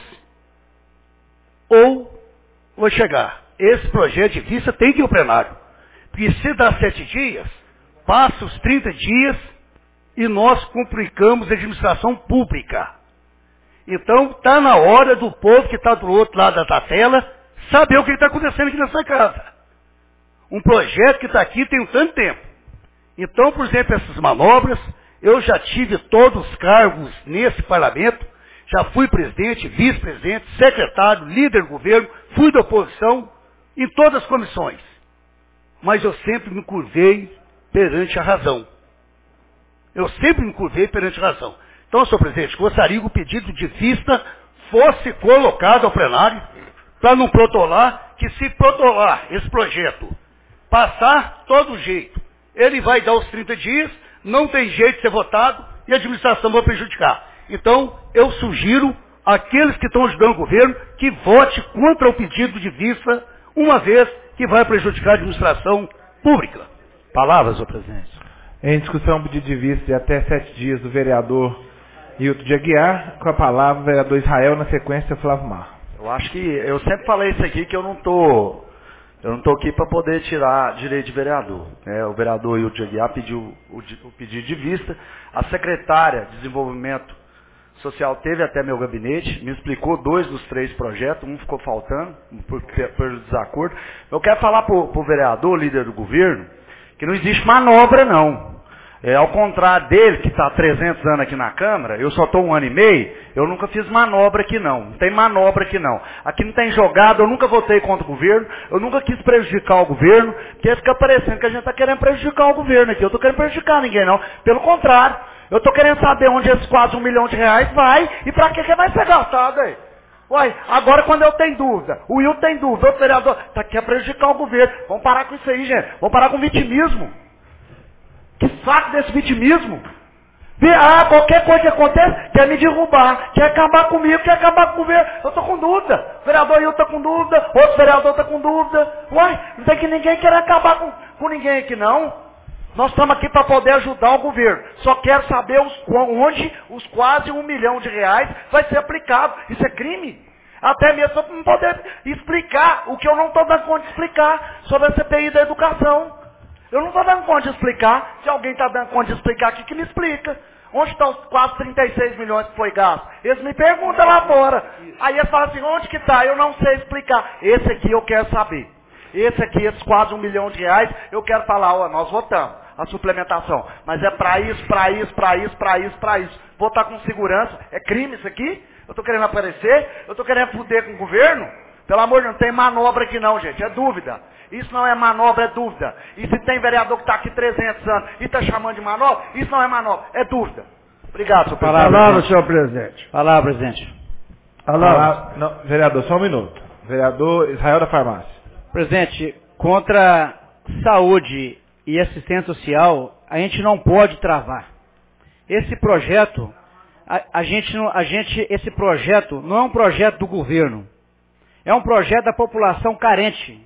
ou vai chegar. Esse projeto de vista tem que ir ao plenário. Porque se dá sete dias, passa os trinta dias e nós complicamos a administração pública. Então, está na hora do povo que está do outro lado da tela saber o que está acontecendo aqui nessa casa. Um projeto que está aqui tem um tanto tempo. Então, por exemplo, essas manobras, eu já tive todos os cargos nesse parlamento, já fui presidente, vice-presidente, secretário, líder do governo, fui da oposição, em todas as comissões. Mas eu sempre me curvei perante a razão. Eu sempre me curvei perante a razão. Então, senhor presidente, gostaria que o pedido de vista fosse colocado ao plenário, para não protolar, que se protolar esse projeto, passar todo jeito, ele vai dar os trinta dias, não tem jeito de ser votado, e a administração vai prejudicar. Então, eu sugiro àqueles que estão ajudando o governo, que vote contra o pedido de vista, uma vez que vai prejudicar a administração pública. Palavras, senhor presidente. Em discussão, pedido de vista de até sete dias do vereador Hilton de Aguiar, com a palavra o vereador Israel, na sequência, Flávio Mar. Eu acho que, eu sempre falei isso aqui, que eu não tô, eu não tô aqui para poder tirar direito de vereador. É, o vereador Hilton de Aguiar pediu o, o pedido de vista, a secretária de Desenvolvimento Social teve até meu gabinete, me explicou dois dos três projetos, um ficou faltando, por, por desacordo. Eu quero falar para o vereador, líder do governo, que não existe manobra não. É, ao contrário dele, que está há trezentos anos aqui na Câmara, eu só estou um ano e meio, eu nunca fiz manobra aqui não. Não tem manobra aqui não. Aqui não tem jogada, eu nunca votei contra o governo, eu nunca quis prejudicar o governo, porque fica parecendo que a gente está querendo prejudicar o governo aqui. Eu estou querendo prejudicar ninguém não. Pelo contrário, eu estou querendo saber onde esses quase um milhão de reais vai e para que, que vai ser gastado aí. Uai, agora quando eu tenho dúvida, o Will tem dúvida, o vereador, tá, quer prejudicar o governo. Vamos parar com isso aí, gente. Vamos parar com o vitimismo. Que saco desse vitimismo. Ah, qualquer coisa que acontece, quer me derrubar, quer acabar comigo, quer acabar com o governo. Eu estou com dúvida. O vereador Will está com dúvida, outro vereador está com dúvida. Uai, não tem que ninguém querer acabar com, com ninguém aqui não. Nós estamos aqui para poder ajudar o governo. Só quero saber os, onde os quase um milhão de reais vai ser aplicado. Isso é crime? Até mesmo para não poder explicar o que eu não estou dando conta de explicar sobre a C P I da educação. Eu não estou dando conta de explicar. Se alguém está dando conta de explicar aqui, que me explica. Onde estão os quase trinta e seis milhões que foi gasto? Eles me perguntam lá fora. Aí eles falam assim, onde que está? Eu não sei explicar. Esse aqui eu quero saber. Esse aqui, esses quase um milhão de reais, eu quero falar, ó, nós votamos a suplementação. Mas é para isso, para isso, para isso, para isso, para isso. Votar com segurança. É crime isso aqui? Eu estou querendo aparecer? Eu estou querendo foder com o governo? Pelo amor de Deus, não tem manobra aqui não, gente. É dúvida. Isso não é manobra, é dúvida. E se tem vereador que está aqui trezentos anos e está chamando de manobra, isso não é manobra, é dúvida. Obrigado, senhor presidente. Palavra, senhor presidente. Palavra, presidente. Palavra. Não, vereador, só um minuto. Vereador Israel da Farmácia. Presidente, contra saúde e assistência social, a gente não pode travar. Esse projeto, a, a gente, a gente, esse projeto não é um projeto do governo. É um projeto da população carente.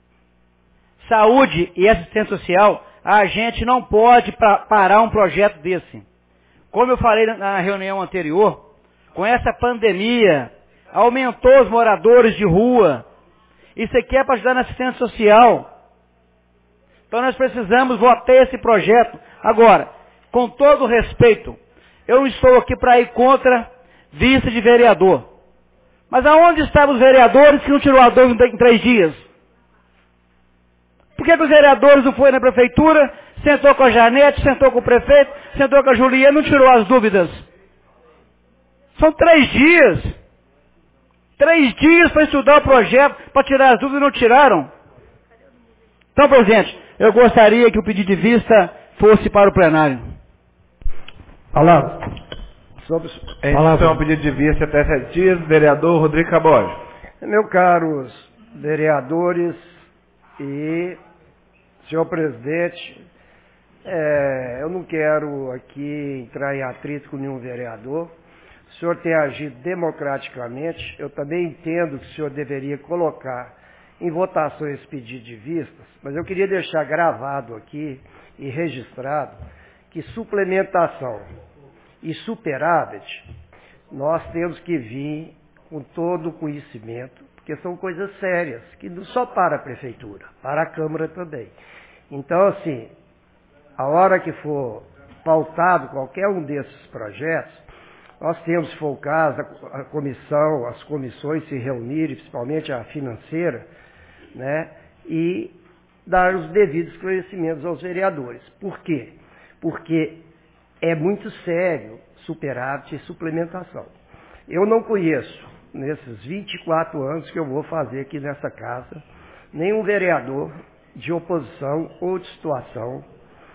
Saúde e assistência social, a gente não pode pra, parar um projeto desse. Como eu falei na reunião anterior, com essa pandemia, aumentou os moradores de rua. Isso aqui é para ajudar na assistência social. Então nós precisamos votar esse projeto. Agora, com todo respeito, eu não estou aqui para ir contra vice de vereador. Mas aonde estavam os vereadores que não tirou a dúvida em três dias? Por que, que os vereadores não foram na prefeitura, sentou com a Janete, sentou com o prefeito, sentou com a Juliana e não tirou as dúvidas? São três dias. Três dias para estudar o projeto, para tirar as dúvidas, não tiraram. Então, presidente, eu gostaria que o pedido de vista fosse para o plenário. Palavra. Sobre em discussão ao pedido de vista até sete dias, vereador Rodrigo Cabojo. Meus caros vereadores e senhor presidente, é, eu não quero aqui entrar em atrito com nenhum vereador. O senhor tem agido democraticamente. Eu também entendo que o senhor deveria colocar em votação esse pedido de vistas, mas eu queria deixar gravado aqui e registrado que suplementação e superávit nós temos que vir com todo o conhecimento, porque são coisas sérias, que não só para a prefeitura, para a Câmara também. Então, assim, a hora que for pautado qualquer um desses projetos, nós temos, se for o caso, a comissão, as comissões se reunirem, principalmente a financeira, né, e dar os devidos esclarecimentos aos vereadores. Por quê? Porque é muito sério superávit e suplementação. Eu não conheço, nesses vinte e quatro anos que eu vou fazer aqui nessa casa, nenhum vereador de oposição ou de situação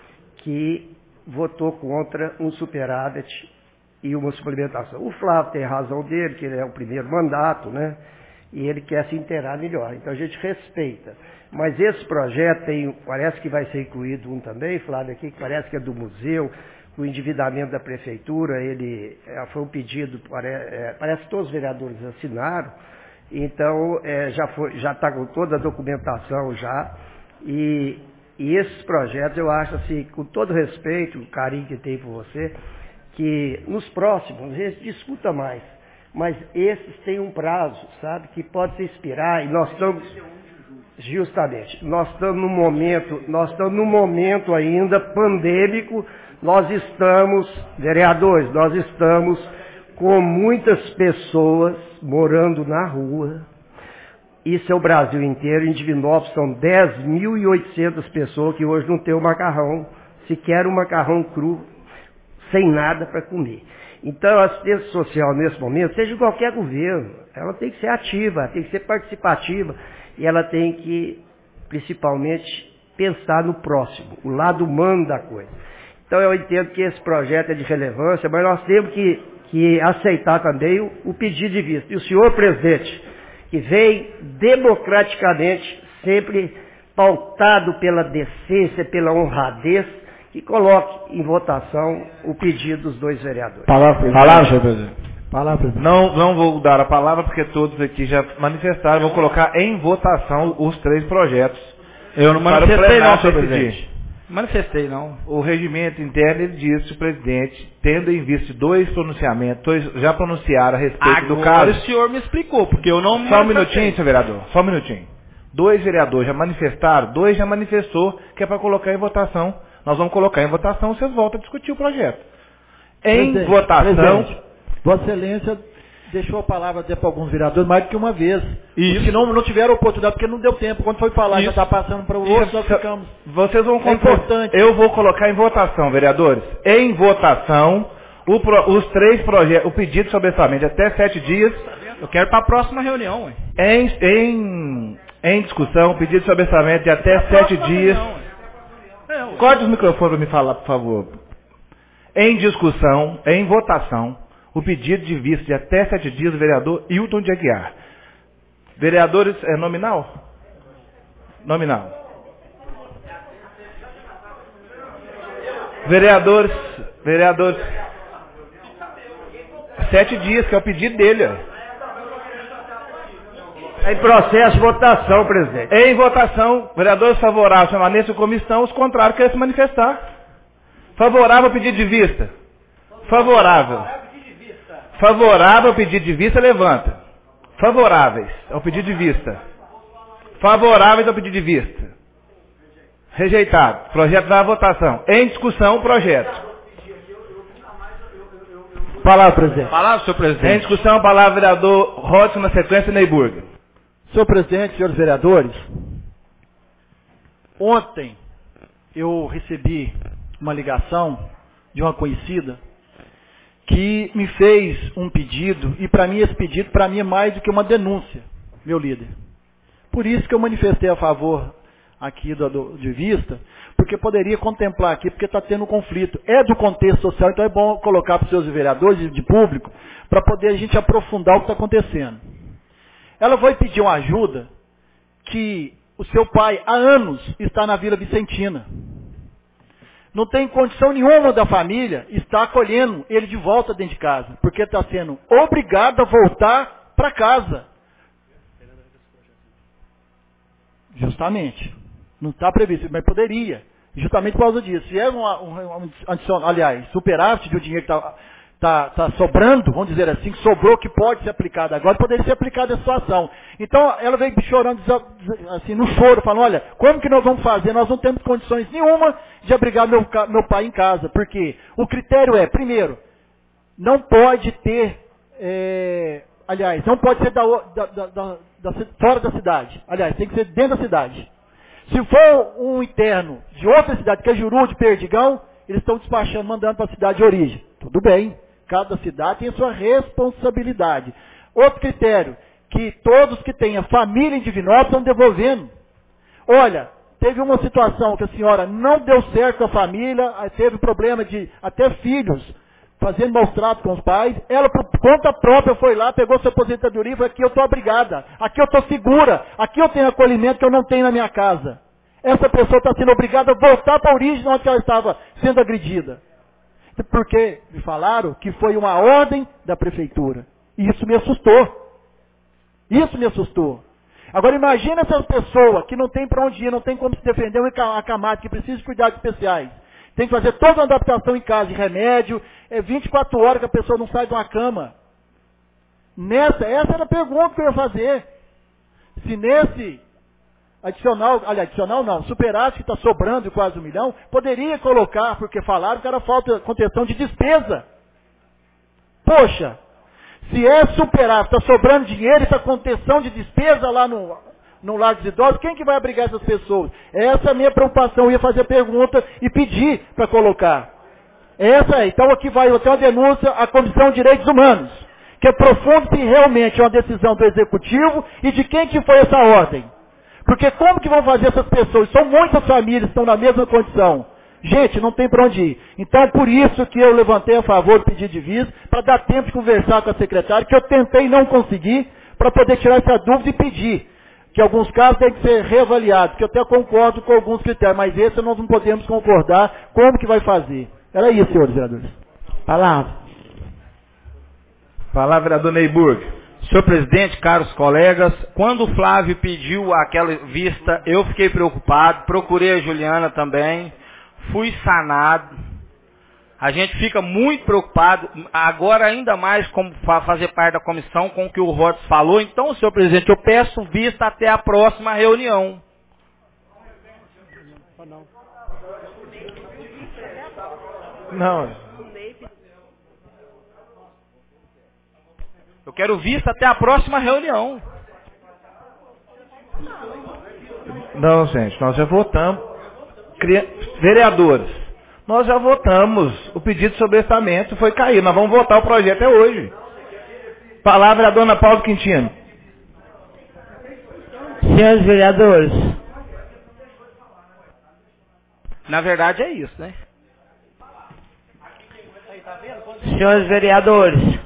que votou contra um superávit e uma suplementação. O Flávio tem razão dele, que ele é o primeiro mandato, né? E ele quer se inteirar melhor. Então a gente respeita. Mas esse projeto tem, parece que vai ser incluído um também, Flávio, aqui, que parece que é do museu, o endividamento da prefeitura, ele é, foi um pedido, pare, é, parece que todos os vereadores assinaram, então é, já já está com toda a documentação já, e, e esses projetos eu acho assim, com todo respeito, o carinho que tem por você, que nos próximos, a gente discuta mais, mas esses têm um prazo, sabe, que pode se expirar, e nós estamos, justamente, nós estamos num momento, nós estamos num momento ainda pandêmico, nós estamos, vereadores, nós estamos com muitas pessoas morando na rua, isso é o Brasil inteiro, em Divinópolis são dez mil e oitocentas pessoas que hoje não tem o macarrão, sequer um macarrão cru, sem nada para comer. Então, a assistência social, nesse momento, seja de qualquer governo, ela tem que ser ativa, tem que ser participativa, e ela tem que, principalmente, pensar no próximo, o lado humano da coisa. Então, eu entendo que esse projeto é de relevância, mas nós temos que, que aceitar também o, o pedido de vista. E o senhor presidente, que vem democraticamente, sempre pautado pela decência, pela honradez, que coloque em votação o pedido dos dois vereadores. Palavra, palavra, senhor presidente. Palavra, presidente. Não, não vou dar a palavra porque todos aqui já manifestaram. Vou colocar em votação os três projetos. Eu não manifestei não, senhor presidente. Decidir. Manifestei não. O regimento interno ele diz que o presidente, tendo em vista dois pronunciamentos, dois, já pronunciaram a respeito Agora do caso. o senhor me explicou, porque eu não me Só um minutinho, senhor vereador. Só um minutinho. Dois vereadores já manifestaram, dois já manifestou que é para colocar em votação. Nós vamos colocar em votação, vocês voltam a discutir o projeto. Em presidente, votação... Presidente, Vossa Excelência deixou a palavra até para alguns vereadores mais do que uma vez. Isso. Se não, não tiveram oportunidade, porque não deu tempo. Quando foi falar, já está passando para o outro, nós ficamos... Vocês vão é importante. Eu vou colocar em votação, vereadores. Em votação, o pro, os três projetos, o pedido sobre orçamento até sete dias... Eu quero para a próxima reunião, ué. Em, em, em discussão, o pedido sobre orçamento de até sete dias... Reunião, corte os microfones para me falar, por favor. Em discussão, em votação, o pedido de vista de até sete dias do vereador Hilton de Aguiar. Vereadores, é nominal? Nominal. Vereadores, vereadores. Sete dias, que é o pedido dele, ó. É em processo de votação, presidente. Em votação, vereadores favoráveis permaneçam como estão, os contrários querem se manifestar. Favorável ao pedido de vista. Favorável. Favorável ao pedido de vista, levanta. Favoráveis ao pedido de vista. Favoráveis ao pedido de vista. Rejeitado. Projeto vai à votação. Em discussão, o projeto. Palavra, presidente. Palavra, senhor presidente. Em discussão, a palavra vereador Rodson, na sequência, Neyburg. Senhor presidente, senhores vereadores, ontem eu recebi uma ligação de uma conhecida que me fez um pedido, e para mim esse pedido, para mim é mais do que uma denúncia, meu líder. Por isso que eu manifestei a favor aqui do, do, de vista, porque poderia contemplar aqui, porque está tendo um conflito. É do contexto social, então é bom colocar para os seus vereadores de, de público, para poder a gente aprofundar o que está acontecendo. Ela foi pedir uma ajuda que o seu pai, há anos, está na Vila Vicentina. Não tem condição nenhuma da família estar acolhendo ele de volta dentro de casa, porque está sendo obrigado a voltar para casa. Justamente. Não está previsto, mas poderia. Justamente por causa disso. Se é uma, uma, uma adicional, aliás, superávit do dinheiro que está tá, tá sobrando, vamos dizer assim, que sobrou que pode ser aplicado agora, poderia ser aplicado a situação. Então, ela veio chorando, assim, no choro, falando, olha, como que nós vamos fazer? Nós não temos condições nenhuma de abrigar meu, meu pai em casa. Porque o critério é, primeiro, não pode ter, é, aliás, não pode ser da, da, da, da, da, fora da cidade. Aliás, tem que ser dentro da cidade. Se for um interno de outra cidade, que é Juru, de Perdigão, eles estão despachando, mandando para a cidade de origem. Tudo bem. Cada cidade tem a sua responsabilidade. Outro critério, que todos que tenham família em Divinópolis estão devolvendo. Olha, teve uma situação que a senhora não deu certo com a família, teve problema de até filhos fazendo maus tratos com os pais. Ela, por conta própria, foi lá, pegou sua aposentadoria e falou, aqui eu estou abrigada, aqui eu estou segura, aqui eu tenho acolhimento que eu não tenho na minha casa. Essa pessoa está sendo obrigada a voltar para a origem onde ela estava sendo agredida. Porque me falaram que foi uma ordem da prefeitura. E isso me assustou. Isso me assustou. Agora imagina essa pessoa que não tem para onde ir, não tem como se defender, uma camada que precisa de cuidados especiais. Tem que fazer toda uma adaptação em casa de remédio, é vinte e quatro horas que a pessoa não sai de uma cama. Nessa, essa era a pergunta que eu ia fazer. Se nesse adicional, aliás, adicional não, superávit que está sobrando quase um milhão, poderia colocar, porque falaram que era falta de contenção de despesa. Poxa, se é superávit, está sobrando dinheiro e está contenção de despesa lá no, no lar dos idosos, quem que vai abrigar essas pessoas? Essa é a minha preocupação, eu ia fazer a pergunta e pedir para colocar. Essa é, então aqui vai até uma denúncia à Comissão de Direitos Humanos, que aprofunde se realmente é uma decisão do Executivo e de quem que foi essa ordem. Porque como que vão fazer essas pessoas? São muitas famílias que estão na mesma condição. Gente, não tem para onde ir. Então, por isso que eu levantei a favor do pedido de vista, para dar tempo de conversar com a secretária, que eu tentei não conseguir, para poder tirar essa dúvida e pedir. Que alguns casos têm que ser reavaliados, que eu até concordo com alguns critérios, mas esse nós não podemos concordar como que vai fazer. Era isso, senhores vereadores. Palavra. Palavra, vereador Neyburg. Senhor presidente, caros colegas, quando o Flávio pediu aquela vista, eu fiquei preocupado, procurei a Juliana também, fui sanado. A gente fica muito preocupado, agora ainda mais como fazer parte da comissão com o que o Rodes falou. Então, senhor presidente, eu peço vista até a próxima reunião. Não. Eu quero vista até a próxima reunião. Não, gente, nós já votamos. Vereadores, nós já votamos. O pedido de sobrestamento foi cair. Nós vamos votar o projeto até hoje. Palavra a dona Paula Quintino. Senhores vereadores. Na verdade é isso, né? Senhores vereadores.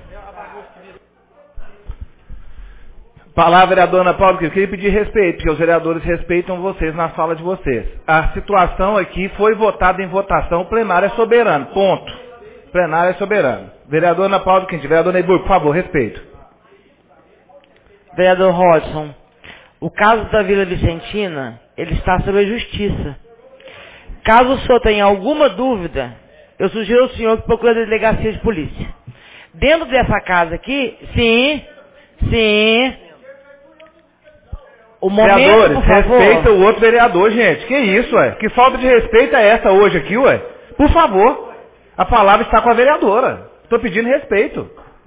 Palavra, vereadora Ana Paula, que eu queria pedir respeito, porque os vereadores respeitam vocês na fala de vocês. A situação aqui foi votada em votação, o plenário é soberano, ponto. O plenário é soberano. Vereadora Ana Paula, quem tiver, vereador Neyburg, por favor, respeito. Vereador Rodson, o caso da Vila Vicentina, ele está sob a justiça. Caso o senhor tenha alguma dúvida, eu sugiro ao senhor que procure a delegacia de polícia. Dentro dessa casa aqui, sim, sim... O momento, vereadores, por favor. respeita o outro vereador, gente. Que isso, ué? Que falta de respeito é essa hoje aqui, ué? Por favor. A palavra está com a vereadora. Estou pedindo respeito.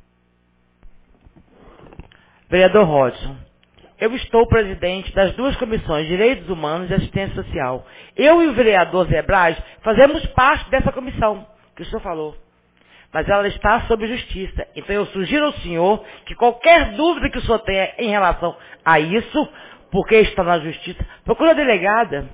Vereador Rodson, eu estou presidente das duas comissões, Direitos Humanos e Assistência Social. Eu e o vereador Zé Braz fazemos parte dessa comissão, que o senhor falou. mas ela está sob justiça. Então eu sugiro ao senhor que qualquer dúvida que o senhor tenha em relação a isso, porque está na justiça, procure a delegada.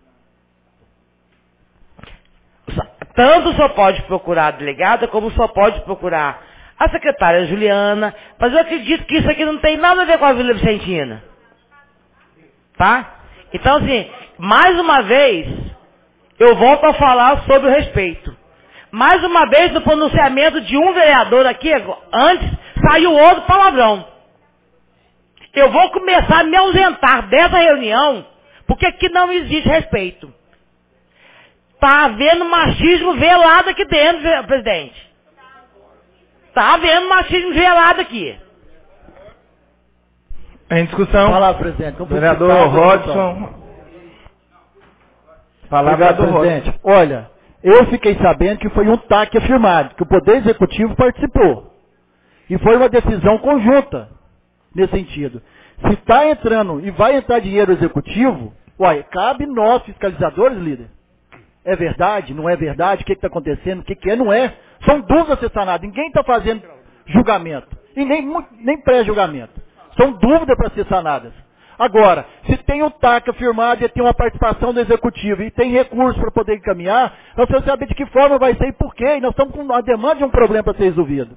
Tanto o senhor pode procurar a delegada, como o senhor pode procurar a secretária Juliana, mas eu acredito que isso aqui não tem nada a ver com a Vila Vicentina. Tá? Então, assim, mais uma vez, eu volto a falar sobre o respeito. Mais uma vez, no pronunciamento de um vereador aqui, antes, saiu outro palavrão. Eu vou começar a me ausentar dessa reunião, porque aqui não existe respeito. Está havendo machismo velado aqui dentro, presidente. Está havendo machismo velado aqui. Em discussão. Palavra, presidente. Vereador Rodson. Palavra, presidente. Rodson. Olha, eu fiquei sabendo que foi um T A C afirmado, que o Poder Executivo participou. E foi uma decisão conjunta, nesse sentido. Se está entrando e vai entrar dinheiro executivo, uai, cabe nós, fiscalizadores, líder. É verdade? Não é verdade? O que está acontecendo? O que, que é? Não é. São dúvidas a ser sanadas. Ninguém está fazendo julgamento. E nem, nem pré-julgamento. São dúvidas para ser sanadas. Agora, se tem um T A C afirmado e tem uma participação do Executivo e tem recursos para poder encaminhar, nós precisamos saber de que forma vai ser e por quê. E nós estamos com a demanda de um problema para ser resolvido.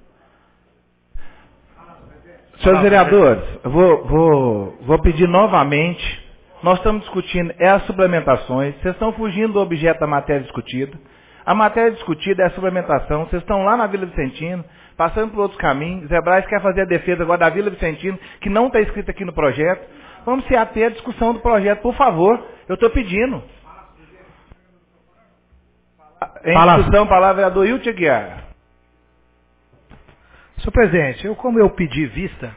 Senhores vereadores, eu vou, vou, vou pedir novamente. Nós estamos discutindo é as suplementações. Vocês estão fugindo do objeto da matéria discutida. A matéria discutida é a suplementação. Vocês estão lá na Vila Vicentino, passando por outros caminhos. Zé Braz quer fazer a defesa agora da Vila Vicentino, que não está escrita aqui no projeto. Vamos se ater à discussão do projeto, por favor. Eu estou pedindo. Em Palavra. discussão, palavra vereador Hilton Aguiar. Senhor presidente, eu como eu pedi vista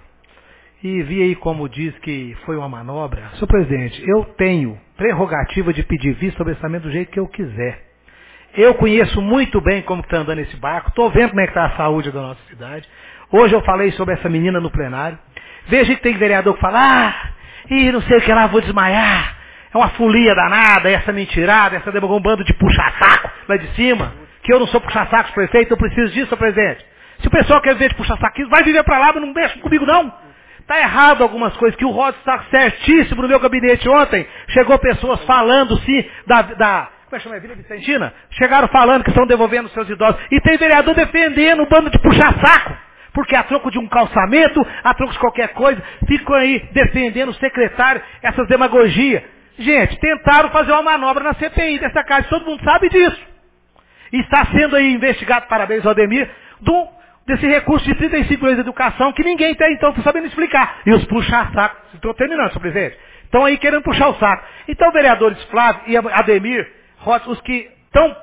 e vi aí como diz que foi uma manobra, senhor presidente, eu tenho prerrogativa de pedir vista sobre o orçamento do jeito que eu quiser. Eu conheço muito bem como está andando esse barco, estou vendo como é que está a saúde da nossa cidade. Hoje eu falei sobre essa menina no plenário. Veja que tem vereador que fala, ah, e não sei o que lá, vou desmaiar. É uma folia danada, essa mentirada, essa um bando de puxa-saco lá de cima, que eu não sou puxa-saco prefeito, eu preciso disso, senhor presidente. Se o pessoal quer ver de puxa-saquismo, vai viver para lá, mas não mexe comigo não. Está errado algumas coisas, que o Rod está certíssimo no meu gabinete ontem. Chegou pessoas falando, sim, da... da como é que chama? Vila Vicentina? Chegaram falando que estão devolvendo seus idosos. E tem vereador defendendo um bando de puxa-saco. Porque a troco de um calçamento, a troco de qualquer coisa, ficam aí defendendo o secretário, essas demagogias. Gente, tentaram fazer uma manobra na C P I dessa casa, todo mundo sabe disso. E está sendo aí investigado, parabéns ao Ademir, do, desse recurso de trinta e cinco milhões de educação que ninguém tem, então, está sabendo explicar. E os puxa-sacos, estou terminando, senhor presidente, estão aí querendo puxar o saco. Então, vereadores Flávio e Ademir, os que estão,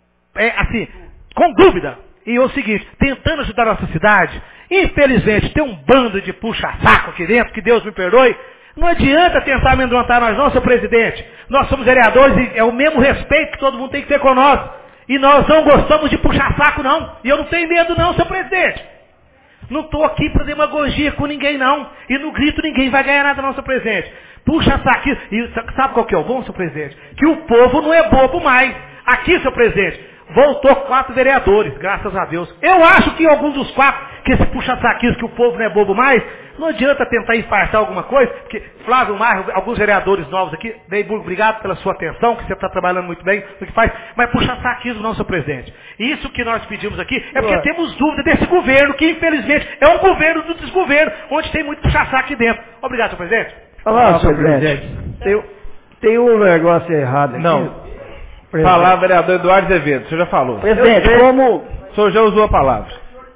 é, assim, com dúvida, e é o seguinte, tentando ajudar a nossa cidade, infelizmente tem um bando de puxa-saco aqui dentro, que Deus me perdoe, não adianta tentar amedrontar nós não, senhor presidente. Nós somos vereadores e é o mesmo respeito que todo mundo tem que ter com nós. E nós não gostamos de puxar saco não. E eu não tenho medo não, senhor presidente. Não estou aqui para demagogia com ninguém não. E no grito ninguém vai ganhar nada não, senhor presidente. Puxa saco. E sabe qual que é o bom, senhor presidente? Que o povo não é bobo mais. Aqui, senhor presidente, voltou quatro vereadores, graças a Deus. Eu acho que algum dos quatro, que esse puxa-saquismo, que o povo não é bobo mais, não adianta tentar infartar alguma coisa, porque Flávio Marro, alguns vereadores novos aqui, Neiburgo, obrigado pela sua atenção, que você está trabalhando muito bem no que faz, mas puxa-saquismo não, senhor presidente. Isso que nós pedimos aqui é porque Ué. temos dúvida desse governo, que infelizmente é um governo do desgoverno, onde tem muito puxa-saco aqui dentro. Obrigado, senhor presidente. Olá, senhor presidente. Tem, tem um negócio errado aqui. Não. Palavra, vereador Eduardo Azevedo, o senhor já falou. Presidente, como... O senhor já usou a palavra.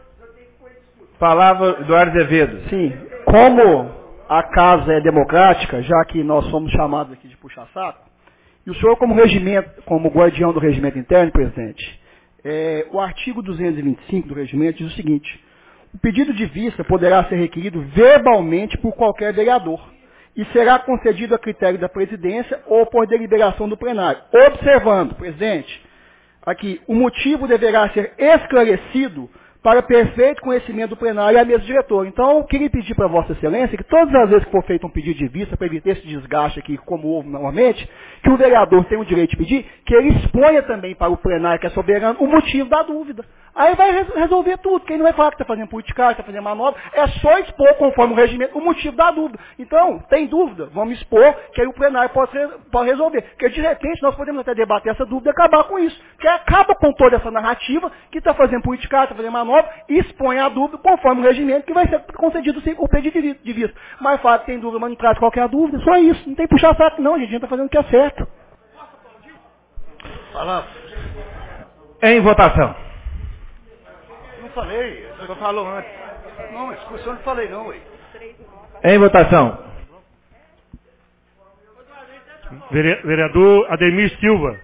Palavra, Eduardo Azevedo. Sim, como a casa é democrática, já que nós somos chamados aqui de puxa-saco, e o senhor como regimento, como guardião do regimento interno, presidente, é, o artigo duzentos e vinte e cinco do regimento diz o seguinte, o pedido de vista poderá ser requerido verbalmente por qualquer vereador, e será concedido a critério da presidência ou por deliberação do plenário. Observando, presidente, aqui, o motivo deverá ser esclarecido para perfeito conhecimento do plenário e a mesa diretora. Então, eu queria pedir para Vossa Excelência que todas as vezes que for feito um pedido de vista, para evitar esse desgaste aqui, como houve normalmente, que o vereador tem o direito de pedir, que ele exponha também para o plenário, que é soberano, o motivo da dúvida. Aí vai res- resolver tudo, porque ele não vai falar que está fazendo politicagem, está fazendo manobra, é só expor, conforme o regimento, o motivo da dúvida. Então, tem dúvida, vamos expor, que aí o plenário pode, re- pode resolver. Porque, de repente, nós podemos até debater essa dúvida e acabar com isso. Porque acaba com toda essa narrativa, que está fazendo politicagem, está fazendo manobra, e expõe a dúvida conforme o regimento que vai ser concedido o pedido de vista. Mas fala que tem dúvida, mas não traz qualquer dúvida, só isso. Não tem puxar saco não, gente, a gente está fazendo o que é certo. Fala. Em votação. Não falei. Só falou antes. Não, a discussão não falei não, ué. Em votação. Vere- Vereador Ademir Silva.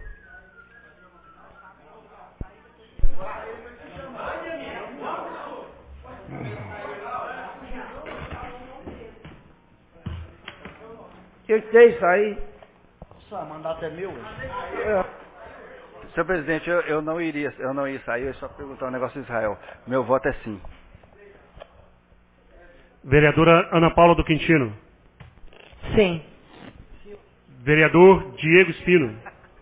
O que é isso aí? Nossa, mandato é meu. É. Senhor presidente, eu, eu não iria, eu não ia sair, eu ia só perguntar um negócio de Israel. Meu voto é sim. Vereadora Ana Paula do Quintino. Sim. Vereador Diego Espino.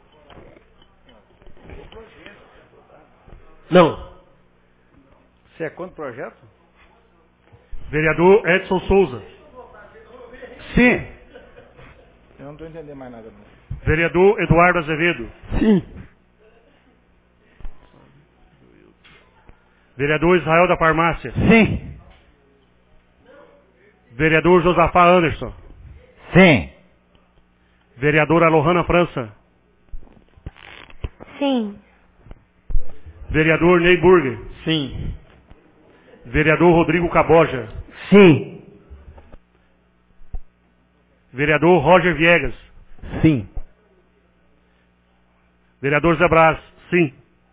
Não. Você é contra o projeto? Vereador Edson Souza. Sim. Eu não estou entendendo mais nada. Não. Vereador Eduardo Azevedo. Sim. Vereador Israel da Farmácia. Sim. Vereador Josafá Anderson. Sim. Vereadora Lohana França. Sim. Vereador Ney Burger. Sim. Vereador Rodrigo Caboja. Sim. Vereador Roger Viegas. Sim. Vereador Zé Brás. Sim.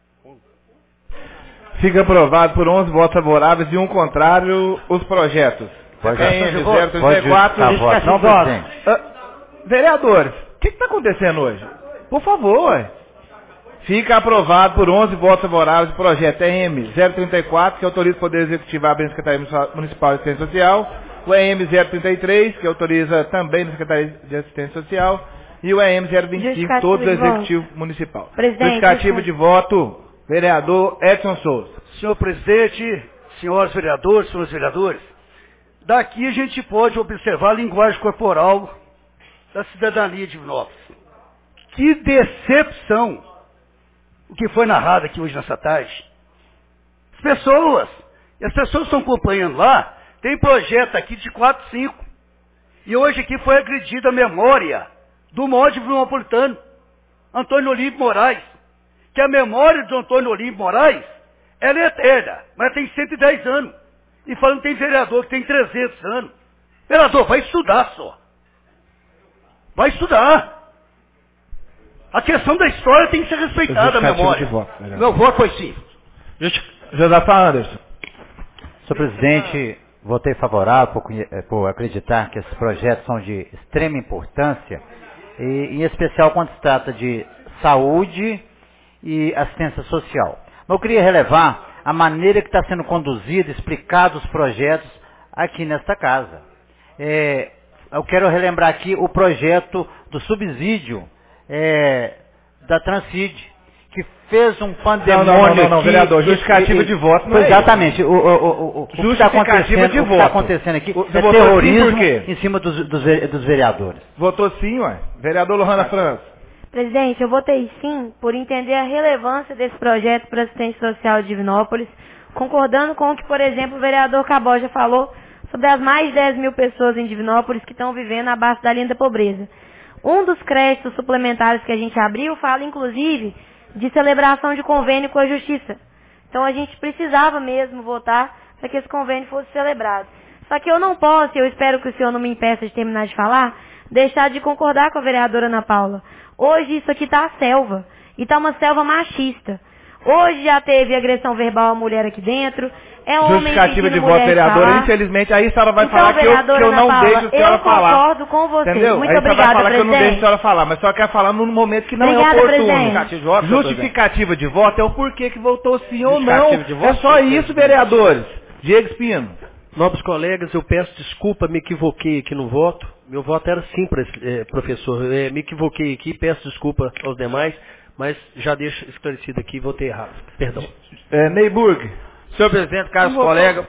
Fica aprovado por onze votos favoráveis e um contrário os projetos. Pode P M zero trinta e quatro. Não, presidente. Ah, vereadores, o que está acontecendo hoje? Por favor, ué. Fica aprovado por onze votos favoráveis o projeto E M zero trinta e quatro, que autoriza o Poder Executivo a abrir a Secretaria Municipal de Assistência Social, o E M zero trinta e três, que autoriza também a Secretaria de Assistência Social, e o E M zero vinte e cinco, todo o Executivo Municipal. Presidente, Justificativo de voto, vereador Edson Souza. Senhor presidente, senhores vereadores, senhores vereadores, daqui a gente pode observar a linguagem corporal da cidadania de Divinópolis. Que decepção o que foi narrado aqui hoje nessa tarde. As pessoas, as pessoas estão acompanhando lá, tem projeto aqui de quatro, cinco. E hoje aqui foi agredida a memória do maior divinopolitano, Antônio Olímpio Moraes. Que a memória do Antônio Olímpio Moraes, ela é eterna, mas tem cento e dez anos. E falando que tem vereador que tem trezentos anos. Vereador, vai estudar só. Vai estudar. A questão da história tem que ser respeitada, a memória. De voto, Meu voto foi sim. Josafá Anderson. Senhor presidente, votei favorável por, por acreditar que esses projetos são de extrema importância, e, em especial quando se trata de saúde e assistência social. Mas eu queria relevar a maneira que está sendo conduzida, explicado os projetos aqui nesta casa. É, eu quero relembrar aqui o projeto do subsídio é, da Transcid, que fez um pandemônio Não, não, não, não aqui, vereador, justificativa e, de voto não é exatamente, o, o, o, o, que está acontecendo, de o que está acontecendo aqui Você é votou terrorismo sim por quê? em cima dos, dos, dos vereadores. Votou sim, ué. Vereador Lohana França. Presidente, eu votei sim por entender a relevância desse projeto para a assistência social de Divinópolis, concordando com o que, por exemplo, o vereador Caboja falou sobre as mais de dez mil pessoas em Divinópolis que estão vivendo abaixo da linha da pobreza. Um dos créditos suplementares que a gente abriu fala, inclusive, de celebração de convênio com a Justiça. Então a gente precisava mesmo votar para que esse convênio fosse celebrado. Só que eu não posso, e eu espero que o senhor não me impeça de terminar de falar, deixar de concordar com a vereadora Ana Paula. Hoje isso aqui está a selva, e está uma selva machista. Hoje já teve agressão verbal à mulher aqui dentro. É um Justificativa de voto, vereadora, infelizmente, aí a senhora vai então, falar que eu, que eu não Paula, deixo a senhora eu falar. Eu concordo com você. Entendeu? Muito aí obrigada, vai falar presidente. que eu não deixo a senhora falar, mas a senhora quer falar num momento que não Obrigada, é oportuno. Presidente. De voto, Justificativa de voto é o porquê que votou sim ou não. Justificativa de voto, É só isso, vereadores. Diego Espino. Nobres colegas, eu peço desculpa, me equivoquei aqui no voto. Meu voto era sim, eh, professor. Eh, me equivoquei aqui, peço desculpa aos demais, mas já deixo esclarecido aqui, votei errado. Perdão. É, Neyburg. Senhor presidente, caros colegas,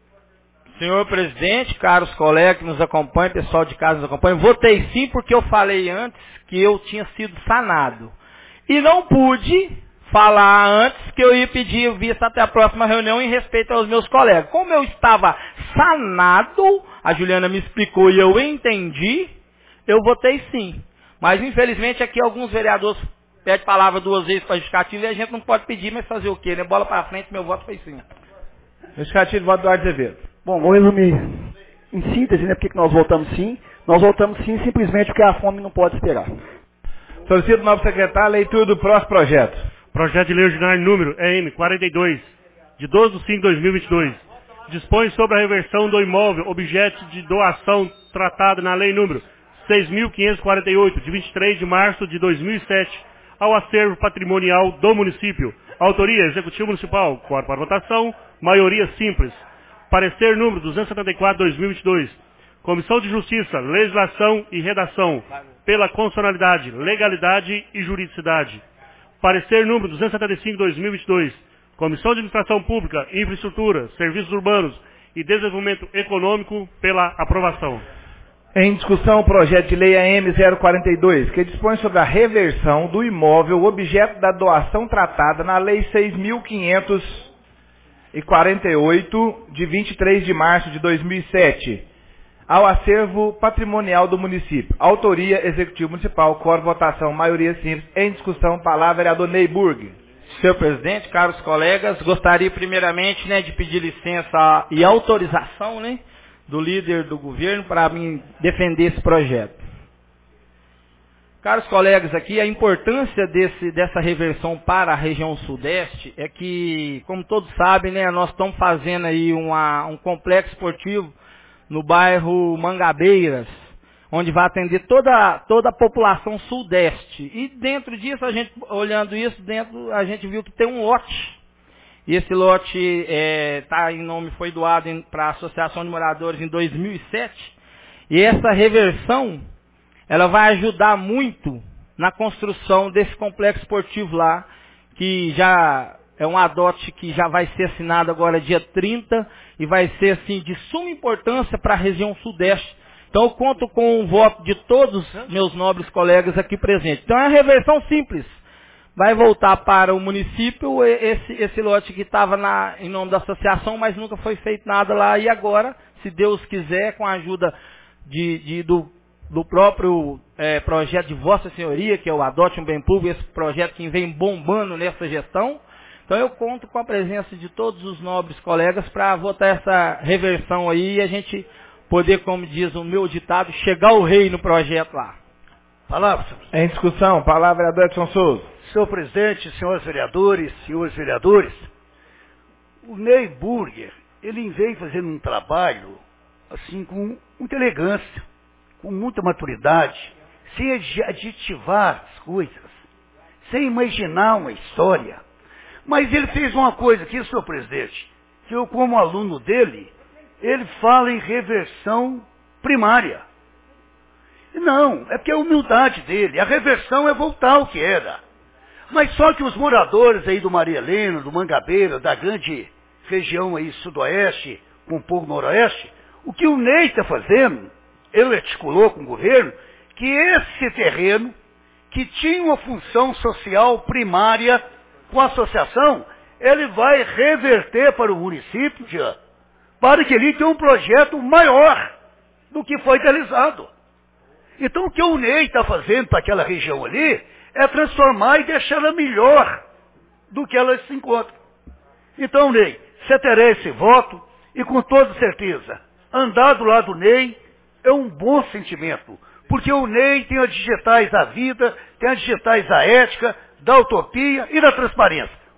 senhor presidente, caros colegas que nos acompanham, pessoal de casa nos acompanha, votei sim porque eu falei antes que eu tinha sido sanado. E não pude falar antes que eu ia pedir vista até a próxima reunião em respeito aos meus colegas. Como eu estava sanado, a Juliana me explicou e eu entendi, eu votei sim. Mas infelizmente aqui alguns vereadores pede palavra duas vezes para justificativa e a gente não pode pedir, mas fazer o quê, né? Bola para frente, meu voto foi sim. Justificativa de voto do Eduardo Azevedo. Bom, vou resumir. Em síntese, né, por que nós votamos sim? Nós votamos sim simplesmente porque a fome não pode esperar. Solicito o novo secretário a leitura do próximo projeto. Projeto de lei ordinário número E M quarenta e dois, de doze de cinco de dois mil e vinte e dois. Dispõe sobre a reversão do imóvel objeto de doação tratado na lei número seis mil quinhentos e quarenta e oito, de vinte e três de março de dois mil e sete, ao acervo patrimonial do município. Autoria, Executivo Municipal. Quórum para votação, maioria simples. Parecer número duzentos e setenta e quatro, dois mil e vinte e dois. Comissão de Justiça, Legislação e Redação. Pela constitucionalidade, legalidade e juridicidade. Parecer número duzentos e setenta e cinco, dois mil e vinte e dois. Comissão de Administração Pública, Infraestrutura, Serviços Urbanos e Desenvolvimento Econômico. Pela aprovação. Em discussão, o projeto de lei A M zero quarenta e dois, que dispõe sobre a reversão do imóvel objeto da doação tratada na Lei seis mil quinhentos e quarenta e oito, de vinte e três de março de dois mil e sete, ao acervo patrimonial do município. Autoria, Executivo Municipal, quórum, votação, maioria simples. Em discussão, palavra, vereador Neyburg. Senhor presidente, caros colegas, gostaria primeiramente, né, de pedir licença e autorização, né, do líder do governo para mim defender esse projeto. Caros colegas, aqui a importância desse, dessa reversão para a região sudeste é que, como todos sabem, né, nós estamos fazendo aí uma, um complexo esportivo no bairro Mangabeiras, onde vai atender toda, toda a população sudeste. E dentro disso, a gente, olhando isso, dentro, a gente viu que tem um lote. E esse lote é, tá em nome, foi doado para a Associação de Moradores em dois mil e sete. E essa reversão, ela vai ajudar muito na construção desse complexo esportivo lá, que já é um adote que já vai ser assinado agora dia trinta e vai ser assim de suma importância para a região sudeste. Então eu conto com o voto de todos meus nobres colegas aqui presentes. Então é uma reversão simples. Vai voltar para o município esse, esse lote que estava em nome da associação, mas nunca foi feito nada lá. E agora, se Deus quiser, com a ajuda de, de, do, do próprio é, projeto de Vossa Senhoria, que é o Adote um Bem Público, esse projeto que vem bombando nessa gestão. Então eu conto com a presença de todos os nobres colegas para votar essa reversão aí e a gente poder, como diz o meu ditado, chegar ao rei no projeto lá. Palavra. Em discussão, palavra, vereador Edson Souza. Senhor presidente, senhores vereadores, senhores vereadores, o Neyburger, ele vem fazendo um trabalho, assim, com muita elegância, com muita maturidade, sem aditivar as coisas, sem imaginar uma história. Mas ele fez uma coisa aqui, senhor presidente, que eu, como aluno dele, ele fala em reversão primária. Não, é porque é a humildade dele, a reversão é voltar ao que era. Mas só que os moradores aí do Maria Helena, do Mangabeira, da grande região aí sudoeste, com um pouco noroeste, o que o Ney está fazendo, ele articulou com o governo, que esse terreno, que tinha uma função social primária com a associação, ele vai reverter para o município, já, para que ele tenha um projeto maior do que foi realizado. Então o que o Ney está fazendo para aquela região ali é transformar e deixar ela melhor do que ela se encontra. Então, Ney, você terá esse voto e com toda certeza, andar do lado do Ney é um bom sentimento, porque o Ney tem as digitais da vida, tem as digitais da ética, da utopia e da transparência.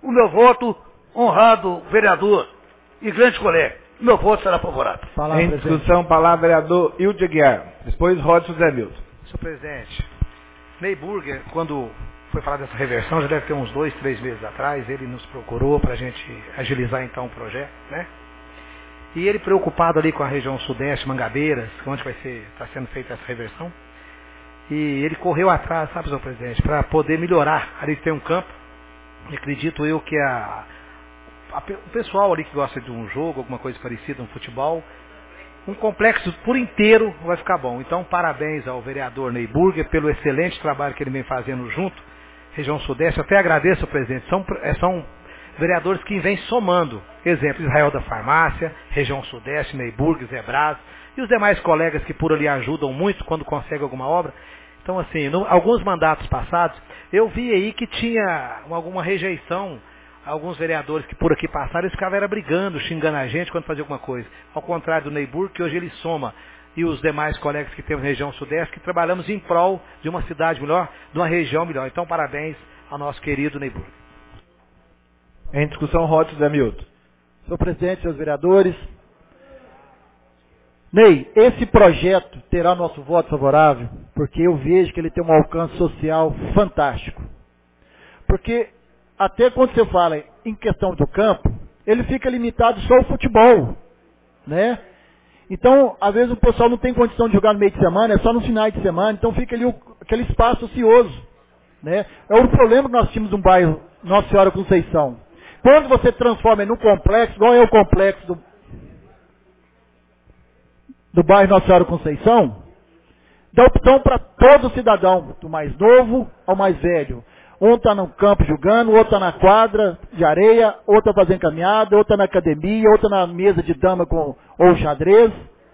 o meu voto, honrado vereador e grande colega. O meu voto será favorável. Em discussão, palavra vereador Hilde Aguiar. Depois, Rodson Zé Milton. Senhor presidente, Ney Burger, quando foi falar dessa reversão, já deve ter uns dois, três meses atrás, ele nos procurou para a gente agilizar então o projeto, né? E ele preocupado ali com a região sudeste, Mangabeiras, onde vai ser, está sendo feita essa reversão. E ele correu atrás, sabe, senhor presidente, para poder melhorar. Ali tem um campo, e acredito eu que a, a, o pessoal ali que gosta de um jogo, alguma coisa parecida, um futebol, um complexo por inteiro vai ficar bom. Então, parabéns ao vereador Ney Burger pelo excelente trabalho que ele vem fazendo junto, região sudeste. Até agradeço, presidente, são, são vereadores que vêm somando. Exemplo, Israel da Farmácia, região sudeste, Ney Burger, Zé Braz, e os demais colegas que por ali ajudam muito quando conseguem alguma obra. Então, assim, no, alguns mandatos passados, eu vi aí que tinha alguma rejeição, alguns vereadores que por aqui passaram, eles ficavam era brigando, xingando a gente quando fazia alguma coisa. Ao contrário do Ney Burger, que hoje ele soma, e os demais colegas que temos na região sudeste, que trabalhamos em prol de uma cidade melhor, de uma região melhor. Então, parabéns ao nosso querido Ney Burger. Em discussão, Rodson Zé Milton. Senhor presidente, senhores vereadores, Ney, esse projeto terá nosso voto favorável, porque eu vejo que ele tem um alcance social fantástico. Porque até quando você fala em questão do campo, ele fica limitado só ao futebol, né? Então, às vezes o pessoal não tem condição de jogar no meio de semana, é só nos finais de semana, então fica ali o, aquele espaço ocioso, né? É o problema que nós tínhamos no bairro Nossa Senhora Conceição. Quando você transforma em um complexo, igual é o complexo do, do bairro Nossa Senhora Conceição, dá opção para todo cidadão, do mais novo ao mais velho. Um está no campo jogando, outro está na quadra de areia, outro está fazendo caminhada, outro está na academia, outro está na mesa de dama com, ou xadrez,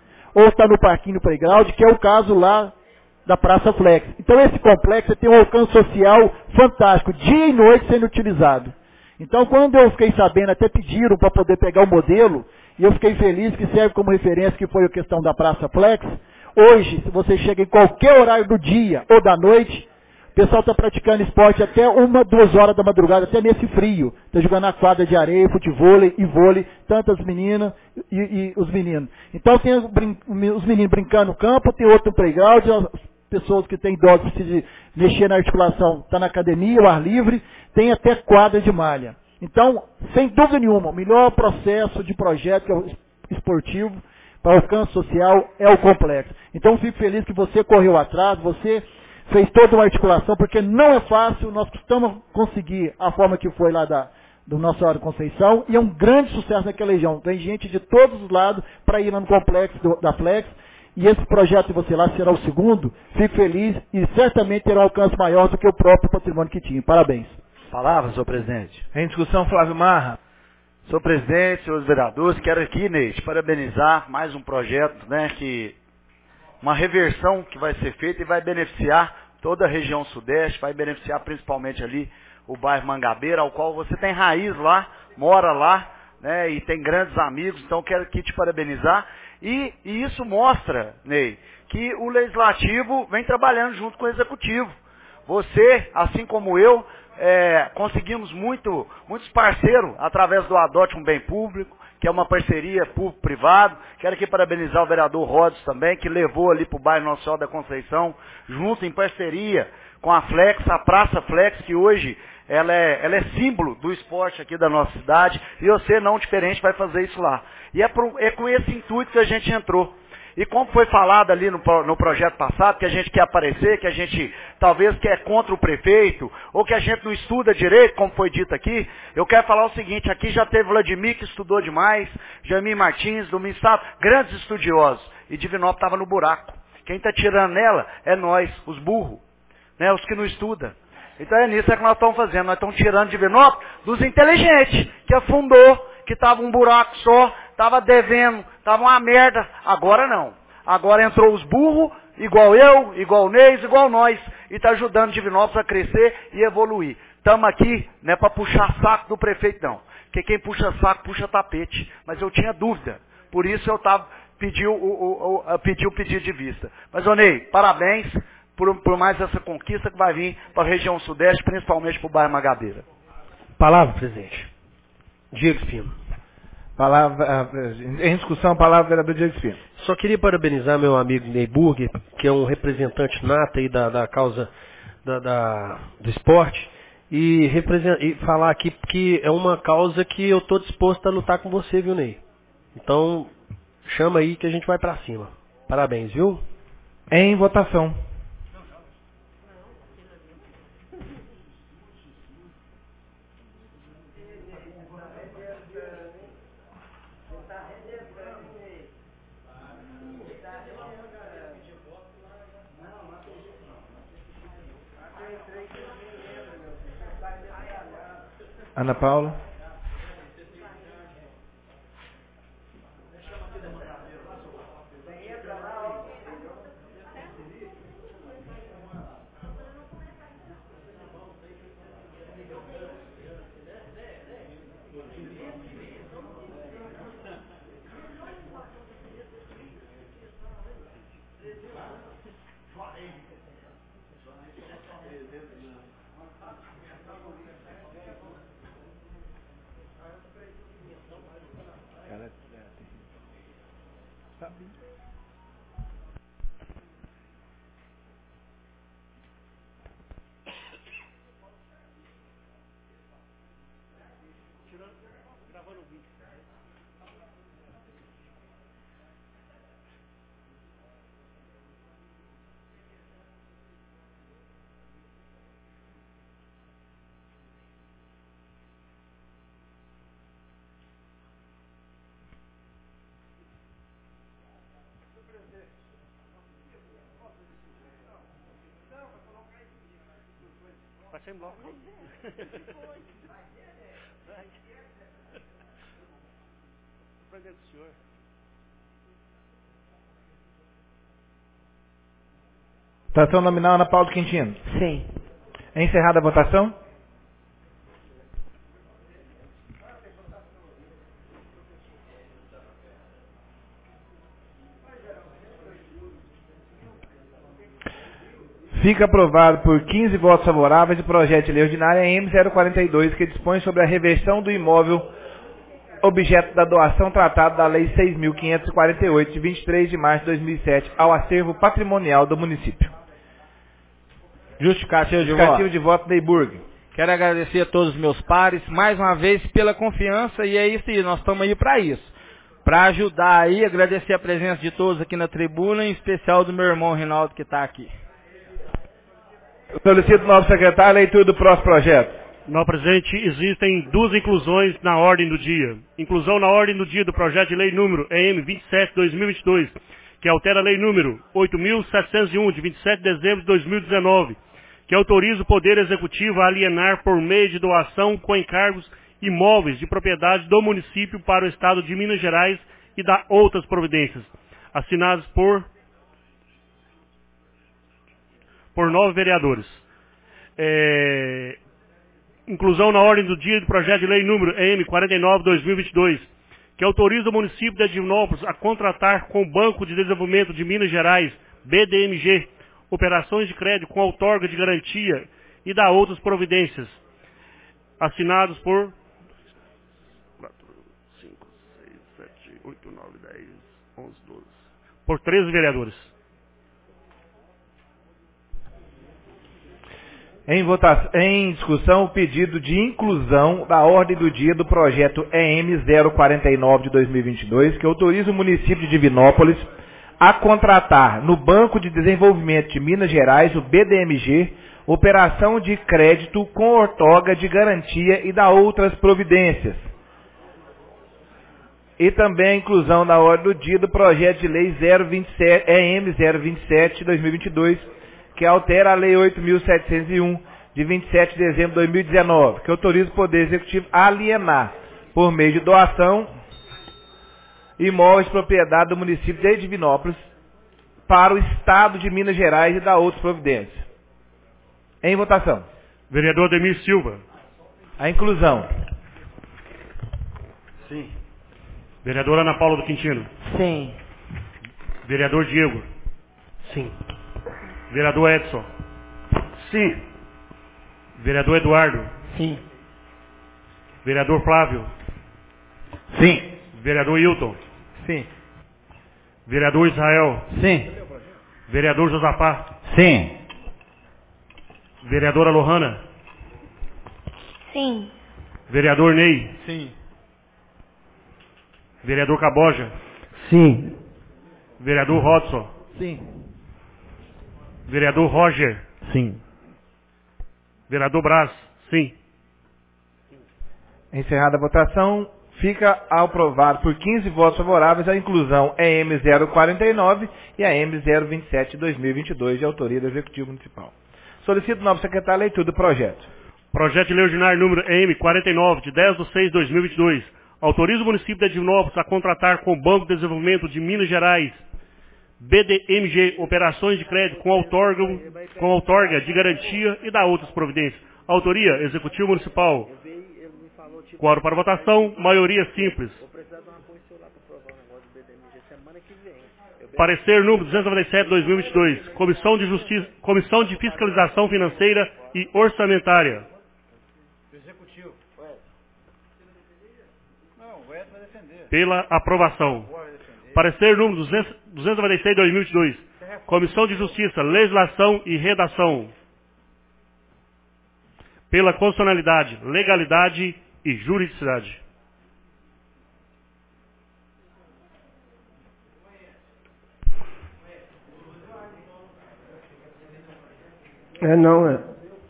ou está no parquinho playground, que é o caso lá da Praça Flex. Então esse complexo tem um alcance social fantástico, dia e noite sendo utilizado. Então quando eu fiquei sabendo, até pediram para poder pegar o modelo, e eu fiquei feliz que serve como referência, que foi a questão da Praça Flex. Hoje, se você chega em qualquer horário do dia ou da noite, o pessoal está praticando esporte até uma, duas horas da madrugada, até nesse frio. Está jogando na quadra de areia, futevôlei e vôlei, tanto as meninas e, e os meninos. Então tem os, brin os meninos brincando no campo, tem outro no playground, as pessoas que têm idosos que precisam mexer na articulação, está na academia, ao ar livre, tem até quadra de malha. Então, sem dúvida nenhuma, o melhor processo de projeto esportivo para alcance social é o complexo. Então, fico feliz que você correu atrás, você fez toda uma articulação, porque não é fácil, nós costumamos conseguir a forma que foi lá da, do Nossa Senhora Conceição, e é um grande sucesso naquela região. Tem gente de todos os lados para ir lá no complexo do, da Flex, e esse projeto de você lá será o segundo. Fico feliz e certamente terá um alcance maior do que o próprio patrimônio que tinha. Parabéns. Palavra, senhor presidente. Em discussão, Flávio Marra. Senhor presidente, senhores vereadores, quero aqui, Ney, parabenizar mais um projeto, né, que uma reversão que vai ser feita e vai beneficiar toda a região sudeste, vai beneficiar principalmente ali o bairro Mangabeira, ao qual você tem raiz lá, mora lá, né, e tem grandes amigos, então quero aqui te parabenizar. E, e isso mostra, Ney, que o Legislativo vem trabalhando junto com o Executivo. Você, assim como eu, é, conseguimos muito, muitos parceiros através do Adote um Bem Público, que é uma parceria público-privado. Quero aqui parabenizar o vereador Rodson também, que levou ali para o bairro Nossa Senhora da Conceição, junto em parceria com a Flex, a Praça Flex, que hoje ela é, ela é símbolo do esporte aqui da nossa cidade, e você, não diferente, vai fazer isso lá. E é, pro, é com esse intuito que a gente entrou. E como foi falado ali no, no projeto passado, que a gente quer aparecer, que a gente talvez quer contra o prefeito, ou que a gente não estuda direito, como foi dito aqui, eu quero falar o seguinte, aqui já teve Vladimir, que estudou demais, Jamir Martins, Domingos Estado, grandes estudiosos, e Divinópolis estava no buraco. Quem está tirando nela é nós, os burros, né, os que não estudam. Então é nisso é que nós estamos fazendo, nós estamos tirando Divinópolis dos inteligentes, que afundou, que estava um buraco só, estava devendo, estava uma merda. Agora não. Agora entrou os burros, igual eu, igual o Neis, igual nós, e está ajudando Divinópolis a crescer e evoluir. Estamos aqui, não é para puxar saco do prefeito, não. Porque quem puxa saco, puxa tapete. Mas eu tinha dúvida. Por isso eu tava, pedi, o, o, o, pedi o pedido de vista. Mas, ô Ney, parabéns por, por mais essa conquista que vai vir para a região sudeste, principalmente para o bairro Mangabeira. Palavra, presidente. Diego Espino. Palavra, em discussão, palavra vereador Diego Espino. Só queria parabenizar meu amigo Neyburg, que é um representante nato aí da, da causa da, da, do esporte, e, e falar aqui que é uma causa que eu estou disposto a lutar com você, viu, Ney? Então, chama aí que a gente vai para cima. Parabéns, viu? Em votação. Ana Paula. Vai ser em bloco. Presente do senhor. Votação nominal, Ana Paula Quintino. Sim. Encerrada a votação. Fica aprovado por quinze votos favoráveis o projeto de lei ordinária M zero quarenta e dois, que dispõe sobre a reversão do imóvel objeto da doação tratado da Lei seis mil quinhentos e quarenta e oito, de vinte e três de março de dois mil e sete, ao acervo patrimonial do município. Justificativo de Justificativo voto. de voto, Neyburg. Quero agradecer a todos os meus pares, mais uma vez, pela confiança, e é isso aí, nós estamos aí para isso. Para ajudar aí, agradecer a presença de todos aqui na tribuna, em especial do meu irmão Rinaldo, que está aqui. Solicito o novo secretário a leitura do próximo projeto. Não, presidente, existem duas inclusões na ordem do dia. Inclusão na ordem do dia do projeto de lei número E M vinte e sete barra dois mil e vinte e dois, que altera a lei número oito mil setecentos e um, de vinte e sete de dezembro de dois mil e dezenove, que autoriza o Poder Executivo a alienar por meio de doação com encargos imóveis de propriedade do município para o Estado de Minas Gerais e da outras providências, assinados por, por nove vereadores. É, inclusão na ordem do dia do projeto de lei número E M quarenta e nove barra dois mil e vinte e dois, que autoriza o município de Divinópolis a contratar com o Banco de Desenvolvimento de Minas Gerais, B D M G, operações de crédito com outorga de garantia e da outras providências, assinados por quatro, cinco, seis, sete, oito, nove, dez, onze, doze, por treze vereadores. Em, votação, em discussão, o pedido de inclusão da ordem do dia do projeto E M zero quarenta e nove de dois mil e vinte e dois, que autoriza o município de Divinópolis a contratar no Banco de Desenvolvimento de Minas Gerais, o B D M G, operação de crédito com outorga de garantia e da outras providências. E também a inclusão na ordem do dia do projeto de lei zero vinte e sete, E M zero vinte e sete de dois mil e vinte e dois, que altera a Lei oito mil setecentos e um, de vinte e sete de dezembro de dois mil e dezenove, que autoriza o Poder Executivo a alienar, por meio de doação, imóveis de propriedade do município de Divinópolis para o Estado de Minas Gerais e da outras providências. Em votação. Vereador Ademir Silva. A inclusão. Sim. Vereadora Ana Paula do Quintino. Sim. Vereador Diego. Sim. Vereador Edson. Sim. Vereador Eduardo. Sim. Vereador Flávio. Sim. Vereador Hilton. Sim. Vereador Israel. Sim. Vereador Josafá. Sim. Vereadora Lohana. Sim. Vereador Ney. Sim. Vereador Caboja. Sim. Vereador Rodson. Sim. Vereador Roger. Sim. Vereador Braz. Sim. Encerrada a votação, fica aprovado por quinze votos favoráveis a inclusão E M zero quarenta e nove e a E M zero vinte e sete de dois mil e vinte e dois, de autoria do Executivo Municipal. Solicito o novo secretário a leitura do projeto. Projeto de Lei Ordinária número E M quarenta e nove, de dez de seis de dois mil e vinte e dois, autoriza o município de Divinópolis a contratar com o Banco de Desenvolvimento de Minas Gerais, B D M G, operações de crédito com outorga, com outorga de garantia e da outras providências. Autoria, Executivo Municipal. Quórum para votação, maioria simples. Parecer número duzentos e noventa e sete de dois mil e vinte e dois, Comissão de Justiça, Comissão de Fiscalização Financeira e Orçamentária. Executivo. Não, o Ed vai defender. Pela aprovação. Parecer número duzentos e noventa e seis de dois mil e vinte e dois, Comissão de Justiça, Legislação e Redação. Pela constitucionalidade, legalidade e juridicidade. É, não é.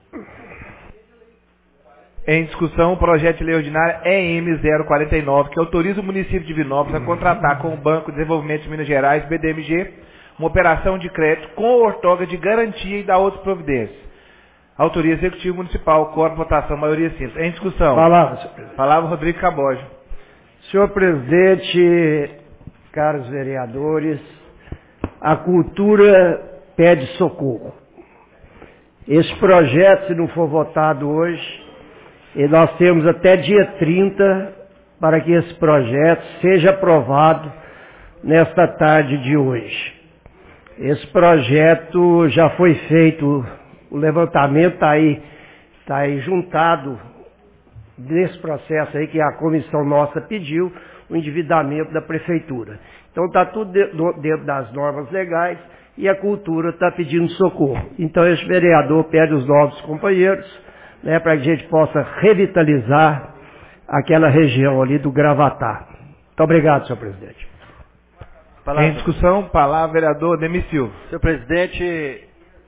Em discussão, o projeto de lei ordinária E M zero quarenta e nove, que autoriza o município de Divinópolis a contratar com o Banco de Desenvolvimento de Minas Gerais, B D M G, uma operação de crédito com outorga de garantia e da outras providências. Autoria Executivo Municipal, quórum, votação, maioria simples. Em discussão. Palavra, senhor presidente. Palavra, Rodrigo Caboja. Senhor presidente, caros vereadores, a cultura pede socorro. Esse projeto, se não for votado hoje, e nós temos até dia trinta para que esse projeto seja aprovado nesta tarde de hoje. Esse projeto já foi feito, o levantamento está aí, está aí juntado nesse processo aí que a comissão nossa pediu, o endividamento da prefeitura. Então está tudo dentro das normas legais e a cultura está pedindo socorro. Então esse vereador pede os novos companheiros, né, para que a gente possa revitalizar aquela região ali do Gravatá. Muito obrigado, senhor presidente. Palavra. Em discussão, palavra, vereador Demir Silva. Senhor presidente,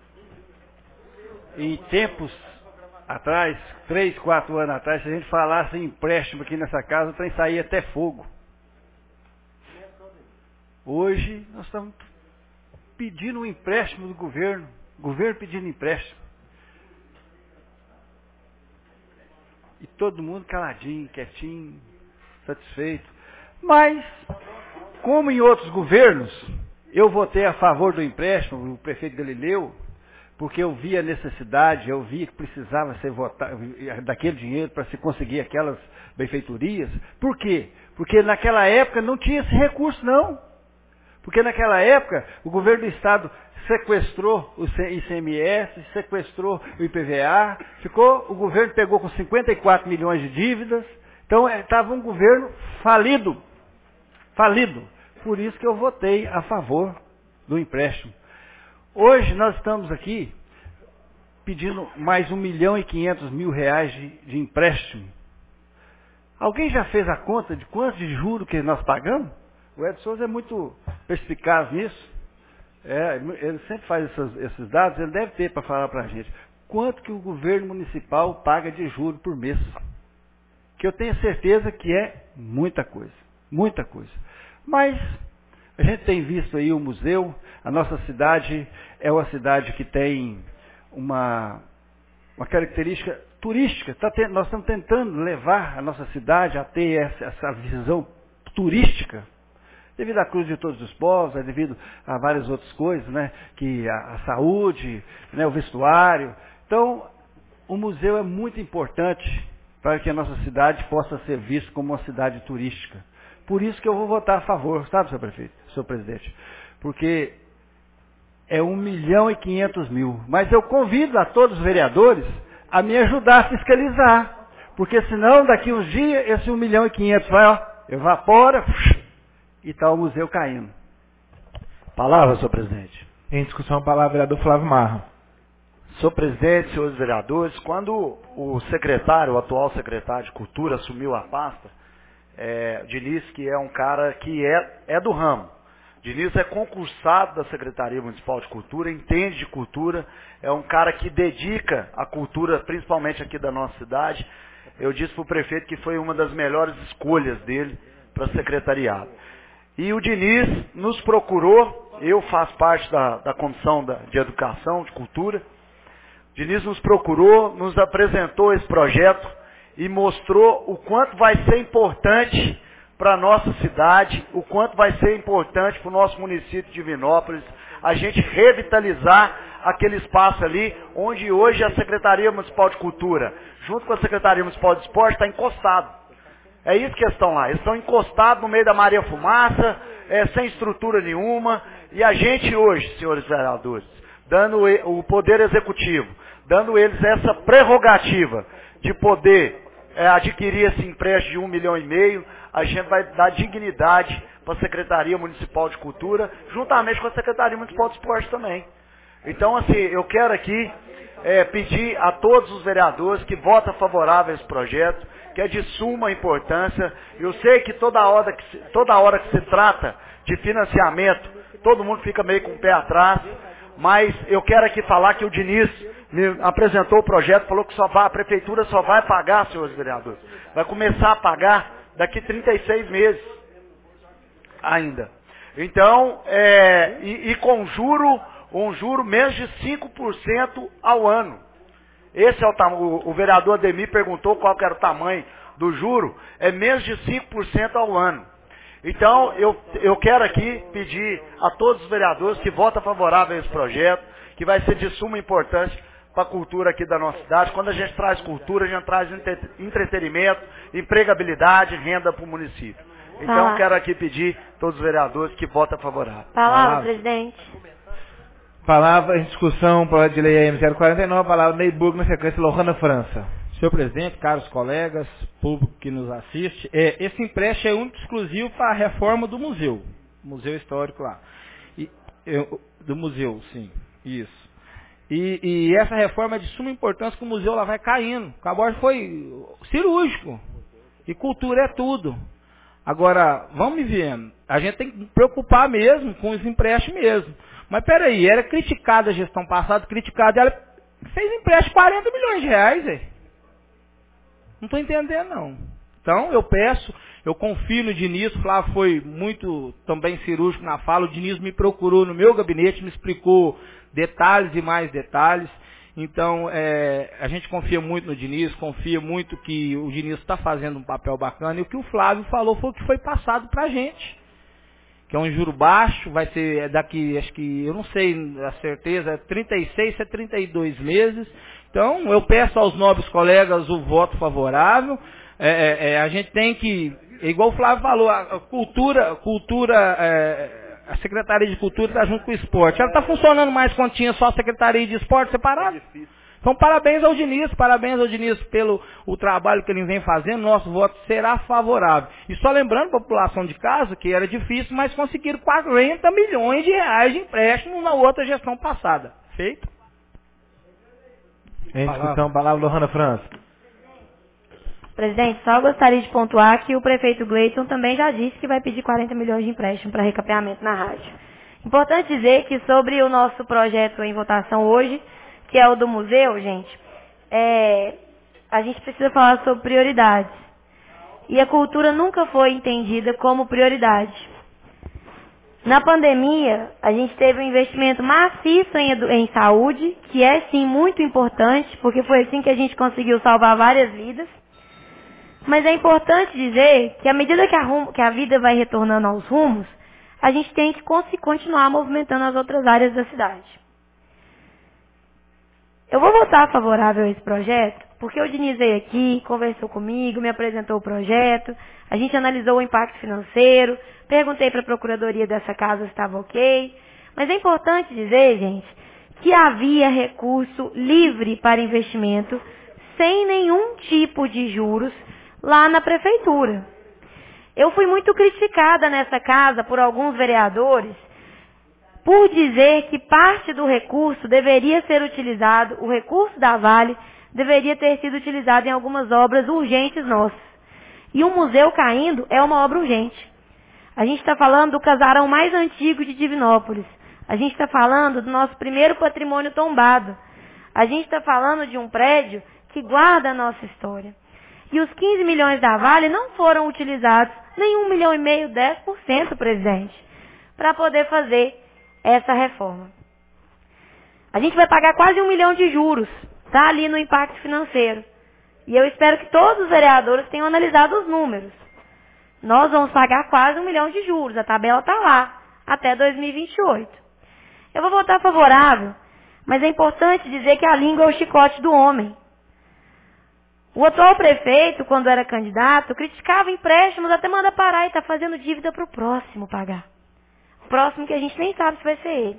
em tempos atrás, três, quatro anos atrás, se a gente falasse em empréstimo aqui nessa casa, o trem saía até fogo. Hoje, nós estamos pedindo um empréstimo do governo, o governo pedindo empréstimo. E todo mundo caladinho, quietinho, satisfeito. Mas, como em outros governos, eu votei a favor do empréstimo, o prefeito Galileu, porque eu via a necessidade, eu via que precisava ser votado, daquele dinheiro para se conseguir aquelas benfeitorias. Por quê? Porque naquela época não tinha esse recurso, não. Porque naquela época o governo do Estado sequestrou o I C M S, sequestrou o I P V A, ficou, o governo pegou com cinquenta e quatro milhões de dívidas, então estava um governo falido, falido. Por isso que eu votei a favor do empréstimo. Hoje nós estamos aqui pedindo mais um milhão e quinhentos mil reais de, de empréstimo. Alguém já fez a conta de quanto de juro que nós pagamos? O Ed Souza é muito perspicaz nisso. É, ele sempre faz esses, esses dados, ele deve ter para falar para a gente. Quanto que o governo municipal paga de juro por mês? Que eu tenho certeza que é muita coisa, muita coisa. Mas a gente tem visto aí o museu, a nossa cidade é uma cidade que tem uma, uma característica turística. Tá te, nós estamos tentando levar a nossa cidade a ter essa, essa visão turística. Devido à cruz de todos os povos, é devido a várias outras coisas, né? Que a, a saúde, né? O vestuário. Então, o museu é muito importante para que a nossa cidade possa ser vista como uma cidade turística. Por isso que eu vou votar a favor, sabe, senhor prefeito, senhor presidente? Porque é um milhão e quinhentos mil. Mas eu convido a todos os vereadores a me ajudar a fiscalizar. Porque senão, daqui uns dias, esse um milhão e quinhentos vai, ó, evapora e está o museu caindo. Palavra, senhor presidente. Em discussão, a palavra vereador Flávio Marra. Senhor presidente, senhores vereadores, quando o secretário, o atual secretário de Cultura, assumiu a pasta, é, Diniz, que é um cara que é, é do ramo. Diniz é concursado da Secretaria Municipal de Cultura, entende de cultura, é um cara que dedica a cultura, principalmente aqui da nossa cidade. Eu disse para o prefeito que foi uma das melhores escolhas dele para secretariado. E o Diniz nos procurou, eu faço parte da, da Comissão da, de Educação, de Cultura. Diniz nos procurou, nos apresentou esse projeto e mostrou o quanto vai ser importante para a nossa cidade, o quanto vai ser importante para o nosso município de Divinópolis, a gente revitalizar aquele espaço ali, onde hoje a Secretaria Municipal de Cultura, junto com a Secretaria Municipal de Esporte, está encostado. É isso que eles estão lá, eles estão encostados no meio da Maria Fumaça, é, sem estrutura nenhuma, e a gente hoje, senhores vereadores, dando o poder executivo, dando eles essa prerrogativa de poder é, adquirir esse empréstimo de um milhão e meio, a gente vai dar dignidade para a Secretaria Municipal de Cultura, juntamente com a Secretaria Municipal de Esporte também. Então, assim, eu quero aqui é, pedir a todos os vereadores que votem favorável a esse projeto, que é de suma importância. Eu sei que toda hora que se, toda hora que se trata de financiamento, todo mundo fica meio com o pé atrás, mas eu quero aqui falar que o Diniz me apresentou o projeto, falou que só vai, a prefeitura só vai pagar, senhores vereadores, vai começar a pagar daqui trinta e seis meses ainda. Então, é, e, e com juro, um juro menos de cinco por cento ao ano. Esse é o tamanho, o, o vereador Ademir perguntou qual que era o tamanho do juro, é menos de cinco por cento ao ano. Então, eu, eu quero aqui pedir a todos os vereadores que votem favorável a esse projeto, que vai ser de suma importância para a cultura aqui da nossa cidade. Quando a gente traz cultura, a gente traz entretenimento, empregabilidade, renda para o município. Então, Palavra. quero aqui pedir a todos os vereadores que votem favorável. Palavra, Palavra. presidente. Palavra em discussão, projeto de lei A M zero quarenta e nove, palavra Neyburg, na sequência Lohana França. Senhor presidente, caros colegas, público que nos assiste, é, esse empréstimo é único exclusivo para a reforma do museu, museu histórico lá. E, eu, do museu, sim, isso. E, e essa reforma é de suma importância, que o museu lá vai caindo. O Caborge foi cirúrgico. E cultura é tudo. Agora, vamos me vendo. A gente tem que preocupar mesmo com os empréstimos mesmo. Mas peraí, era criticada a gestão passada, criticada, ela fez empréstimo de quarenta milhões de reais, velho. Não estou entendendo, não. Então, eu peço, eu confio no Diniz, o Flávio foi muito também cirúrgico na fala, o Diniz me procurou no meu gabinete, me explicou detalhes e mais detalhes. Então, é, a gente confia muito no Diniz, confia muito que o Diniz está fazendo um papel bacana, e o que o Flávio falou foi o que foi passado para a gente. Que é um juro baixo, vai ser daqui, acho que, eu não sei a certeza, trinta e seis a trinta e dois meses. Então, eu peço aos nobres colegas o voto favorável. É, é, é, a gente tem que, igual o Flávio falou, a cultura, cultura é, a Secretaria de Cultura está junto com o esporte. Ela está funcionando mais quando tinha só a Secretaria de Esporte separada. É então, parabéns ao Diniz, parabéns ao Diniz pelo o trabalho que ele vem fazendo, nosso voto será favorável. E só lembrando a população de casa que era difícil, mas conseguiram quarenta milhões de reais de empréstimo na outra gestão passada. Feito? Em discussão, palavra Lohana França. Presidente, só gostaria de pontuar que o prefeito Gleison também já disse que vai pedir quarenta milhões de empréstimo para recapeamento na rádio. Importante dizer que sobre o nosso projeto em votação hoje, que é o do museu, gente, é, a gente precisa falar sobre prioridades. E a cultura nunca foi entendida como prioridade. Na pandemia, a gente teve um investimento maciço em, em saúde, que é sim muito importante, porque foi assim que a gente conseguiu salvar várias vidas. Mas é importante dizer que à medida que a, rum, que a vida vai retornando aos rumos, a gente tem que continuar movimentando as outras áreas da cidade. Eu vou votar favorável a esse projeto, porque o Diniz veio aqui, conversou comigo, me apresentou o projeto, a gente analisou o impacto financeiro, perguntei para a Procuradoria dessa casa se estava ok. Mas é importante dizer, gente, que havia recurso livre para investimento, sem nenhum tipo de juros lá na prefeitura. Eu fui muito criticada nessa casa por alguns vereadores por dizer que parte do recurso deveria ser utilizado, o recurso da Vale deveria ter sido utilizado em algumas obras urgentes nossas. E um museu caindo é uma obra urgente. A gente está falando do casarão mais antigo de Divinópolis. A gente está falando do nosso primeiro patrimônio tombado. A gente está falando de um prédio que guarda a nossa história. E os quinze milhões da Vale não foram utilizados, nem um milhão e meio, dez por cento, presidente, para poder fazer essa reforma. A gente vai pagar quase um milhão de juros, tá ali no impacto financeiro. E eu espero que todos os vereadores tenham analisado os números. Nós vamos pagar quase um milhão de juros, a tabela está lá, até dois mil e vinte e oito. Eu vou votar favorável, mas é importante dizer que a língua é o chicote do homem. O atual prefeito, quando era candidato, criticava empréstimos até mandar parar e está fazendo dívida para o próximo pagar. O próximo que a gente nem sabe se vai ser ele.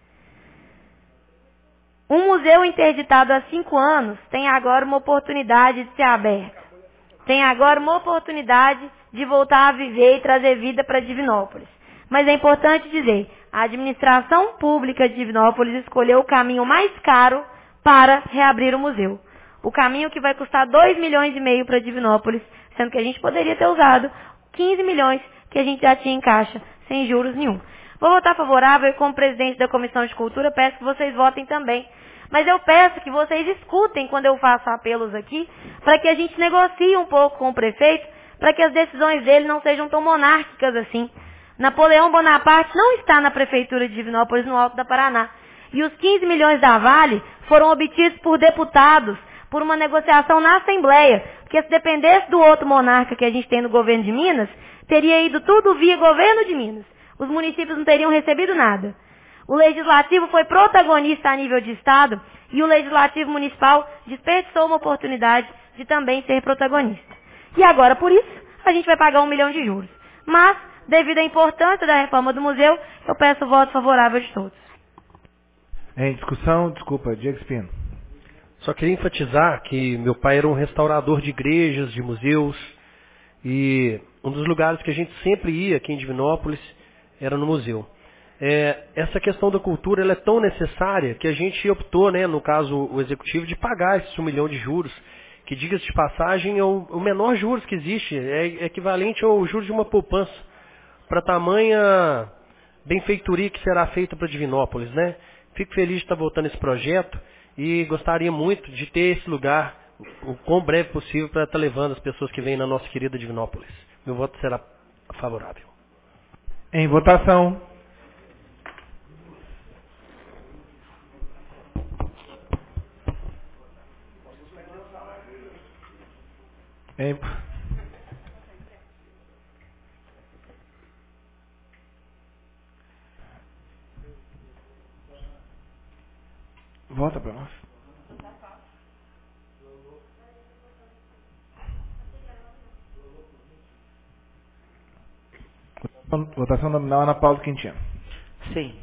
Um museu interditado há cinco anos tem agora uma oportunidade de ser aberto. Tem agora uma oportunidade de voltar a viver e trazer vida para Divinópolis. Mas é importante dizer, a administração pública de Divinópolis escolheu o caminho mais caro para reabrir o museu. O caminho que vai custar dois milhões e meio para Divinópolis, sendo que a gente poderia ter usado quinze milhões que a gente já tinha em caixa, sem juros nenhum. Vou votar favorável e como presidente da Comissão de Cultura peço que vocês votem também. Mas eu peço que vocês escutem quando eu faço apelos aqui, para que a gente negocie um pouco com o prefeito, para que as decisões dele não sejam tão monárquicas assim. Napoleão Bonaparte não está na prefeitura de Divinópolis, no Alto da Paraná. E os quinze milhões da Vale foram obtidos por deputados, por uma negociação na Assembleia, porque se dependesse do outro monarca que a gente tem no governo de Minas, teria ido tudo via governo de Minas. Os municípios não teriam recebido nada. O Legislativo foi protagonista a nível de Estado e o Legislativo Municipal desperdiçou uma oportunidade de também ser protagonista. E agora, por isso, a gente vai pagar um milhão de juros. Mas, devido à importância da reforma do museu, eu peço o voto favorável de todos. Em discussão, desculpa, Diego Espino. Só queria enfatizar que meu pai era um restaurador de igrejas, de museus, e um dos lugares que a gente sempre ia aqui em Divinópolis era no museu. É, essa questão da cultura ela é tão necessária que a gente optou, né, no caso o executivo, de pagar esse um milhão de juros, que, diga-se de passagem, é o, o menor juros que existe, é equivalente ao juros de uma poupança, para tamanha benfeitoria que será feita para Divinópolis, né? Fico feliz de estar voltando esse projeto e gostaria muito de ter esse lugar o quão breve possível para estar levando as pessoas que vêm na nossa querida Divinópolis. Meu voto será favorável. Em votação. Em... Volta para nós. Votação nominal, Ana Paula Quintino. Sim.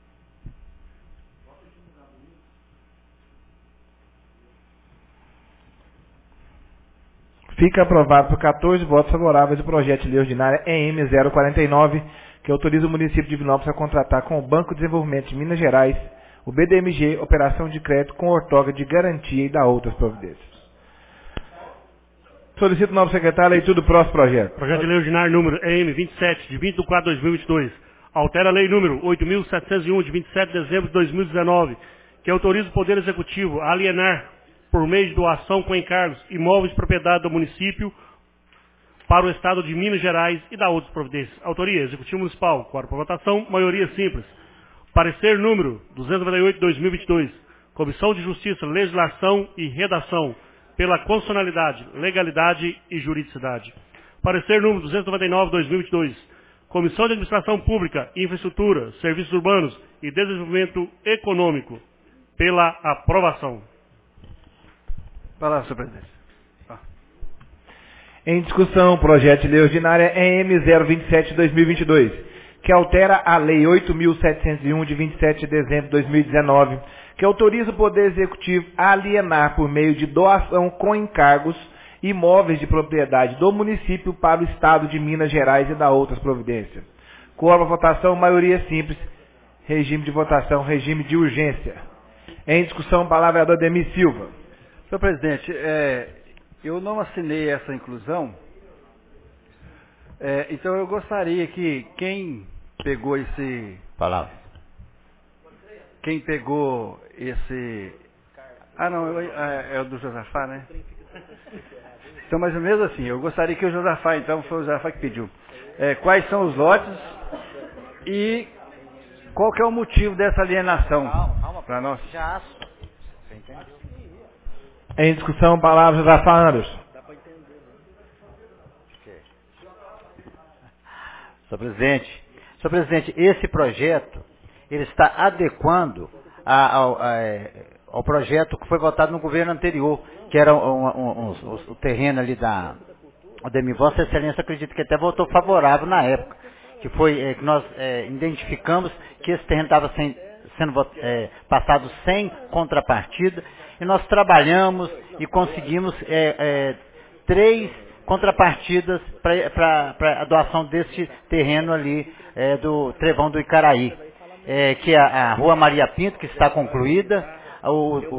Fica aprovado por quatorze votos favoráveis o projeto de lei ordinária E M zero quarenta e nove, que autoriza o município de Divinópolis a contratar com o Banco de Desenvolvimento de Minas Gerais o B D M G, operação de crédito com ortoga de garantia e da outras providências. Solicito o novo secretário a leitura do próximo projeto. Projeto de lei ordinário número E M vinte e sete, de vinte de quatro de dois mil e vinte e dois. Altera a lei número oito mil setecentos e um, de vinte e sete de dezembro de dois mil e dezenove, que autoriza o Poder Executivo a alienar, por meio de doação com encargos, imóveis de propriedade do município para o Estado de Minas Gerais e da outras providências. Autoria, Executivo Municipal. Quórum para votação, maioria simples. Parecer número duzentos e noventa e oito de dois mil e vinte e dois. Comissão de Justiça, Legislação e Redação, pela constitucionalidade, legalidade e juridicidade. Parecer número duzentos e noventa e nove de dois mil e vinte e dois. Comissão de Administração Pública, Infraestrutura, Serviços Urbanos e Desenvolvimento Econômico, pela aprovação. Palavra, senhor presidente. Ah. Em discussão, projeto de lei ordinária E M zero vinte e sete de dois mil e vinte e dois, que altera a Lei oito mil setecentos e um, de vinte e sete de dezembro de dois mil e dezenove, que autoriza o Poder Executivo a alienar, por meio de doação com encargos, imóveis de propriedade do município para o Estado de Minas Gerais e da outras providências. Quórum a votação, maioria simples, regime de votação, regime de urgência. Em discussão, palavra do Ademir Silva. Senhor presidente, é, eu não assinei essa inclusão, é, então eu gostaria que quem pegou esse... Palavra. Quem pegou esse... Ah, não, é, é o do Josafá, né? Então, mais ou menos assim, eu gostaria que o Josafá, então, foi o Josafá que pediu. É, quais são os lotes e qual que é o motivo dessa alienação para nós? Em discussão, palavra Josafá Anderson. Senhor presidente, senhor presidente, esse projeto, ele está adequando a, ao, a, ao projeto que foi votado no governo anterior, que era um, um, um, o terreno ali da Ademir. Vossa Excelência acredita que até votou favorável na época, que foi é, que nós é, identificamos que esse terreno estava sem, sendo é, passado sem contrapartida, e nós trabalhamos e conseguimos é, é, três contrapartidas para a doação deste terreno ali é, do Trevão do Icaraí, é, que é a Rua Maria Pinto, que está concluída, o,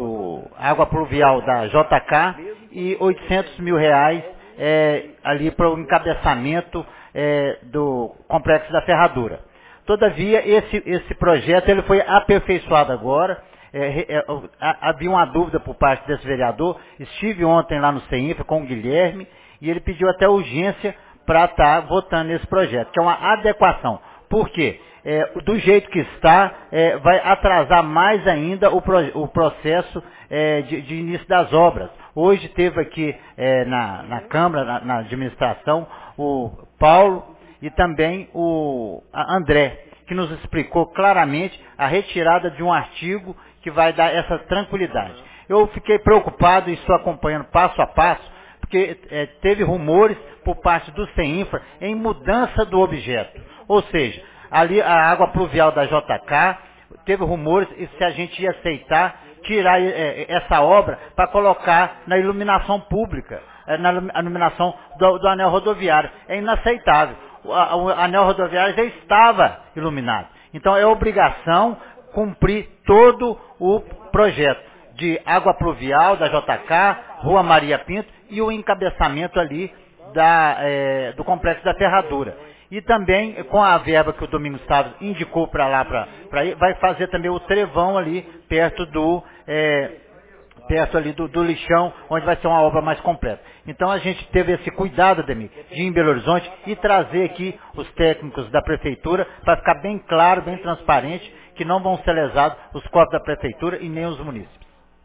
o a água pluvial da J K e oitocentos mil reais é, ali para o encabeçamento é, do Complexo da Ferradura. Todavia, esse, esse projeto ele foi aperfeiçoado agora. É, é, havia uma dúvida por parte desse vereador. Estive ontem lá no CEINFRA com o Guilherme e ele pediu até urgência para estar votando nesse projeto, que é uma adequação. Por quê? É, do jeito que está, é, vai atrasar mais ainda o, pro, o processo é, de, de início das obras. Hoje teve aqui é, na, na Câmara, na, na administração, o Paulo e também o André, que nos explicou claramente a retirada de um artigo que vai dar essa tranquilidade. Eu fiquei preocupado e estou acompanhando passo a passo, porque é, teve rumores por parte do CEINFRA em mudança do objeto. Ou seja, ali a água pluvial da J K, teve rumores e se a gente ia aceitar tirar é, essa obra para colocar na iluminação pública, é, na iluminação do, do anel rodoviário. É inaceitável. O, a, o anel rodoviário já estava iluminado. Então é obrigação cumprir todo o projeto de água pluvial da J K, Rua Maria Pinto e o encabeçamento ali da, é, do Complexo da Ferradura. E também, com a verba que o Domingos Salles indicou para lá, para ir, vai fazer também o trevão ali, perto do, é, perto ali do, do lixão, onde vai ser uma obra mais completa. Então a gente teve esse cuidado, Ademir, de ir em Belo Horizonte e trazer aqui os técnicos da Prefeitura, para ficar bem claro, bem transparente, que não vão ser lesados os corpos da Prefeitura e nem os munícipes.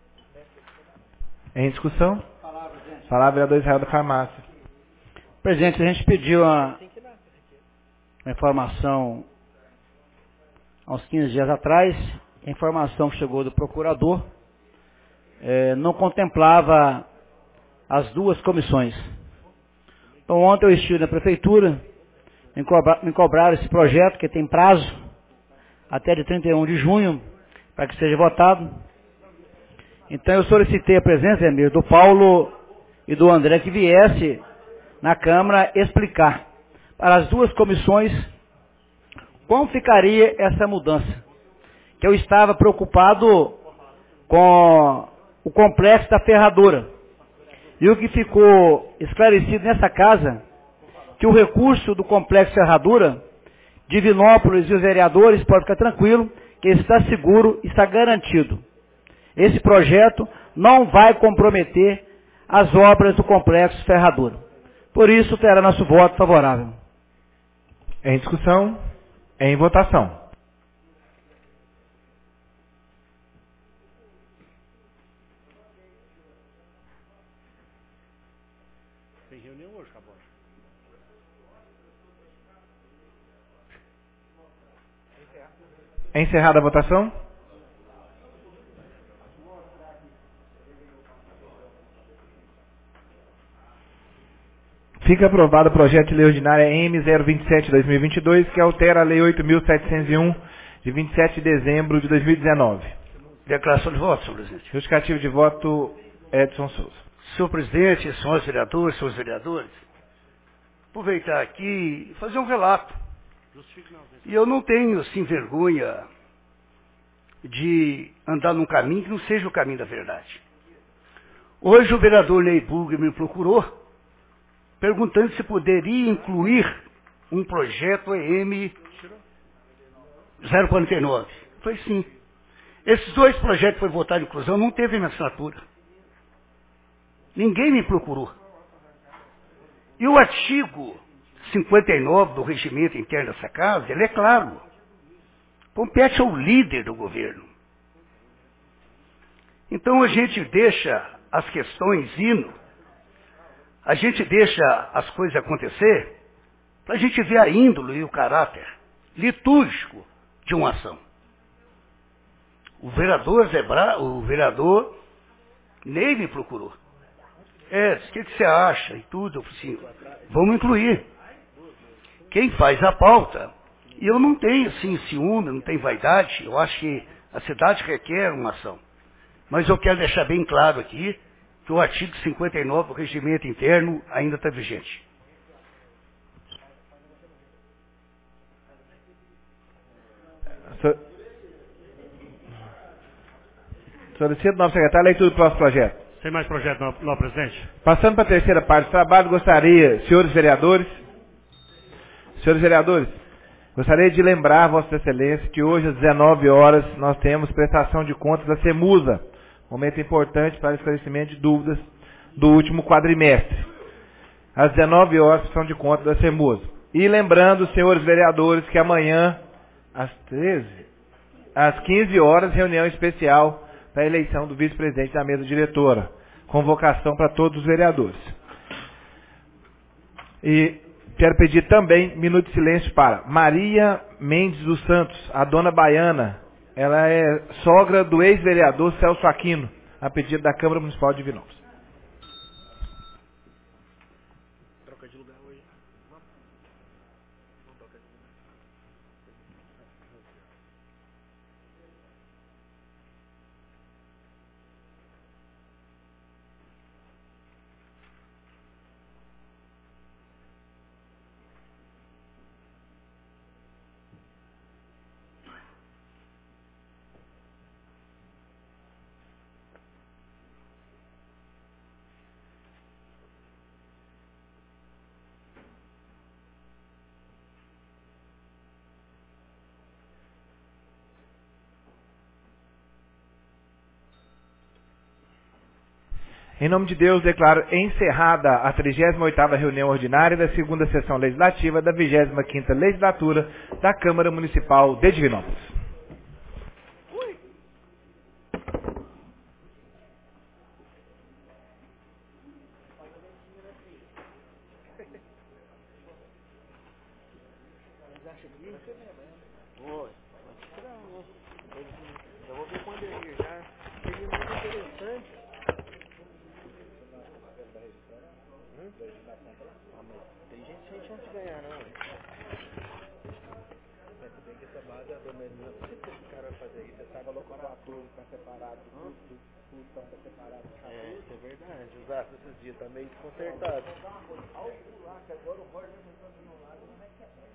Em discussão? Palavra vereador Israel da Farmácia. Presidente, a gente pediu a... uma informação há uns quinze dias atrás, a informação que chegou do procurador é, não contemplava as duas comissões. Então ontem eu estive na prefeitura, me, cobra, me cobraram esse projeto que tem prazo até de trinta e um de junho para que seja votado. Então eu solicitei a presença, Emir, do Paulo e do André que viesse na Câmara explicar para as duas comissões como ficaria essa mudança. Que eu estava preocupado com o Complexo da Ferradura. E o que ficou esclarecido nessa casa, que o recurso do Complexo Ferradura, Divinópolis e os vereadores podem ficar tranquilos, que está seguro, está garantido. Esse projeto não vai comprometer as obras do Complexo Ferradura. Por isso terá nosso voto favorável. Em discussão, em votação. Tem reunião hoje, acabou. Encerrada a votação. Fica aprovado o projeto de lei ordinária M zero vinte e sete barra dois mil e vinte e dois, que altera a lei oito mil setecentos e um, de vinte e sete de dezembro de dois mil e dezenove. Declaração de voto, senhor presidente. Justificativo de voto, Edson Souza. Senhor presidente, senhores vereadores, senhores vereadores, aproveitar aqui e fazer um relato. E eu não tenho, assim, vergonha de andar num caminho que não seja o caminho da verdade. Hoje o vereador Ney Burger me procurou, perguntando se poderia incluir um projeto E M zero quarenta e nove. Eu falei sim. Esses dois projetos que foi votar de inclusão não teve minha assinatura. Ninguém me procurou. E o artigo cinquenta e nove do regimento interno dessa casa, ele é claro. Compete ao líder do governo. Então a gente deixa as questões indo, a gente deixa as coisas acontecer, para a gente ver a índole e o caráter litúrgico de uma ação. O vereador Zebra, o vereador Ney me procurou. É, o que, que você acha e tudo? Eu falei assim, vamos incluir. Quem faz a pauta, e eu não tenho assim ciúme, não tenho vaidade, eu acho que a cidade requer uma ação. Mas eu quero deixar bem claro aqui que o artigo cinquenta e nove do regimento interno ainda está vigente. Solicito, novo secretário, a leitura do próximo projeto. Sem mais projeto, não, não, presidente. Passando para a terceira parte do trabalho, gostaria, senhores vereadores, senhores vereadores, gostaria de lembrar, Vossa Excelência, que hoje às dezenove horas nós temos prestação de contas da CEMUSA, momento importante para esclarecimento de dúvidas do último quadrimestre. Às dezenove horas, prestação de contas da CEMUSA. E lembrando, senhores vereadores, que amanhã, às treze, às quinze horas, reunião especial para a eleição do vice-presidente da mesa diretora. Convocação para todos os vereadores. E quero pedir também minuto de silêncio para Maria Mendes dos Santos, a dona baiana. Ela é sogra do ex-vereador Celso Aquino, a pedido da Câmara Municipal de Divinópolis. Troca de lugar hoje. Em nome de Deus, declaro encerrada a trigésima oitava reunião ordinária da segunda sessão legislativa da vigésima quinta legislatura da Câmara Municipal de Divinópolis. Esses dias tá meio desconcertado.